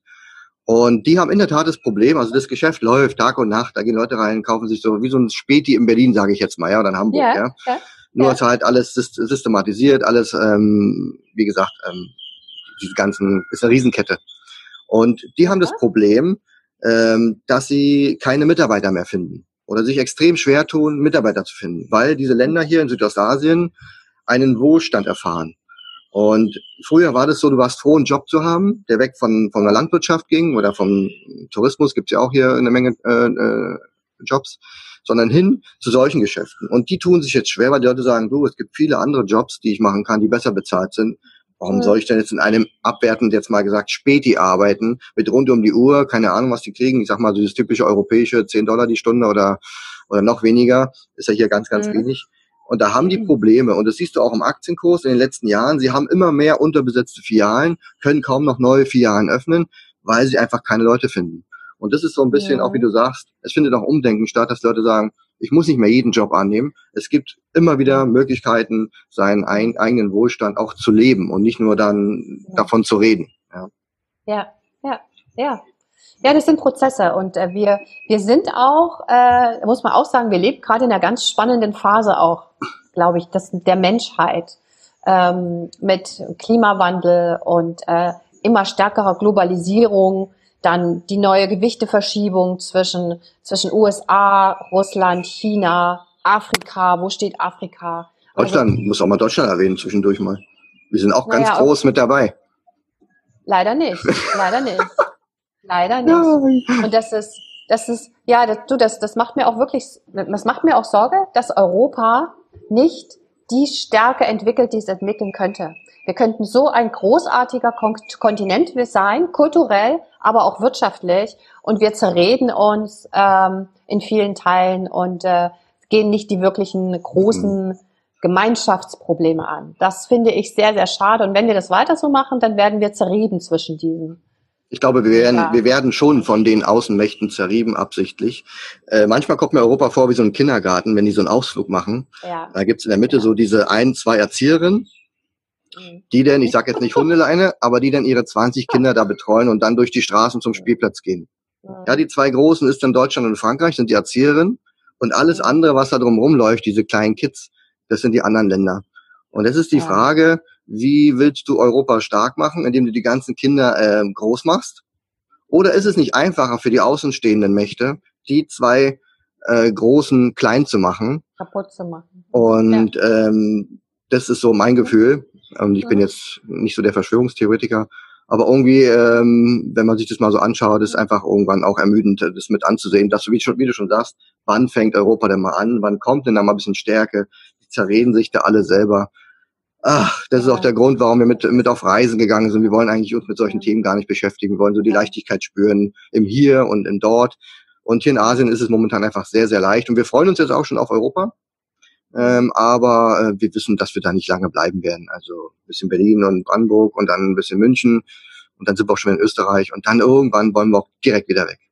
Und die haben in der Tat das Problem, also das Geschäft läuft Tag und Nacht, da gehen Leute rein, kaufen sich so wie so ein Späti in Berlin, sage ich jetzt mal, ja, oder in Hamburg, ja. ja. ja. Nur ja. ist halt alles systematisiert, alles, ähm, wie gesagt, ähm, diese ganzen, ist eine Riesenkette. Und die haben das Problem, ähm, dass sie keine Mitarbeiter mehr finden oder sich extrem schwer tun, Mitarbeiter zu finden, weil diese Länder hier in Südostasien einen Wohlstand erfahren. Und früher war das so, du warst froh, einen Job zu haben, der weg von, von der Landwirtschaft ging oder vom Tourismus, gibt's ja auch hier eine Menge äh, äh, Jobs, sondern hin zu solchen Geschäften. Und die tun sich jetzt schwer, weil die Leute sagen, du, es gibt viele andere Jobs, die ich machen kann, die besser bezahlt sind. Warum soll ich denn jetzt in einem abwertend jetzt mal gesagt Späti arbeiten, mit rund um die Uhr, keine Ahnung, was die kriegen. Ich sag mal, dieses typische europäische zehn Dollar die Stunde oder oder noch weniger, ist ja hier ganz, ganz mhm. wenig. Und da haben die Probleme. Und das siehst du auch im Aktienkurs in den letzten Jahren. Sie haben immer mehr unterbesetzte Filialen, können kaum noch neue Filialen öffnen, weil sie einfach keine Leute finden. Und das ist so ein bisschen, ja. auch wie du sagst, es findet auch Umdenken statt, dass Leute sagen, ich muss nicht mehr jeden Job annehmen. Es gibt immer wieder Möglichkeiten, seinen ein, eigenen Wohlstand auch zu leben und nicht nur dann ja. davon zu reden. Ja, ja, ja. ja. Ja, das sind Prozesse, und äh, wir wir sind auch, äh, muss man auch sagen, wir leben gerade in einer ganz spannenden Phase auch, glaube ich, das der Menschheit, ähm, mit Klimawandel und äh, immer stärkerer Globalisierung, dann die neue Gewichteverschiebung zwischen zwischen U S A, Russland, China, Afrika. Wo steht Afrika? Deutschland, also, muss auch mal Deutschland erwähnen zwischendurch mal. Wir sind auch ganz naja, groß auch, mit dabei. Leider nicht, leider nicht. Leider nicht. Und das ist, das ist, ja, das, du, das, das macht mir auch wirklich, das macht mir auch Sorge, dass Europa nicht die Stärke entwickelt, die es entwickeln könnte. Wir könnten so ein großartiger Kon- Kontinent sein, kulturell, aber auch wirtschaftlich, und wir zerreden uns ähm, in vielen Teilen und äh, gehen nicht die wirklichen großen mhm. Gemeinschaftsprobleme an. Das finde ich sehr, sehr schade. Und wenn wir das weiter so machen, dann werden wir zerrieben zwischen diesen. Ich glaube, wir werden, ja. wir werden schon von den Außenmächten zerrieben, absichtlich. Äh, manchmal kommt mir Europa vor wie so ein Kindergarten, wenn die so einen Ausflug machen. Ja. Da gibt's in der Mitte ja. so diese ein, zwei Erzieherinnen, mhm. die denn, ich sag jetzt nicht Hundeleine, aber die dann ihre zwanzig Kinder da betreuen und dann durch die Straßen zum Spielplatz gehen. Mhm. Ja, die zwei Großen ist dann Deutschland und Frankreich, sind die Erzieherinnen. Und alles mhm. andere, was da drumherum läuft, diese kleinen Kids, das sind die anderen Länder. Und es ist die ja. Frage, wie willst du Europa stark machen, indem du die ganzen Kinder äh, groß machst? Oder ist es nicht einfacher für die außenstehenden Mächte, die zwei äh, Großen klein zu machen? Kaputt zu machen. Und ja. ähm, Das ist so mein Gefühl. Und ich bin jetzt nicht so der Verschwörungstheoretiker. Aber irgendwie, ähm, wenn man sich das mal so anschaut, ist einfach irgendwann auch ermüdend, das mit anzusehen, dass du, wie, schon, wie du schon sagst, wann fängt Europa denn mal an? Wann kommt denn da mal ein bisschen Stärke? Die zerreden sich da alle selber. Ach, das ist auch der Grund, warum wir mit, mit auf Reisen gegangen sind. Wir wollen eigentlich uns mit solchen Themen gar nicht beschäftigen. Wir wollen so die Leichtigkeit spüren im Hier und im Dort. Und hier in Asien ist es momentan einfach sehr, sehr leicht. Und wir freuen uns jetzt auch schon auf Europa. Ähm, aber äh, wir wissen, dass wir da nicht lange bleiben werden. Also ein bisschen Berlin und Brandenburg und dann ein bisschen München und dann sind wir auch schon in Österreich und dann irgendwann wollen wir auch direkt wieder weg.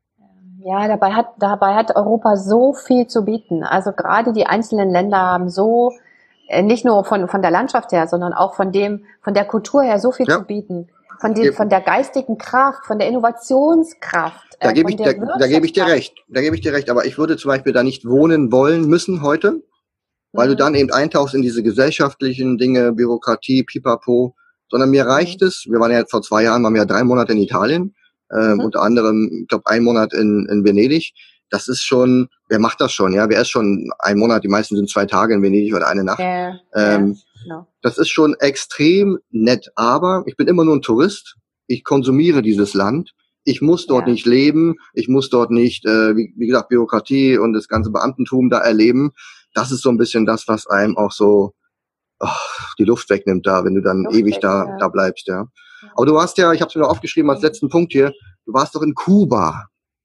Ja, dabei hat dabei hat Europa so viel zu bieten. Also gerade die einzelnen Länder haben so äh, nicht nur von von der Landschaft her, sondern auch von dem von der Kultur her so viel ja. zu bieten. Von dem, von der geistigen Kraft, von der Innovationskraft. Da gebe ich, da, da gebe ich dir recht. Da gebe ich dir recht. Aber ich würde zum Beispiel da nicht wohnen wollen müssen heute. Weil du dann eben eintauchst in diese gesellschaftlichen Dinge, Bürokratie, Pipapo, sondern mir reicht es, wir waren ja vor zwei Jahren, waren wir ja drei Monate in Italien, äh, mhm. unter anderem, ich glaube, ein Monat in, in Venedig. Das ist schon, wer macht das schon, ja? Wer ist schon ein Monat, die meisten sind zwei Tage in Venedig oder eine Nacht. Ja, ähm, ja, no. Das ist schon extrem nett, aber ich bin immer nur ein Tourist, ich konsumiere dieses Land. Ich muss dort ja. nicht leben, ich muss dort nicht, äh, wie, wie gesagt, Bürokratie und das ganze Beamtentum da erleben. Das ist so ein bisschen das, was einem auch so oh, die Luft wegnimmt da, wenn du dann Luft ewig weg, da ja. da bleibst, ja. Aber du warst ja, ich habe es mir noch aufgeschrieben als letzten Punkt hier, du warst doch in Kuba.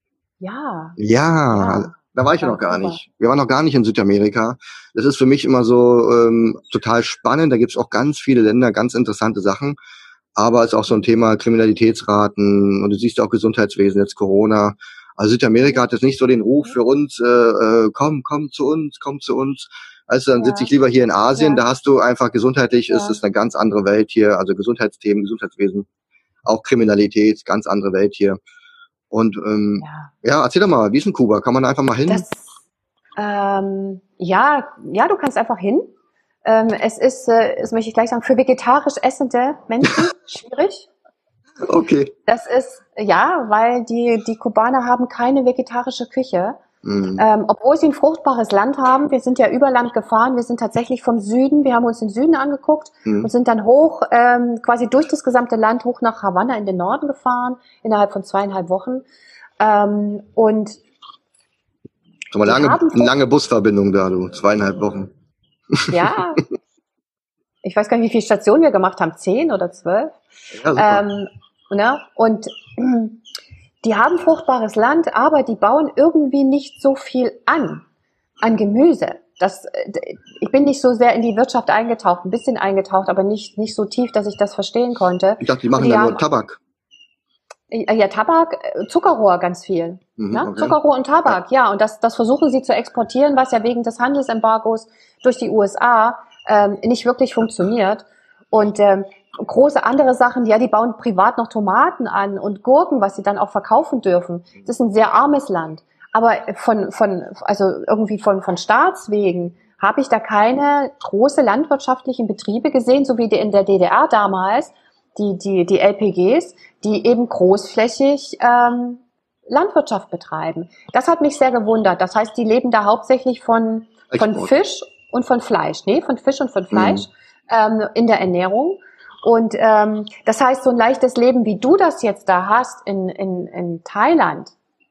Ja. Ja, ja. Da war ich ja noch gar Kuba. nicht. Wir waren noch gar nicht in Südamerika. Das ist für mich immer so ähm, total spannend. Da gibt's auch ganz viele Länder, ganz interessante Sachen. Aber es ist auch so ein Thema Kriminalitätsraten und du siehst auch Gesundheitswesen, jetzt Corona. Also Südamerika hat jetzt nicht so den Ruf für uns, äh, äh, komm, komm zu uns, komm zu uns. Also dann ja. sitze ich lieber hier in Asien, ja. da hast du einfach gesundheitlich, ja. ist es eine ganz andere Welt hier, also Gesundheitsthemen, Gesundheitswesen, auch Kriminalität, ganz andere Welt hier. Und ähm, ja. ja, erzähl doch mal, wie ist in Kuba? Kann man da einfach mal hin? Das, ähm, ja, ja, du kannst einfach hin. Ähm, es ist, äh, das möchte ich gleich sagen, für vegetarisch essende Menschen schwierig. Okay. Das ist, ja, weil die, die Kubaner haben keine vegetarische Küche. Mhm. Ähm, obwohl sie ein fruchtbares Land haben. Wir sind ja über Land gefahren. Wir sind tatsächlich vom Süden. Wir haben uns den Süden angeguckt mhm. und sind dann hoch, ähm, quasi durch das gesamte Land hoch nach Havanna in den Norden gefahren, innerhalb von zweieinhalb Wochen. Ähm, und aber lange, lange Busverbindung da, du, zweieinhalb Wochen. Ja. Ich weiß gar nicht, wie viele Stationen wir gemacht haben. Zehn oder zwölf? Ja, ähm, ne? Und die haben fruchtbares Land, aber die bauen irgendwie nicht so viel an, an Gemüse. Das, ich bin nicht so sehr in die Wirtschaft eingetaucht, ein bisschen eingetaucht, aber nicht, nicht so tief, dass ich das verstehen konnte. Ich dachte, die machen die da haben, nur Tabak. Ja, Tabak, Zuckerrohr ganz viel. Mhm, ne? Okay. Zuckerrohr und Tabak, ja. Und das, das versuchen sie zu exportieren, was ja wegen des Handelsembargos durch die U S A ähm, nicht wirklich funktioniert. Und ähm, große andere Sachen, ja, die bauen privat noch Tomaten an und Gurken, was sie dann auch verkaufen dürfen. Das ist ein sehr armes Land. Aber von, von, also irgendwie von, von Staatswegen habe ich da keine große landwirtschaftlichen Betriebe gesehen, so wie die in der D D R damals, die, die, die L P Gs, die eben großflächig ähm, Landwirtschaft betreiben. Das hat mich sehr gewundert. Das heißt, die leben da hauptsächlich von, von Fisch und von Fleisch. Nee, von Fisch und von Fleisch mhm. ähm, in der Ernährung. Und ähm, das heißt, so ein leichtes Leben, wie du das jetzt da hast in, in, in Thailand.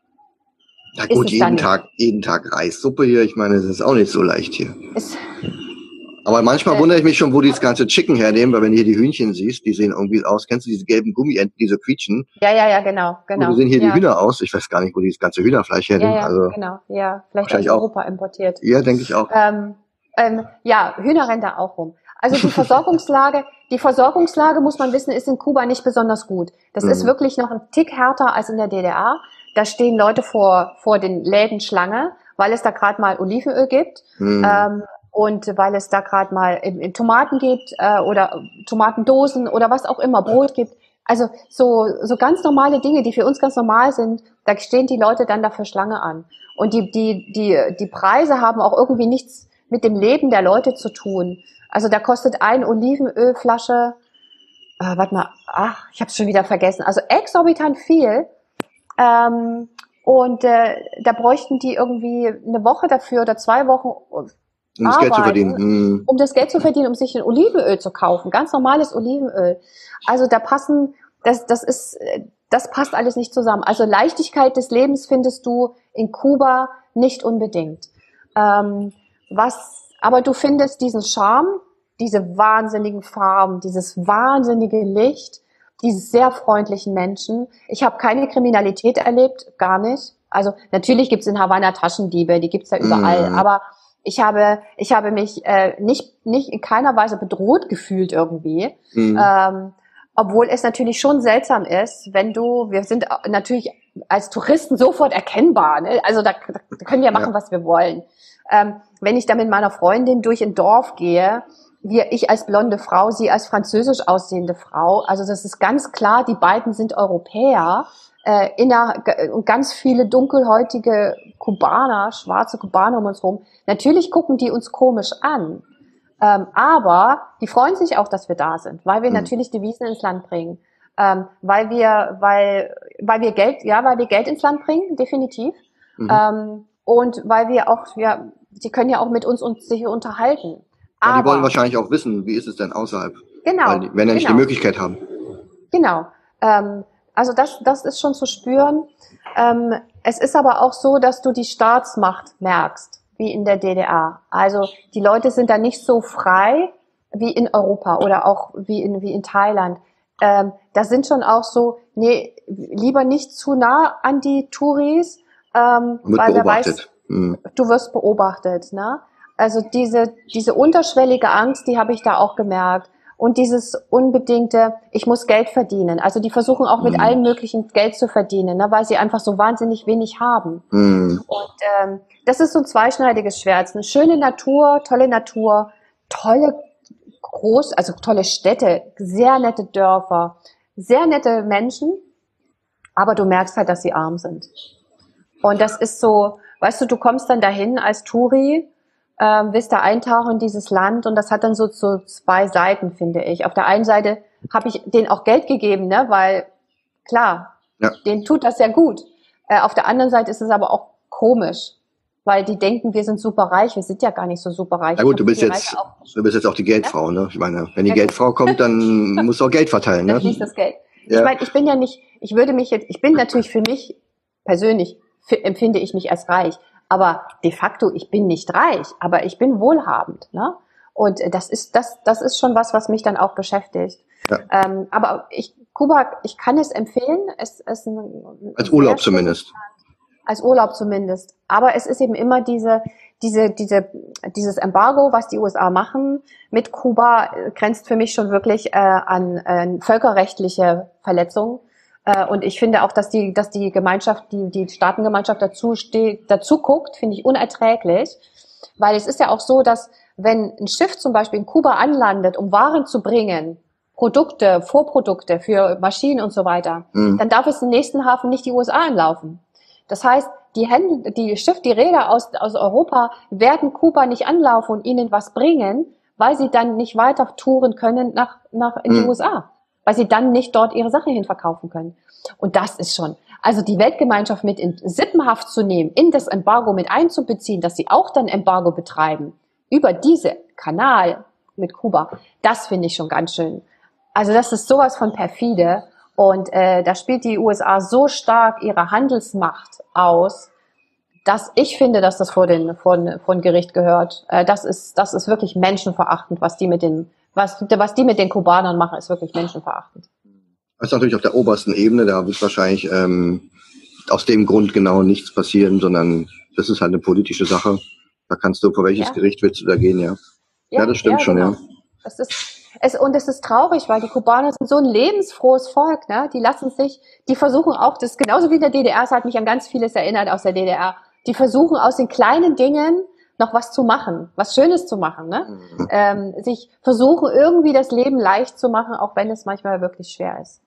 Ja gut, jeden Tag, jeden Tag Reissuppe hier. Ich meine, es ist auch nicht so leicht hier. Ist, Aber manchmal äh, wundere ich mich schon, wo die das ganze Chicken hernehmen, weil wenn du hier die Hühnchen siehst, die sehen irgendwie aus. Kennst du diese gelben Gummienten, die so quietschen? Ja, ja, ja, genau, genau. Und so sehen hier ja. die Hühner aus. Ich weiß gar nicht, wo die das ganze Hühnerfleisch hernehmen. Ja, ja, also genau, ja. Vielleicht aus Europa auch. importiert. Ja, denke ich auch. Ähm, ähm, ja, Hühner rennen da auch rum. Also die Versorgungslage, die Versorgungslage, muss man wissen, ist in Kuba nicht besonders gut. Das mhm. ist wirklich noch ein Tick härter als in der D D R. Da stehen Leute vor, vor den Läden Schlange, weil es da gerade mal Olivenöl gibt. Mhm. Ähm, und weil es da gerade mal in, in Tomaten gibt äh, oder Tomatendosen oder was auch immer, Brot gibt. Also so so ganz normale Dinge, die für uns ganz normal sind, da stehen die Leute dann dafür Schlange an. Und die die die die Preise haben auch irgendwie nichts mit dem Leben der Leute zu tun. Also da kostet ein Olivenölflasche, äh, warte mal, ach, ich habe es schon wieder vergessen. Also exorbitant viel. Ähm, und äh, da bräuchten die irgendwie eine Woche dafür oder zwei Wochen. um das Geld zu verdienen. Hm. um das Geld zu verdienen, um sich ein Olivenöl zu kaufen, ganz normales Olivenöl. Also da passen, das, das ist, das passt alles nicht zusammen. Also Leichtigkeit des Lebens findest du in Kuba nicht unbedingt. Ähm, was, aber du findest diesen Charme, diese wahnsinnigen Farben, dieses wahnsinnige Licht, diese sehr freundlichen Menschen. Ich habe keine Kriminalität erlebt, gar nicht. Also natürlich gibt's in Havanna Taschendiebe, die gibt's ja überall, mm. aber ich habe ich habe mich äh, nicht nicht in keiner Weise bedroht gefühlt irgendwie, mm. ähm, obwohl es natürlich schon seltsam ist, wenn du, wir sind natürlich als Touristen sofort erkennbar, ne? Also da, da können wir machen, ja. was wir wollen. Ähm, wenn ich da mit meiner Freundin durch ein Dorf gehe, wir, ich als blonde Frau, sie als französisch aussehende Frau, also das ist ganz klar, die beiden sind Europäer, äh, inner, und ganz viele dunkelhäutige Kubaner, schwarze Kubaner um uns rum. Natürlich gucken die uns komisch an, ähm, aber die freuen sich auch, dass wir da sind, weil wir mhm. natürlich Devisen ins Land bringen, ähm, weil wir, weil, weil wir Geld, ja, weil wir Geld ins Land bringen, definitiv, mhm. ähm, und weil wir auch, ja, sie können ja auch mit uns, uns sich unterhalten. Ja, die wollen wahrscheinlich auch wissen, wie ist es denn außerhalb? Genau. Weil die, wenn ja nicht genau. die Möglichkeit haben. Genau. Ähm, also das, das ist schon zu spüren. Ähm, es ist aber auch so, dass du die Staatsmacht merkst, wie in der D D R. Also die Leute sind da nicht so frei wie in Europa oder auch wie in, wie in Thailand. Ähm, da sind schon auch so, nee, lieber nicht zu nah an die Touris, ähm, weil wer weiß, hm. du wirst beobachtet, ne? Also diese, diese unterschwellige Angst, die habe ich da auch gemerkt. Und dieses unbedingte, ich muss Geld verdienen. Also die versuchen auch mit mm. allen möglichen Geld zu verdienen, ne, weil sie einfach so wahnsinnig wenig haben. Mm. Und ähm, das ist so ein zweischneidiges Schwert. Eine schöne Natur, tolle Natur, tolle groß, also tolle Städte, sehr nette Dörfer, sehr nette Menschen. Aber du merkst halt, dass sie arm sind. Und das ist so, weißt du, du kommst dann dahin als Touri, Ähm, willst da eintauchen in dieses Land und das hat dann so, so zwei Seiten, finde ich. Auf der einen Seite habe ich denen auch Geld gegeben, ne, weil klar, ja. denen tut das ja gut. Äh, auf der anderen Seite ist es aber auch komisch, weil die denken, wir sind super reich, wir sind ja gar nicht so super reich. Ja gut, du bist jetzt, du bist jetzt auch die Geldfrau, ja? ne? Ich meine, wenn die ja, Geldfrau kommt, dann musst du auch Geld verteilen, ne? Das ist das Geld. Ja. Ich meine, ich bin ja nicht, ich würde mich jetzt, ich bin natürlich für mich persönlich, für, empfinde ich mich als reich. Aber de facto, ich bin nicht reich, aber ich bin wohlhabend, ne? Und das ist, das, das ist schon was, was mich dann auch beschäftigt. Ja. Ähm, aber ich, Kuba, ich kann es empfehlen. Es ist ein, als Urlaub zumindest. Als Urlaub zumindest. Aber es ist eben immer diese, diese, diese, dieses Embargo, was die U S A machen mit Kuba, grenzt für mich schon wirklich äh, an äh, völkerrechtliche Verletzungen. Und ich finde auch, dass die, dass die Gemeinschaft, die, die Staatengemeinschaft dazu steht, dazu guckt, finde ich unerträglich. Weil es ist ja auch so, dass wenn ein Schiff zum Beispiel in Kuba anlandet, um Waren zu bringen, Produkte, Vorprodukte für Maschinen und so weiter, mhm. dann darf es im nächsten Hafen nicht die U S A anlaufen. Das heißt, die Händler, die Schiff, die Räder aus, aus Europa werden Kuba nicht anlaufen und ihnen was bringen, weil sie dann nicht weiter touren können nach, nach, in die mhm. U S A. Weil sie dann nicht dort ihre Sachen hinverkaufen können. Und das ist schon, also die Weltgemeinschaft mit in Sippenhaft zu nehmen, in das Embargo mit einzubeziehen, dass sie auch dann Embargo betreiben, über diese Kanal mit Kuba, das finde ich schon ganz schön. Also das ist sowas von perfide. Und äh, da spielt die U S A so stark ihre Handelsmacht aus, dass ich finde, dass das vor den vor, vor ein Gericht gehört. Äh, das ist das ist wirklich menschenverachtend, was die mit den Was, was die mit den Kubanern machen, ist wirklich menschenverachtend. Das ist natürlich auf der obersten Ebene, da wird wahrscheinlich ähm, aus dem Grund genau nichts passieren, sondern das ist halt eine politische Sache. Da kannst du, vor welches ja. Gericht willst du da gehen, ja. Ja, ja das stimmt ja, schon, genau. ja. Das ist, es, und es ist traurig, weil die Kubaner sind so ein lebensfrohes Volk, ne? Die lassen sich, die versuchen auch, das genauso wie in der D D R, es hat mich an ganz vieles erinnert aus der D D R, die versuchen aus den kleinen Dingen noch was zu machen, was Schönes zu machen, ne? Mhm. Ähm, sich versuchen, irgendwie das Leben leicht zu machen, auch wenn es manchmal wirklich schwer ist.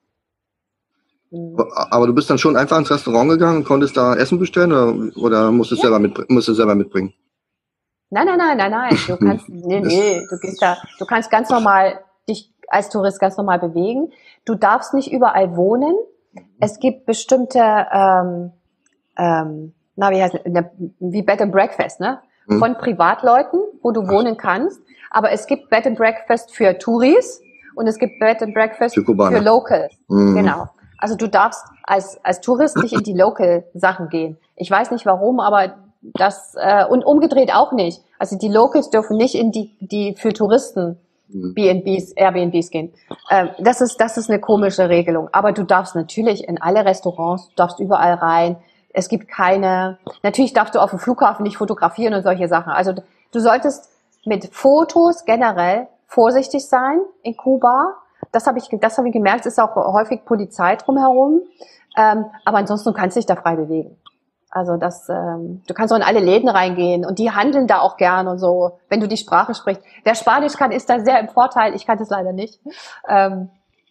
Mhm. Aber du bist dann schon einfach ins Restaurant gegangen und konntest da Essen bestellen oder, oder musstest, ja. selber mit, musst du selber mitbringen? Nein, nein, nein, nein, nein. Du kannst, nee, nee, du gehst da, du kannst ganz normal dich als Tourist ganz normal bewegen. Du darfst nicht überall wohnen. Es gibt bestimmte, ähm, ähm, na, wie heißt es, wie Bed and Breakfast, ne? mhm. von Privatleuten, wo du wohnen kannst. Aber es gibt Bed and Breakfast für Touris und es gibt Bed and Breakfast für, für Locals. Mhm. Genau. Also du darfst als als Tourist nicht in die Local-Sachen gehen. Ich weiß nicht warum, aber das äh, und umgedreht auch nicht. Also die Locals dürfen nicht in die die für Touristen B and Bs, Airbnbs gehen. Ähm, das ist das ist eine komische Regelung. Aber du darfst natürlich in alle Restaurants, du darfst überall rein. Es gibt keine. Natürlich darfst du auf dem Flughafen nicht fotografieren und solche Sachen. Also du solltest mit Fotos generell vorsichtig sein in Kuba. Das habe ich, das habe ich gemerkt. Es ist auch häufig Polizei drumherum. Ähm, aber ansonsten du kannst dich da frei bewegen. Also das, ähm, du kannst auch in alle Läden reingehen und die handeln da auch gern und so, wenn du die Sprache sprichst. Wer Spanisch kann, ist da sehr im Vorteil. Ich kann das leider nicht. Ähm,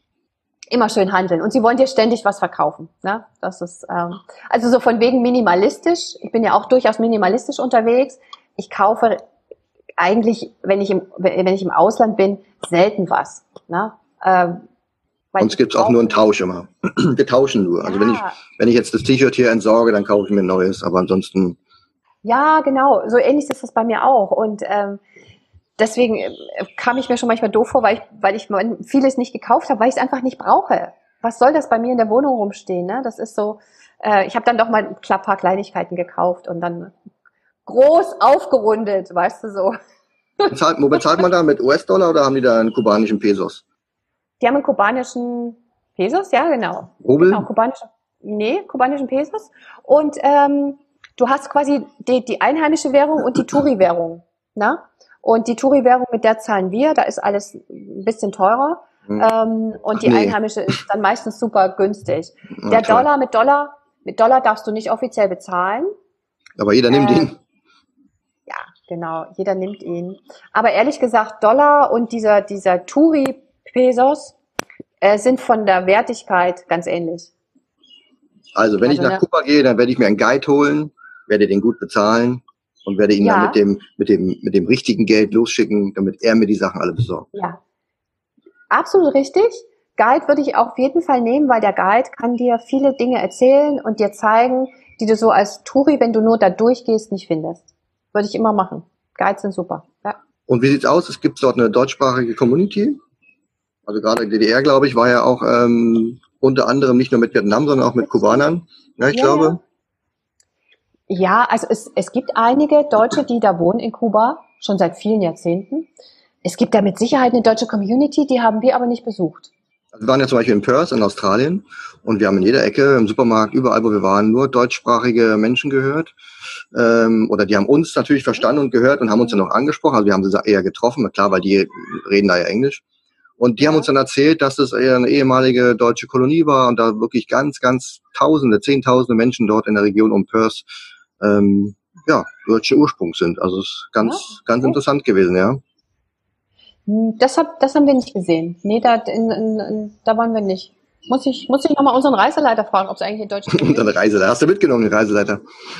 immer schön handeln und sie wollen dir ständig was verkaufen. Ne? Das ist ähm, also so von wegen minimalistisch. Ich bin ja auch durchaus minimalistisch unterwegs. Ich kaufe eigentlich, wenn ich im, wenn ich im Ausland bin, selten was. Ne? Ähm, Uns gibt's auch nur einen Tausch immer. Wir tauschen nur. Ja. Also wenn ich, wenn ich jetzt das T-Shirt hier entsorge, dann kaufe ich mir ein neues. Aber ansonsten. Ja, genau. So ähnlich ist das bei mir auch. Und ähm, deswegen kam ich mir schon manchmal doof vor, weil ich, weil ich vieles nicht gekauft habe, weil ich es einfach nicht brauche. Was soll das bei mir in der Wohnung rumstehen? Ne? Das ist so. Äh, ich habe dann doch mal ein paar Kleinigkeiten gekauft und dann groß aufgerundet, weißt du so. Bezahlt, wo bezahlt man da? Mit U S-Dollar oder haben die da einen kubanischen Pesos? Die haben einen kubanischen Pesos, ja, genau. Rubel? Genau, kubanische, nee, kubanischen Pesos. Und ähm, du hast quasi die, die einheimische Währung und die Touri-Währung. Ne? Und die Touri-Währung, mit der zahlen wir, da ist alles ein bisschen teurer. Hm. Ähm, und Ach, die nee. einheimische ist dann meistens super günstig. Ach, der toll. Dollar mit Dollar, mit Dollar darfst du nicht offiziell bezahlen. Aber jeder nimmt äh, ihn. Ja, genau, jeder nimmt ihn. Aber ehrlich gesagt, Dollar und dieser, dieser Touri Pesos äh, sind von der Wertigkeit ganz ähnlich. Also wenn also, ich nach ne? Kuba gehe, dann werde ich mir einen Guide holen, werde den gut bezahlen und werde ihn ja. dann mit dem mit dem mit dem richtigen Geld losschicken, damit er mir die Sachen alle besorgt. Ja, absolut richtig. Guide würde ich auch auf jeden Fall nehmen, weil der Guide kann dir viele Dinge erzählen und dir zeigen, die du so als Touri, wenn du nur da durchgehst, nicht findest. Würde ich immer machen. Guides sind super. Ja. Und wie sieht's aus? Es gibt dort eine deutschsprachige Community. Also gerade in der D D R, glaube ich, war ja auch ähm, unter anderem nicht nur mit Vietnam, sondern auch mit Kubanern. Ja, ich ja, glaube. Ja, also es, es gibt einige Deutsche, die da wohnen in Kuba, schon seit vielen Jahrzehnten. Es gibt da mit Sicherheit eine deutsche Community, die haben wir aber nicht besucht. Wir waren ja zum Beispiel in Perth in Australien und wir haben in jeder Ecke, im Supermarkt, überall, wo wir waren, nur deutschsprachige Menschen gehört. Ähm, oder die haben uns natürlich verstanden und gehört und haben uns dann auch angesprochen. Also wir haben sie eher getroffen, klar, weil die reden da ja Englisch. Und die haben uns dann erzählt, dass es eher eine ehemalige deutsche Kolonie war und da wirklich ganz, ganz Tausende, Zehntausende Menschen dort in der Region um Perth, ähm, ja, deutsche Ursprung sind. Also es ist ganz, ja, ganz okay. interessant gewesen, ja. Das, hab, das haben wir nicht gesehen. Nee, da, in, in, in, da waren wir nicht. Muss ich, muss ich nochmal unseren Reiseleiter fragen, ob es eigentlich in Deutschland ist. Unseren Reiseleiter. Hast du mitgenommen, den Reiseleiter?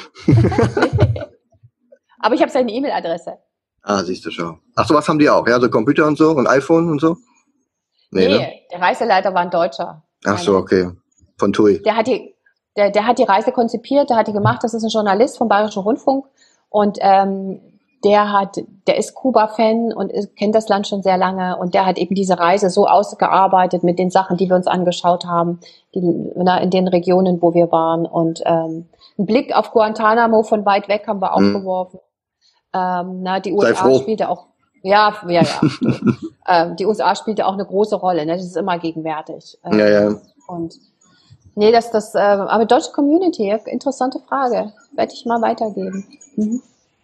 Aber ich habe seine E-Mail-Adresse. Ah, siehst du schon. Ach so, was haben die auch? Ja, so Computer und so und iPhone und so? Nee, nee, ne? Der Reiseleiter war ein Deutscher. Ach so, okay. Von T U I. Der hat die, der, der hat die Reise konzipiert, der hat die gemacht. Das ist ein Journalist vom Bayerischen Rundfunk. Und ähm, der hat, der ist Kuba-Fan und ist, kennt das Land schon sehr lange. Und der hat eben diese Reise so ausgearbeitet mit den Sachen, die wir uns angeschaut haben, die, na, in den Regionen, wo wir waren. Und ähm, einen Blick auf Guantanamo von weit weg haben wir auch hm. geworfen. Ähm, na, die U S A spielte auch. Ja, ja, ja. ähm, die U S A spielte auch eine große Rolle, ne? Das ist immer gegenwärtig. Ähm, ja, ja. Und nee, das, das, äh, aber deutsche Community, interessante Frage. Werde ich mal weitergeben. Mhm.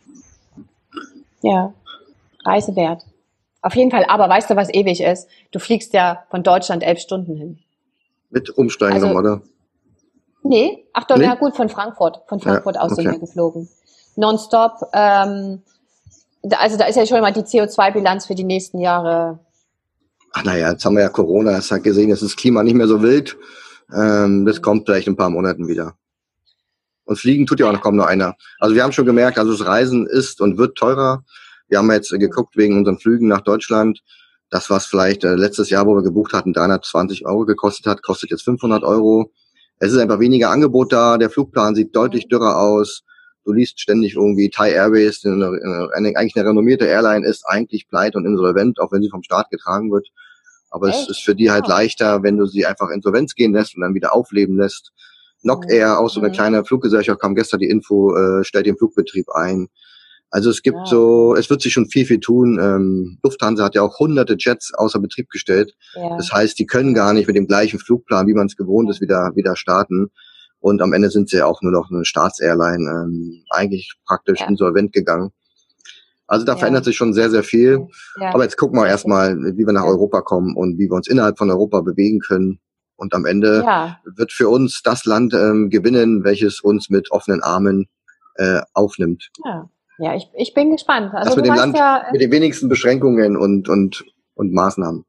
Ja, Reise wert. Auf jeden Fall, aber weißt du, was ewig ist? Du fliegst ja von Deutschland elf Stunden hin. Mit Umsteigen also, noch, oder? Nee, ach doch, nee? Ja gut, von Frankfurt. Von Frankfurt ja, aus okay. sind wir geflogen. Nonstop, ähm, also da ist ja schon mal die C O zwei Bilanz für die nächsten Jahre. Ach naja, jetzt haben wir ja Corona, es hat gesehen, jetzt ist das Klima nicht mehr so wild. Ähm, das kommt vielleicht in ein paar Monaten wieder. Und fliegen tut ja auch noch kaum noch einer. Also wir haben schon gemerkt, also das Reisen ist und wird teurer. Wir haben jetzt geguckt wegen unseren Flügen nach Deutschland. Das, was vielleicht äh, letztes Jahr, wo wir gebucht hatten, dreihundertzwanzig Euro gekostet hat, kostet jetzt fünfhundert Euro. Es ist einfach weniger Angebot da. Der Flugplan sieht deutlich dürrer aus. du liest ständig irgendwie Thai Airways, eine, eine, eigentlich eine renommierte Airline, ist eigentlich pleite und insolvent, auch wenn sie vom Staat getragen wird. Aber Echt? Es ist für die halt wow. leichter, wenn du sie einfach insolvenz gehen lässt und dann wieder aufleben lässt. Nok Air, auch so eine mhm. kleine Fluggesellschaft, kam gestern die Info, äh, stellt den Flugbetrieb ein. Also es gibt ja. so, es wird sich schon viel, viel tun. Ähm, Lufthansa hat ja auch hunderte Jets außer Betrieb gestellt. Ja. Das heißt, die können gar nicht mit dem gleichen Flugplan, wie man es gewohnt ist, wieder wieder starten. Und am Ende sind sie ja auch nur noch eine Staatsairline, ähm, eigentlich praktisch ja. insolvent gegangen. Also da ja. verändert sich schon sehr, sehr viel. Ja. Aber jetzt gucken wir erstmal, wie wir nach ja. Europa kommen und wie wir uns innerhalb von Europa bewegen können. Und am Ende ja. wird für uns das Land ähm, gewinnen, welches uns mit offenen Armen äh, aufnimmt. Ja. Ja, ich, ich bin gespannt. Also das mit dem Land ja, mit den wenigsten Beschränkungen und, und, und Maßnahmen.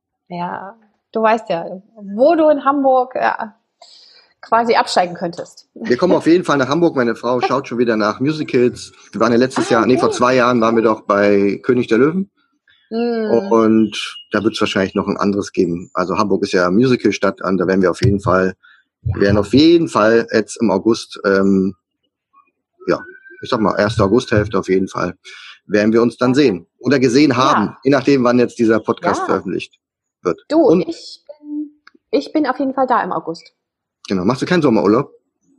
Ja, du weißt ja, wo du in Hamburg ja, quasi absteigen könntest. Wir kommen auf jeden Fall nach Hamburg. Meine Frau schaut schon wieder nach Musicals. Wir waren ja letztes ah, Jahr, okay. nee, vor zwei Jahren waren wir doch bei König der Löwen. Mm. Und da wird es wahrscheinlich noch ein anderes geben. Also Hamburg ist ja Musicalstadt, und da werden wir auf jeden Fall, ja. wir werden auf jeden Fall jetzt im August, ähm, ja, ich sag mal, erste Augusthälfte auf jeden Fall, werden wir uns dann sehen oder gesehen haben, ja. je nachdem, wann jetzt dieser Podcast ja. veröffentlicht wird. Du, Und, ich bin, ich bin auf jeden Fall da im August. Genau. Machst du keinen Sommerurlaub?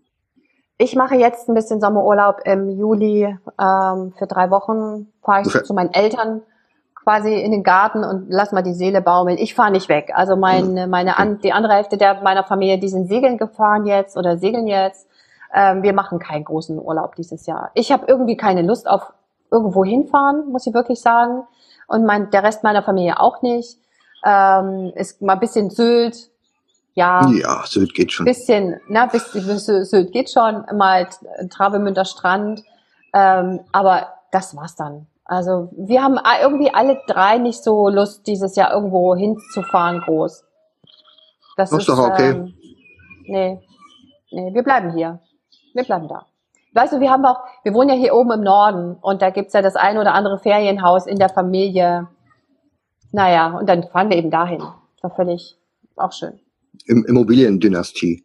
Ich mache jetzt ein bisschen Sommerurlaub im Juli. Ähm, für drei Wochen fahre ich okay. zu meinen Eltern quasi in den Garten und lass mal die Seele baumeln. Ich fahre nicht weg. Also meine, meine an, die andere Hälfte der meiner Familie, die sind segeln gefahren jetzt oder segeln jetzt. Ähm, wir machen keinen großen Urlaub dieses Jahr. Ich habe irgendwie keine Lust auf irgendwo hinfahren, muss ich wirklich sagen. Und mein, der Rest meiner Familie auch nicht. Ähm, ist mal ein bisschen Sylt. Ja, ja, Sylt geht schon. Bisschen, na, bisschen, Sylt geht schon. Mal Travemünder Strand. Ähm, aber das war's dann. Also wir haben irgendwie alle drei nicht so Lust, dieses Jahr irgendwo hinzufahren groß. Das, das ist doch okay. Ähm, nee, nee, wir bleiben hier. Wir bleiben da. Weißt du, wir haben auch, wir wohnen ja hier oben im Norden und da gibt's ja das ein oder andere Ferienhaus in der Familie. Naja, und dann fahren wir eben dahin. Das war völlig auch schön. Im Immobiliendynastie.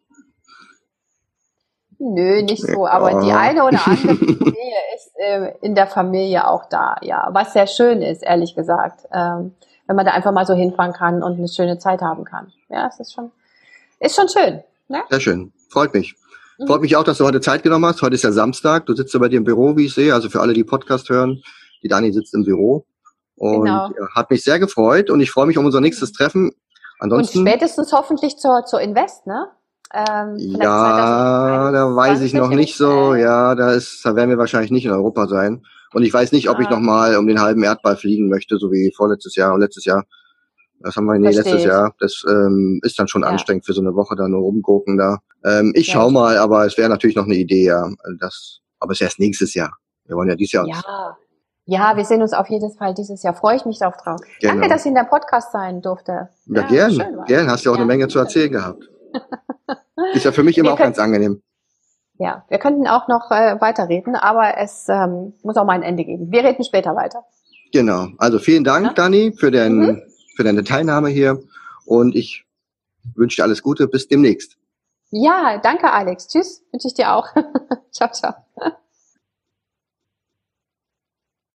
Nö, nicht so, aber ja. die eine oder andere Familie ist äh, in der Familie auch da, ja. Was sehr schön ist, ehrlich gesagt. Ähm, wenn man da einfach mal so hinfahren kann und eine schöne Zeit haben kann. Ja, es ist schon, ist schon schön. Ne? Sehr schön. Freut mich. Freut mich auch, dass du heute Zeit genommen hast. Heute ist ja Samstag. Du sitzt ja bei dir im Büro, wie ich sehe. Also für alle, die Podcast hören, die Dani sitzt im Büro. Und genau. hat mich sehr gefreut. Und ich freue mich um unser nächstes Treffen. Ansonsten. Und spätestens hoffentlich zur, zur Invest, ne? Ähm, ja, da weiß ich noch nicht so. Ja, da ist, da werden wir wahrscheinlich nicht in Europa sein. Und ich weiß nicht, ob ah. ich nochmal um den halben Erdball fliegen möchte, so wie vorletztes Jahr und letztes Jahr. Das haben wir, nee, Verstehe letztes ich. Jahr. Das ähm, ist dann schon ja. anstrengend für so eine Woche da nur rumgucken da. Ähm, ich ja, schau mal, aber es wäre natürlich noch eine Idee, ja. Das, aber es ist erst nächstes Jahr. Wir wollen ja dieses Jahr. Ja. Ja, wir sehen uns auf jeden Fall dieses Jahr. Freue ich mich darauf drauf. Genau. Danke, dass ich in der Podcast sein durfte. Ja, ja gern. Gern. Hast ja auch ja. eine Menge zu erzählen gehabt. Ist ja für mich immer wir auch können, ganz angenehm. Ja, wir könnten auch noch äh, weiterreden, aber es ähm, muss auch mal ein Ende geben. Wir reden später weiter. Genau. Also vielen Dank, ja? Dani, für, den, mhm. für deine Teilnahme hier. Und ich wünsche dir alles Gute. Bis demnächst. Ja, danke, Alex. Tschüss. Wünsche ich dir auch. Ciao, ciao.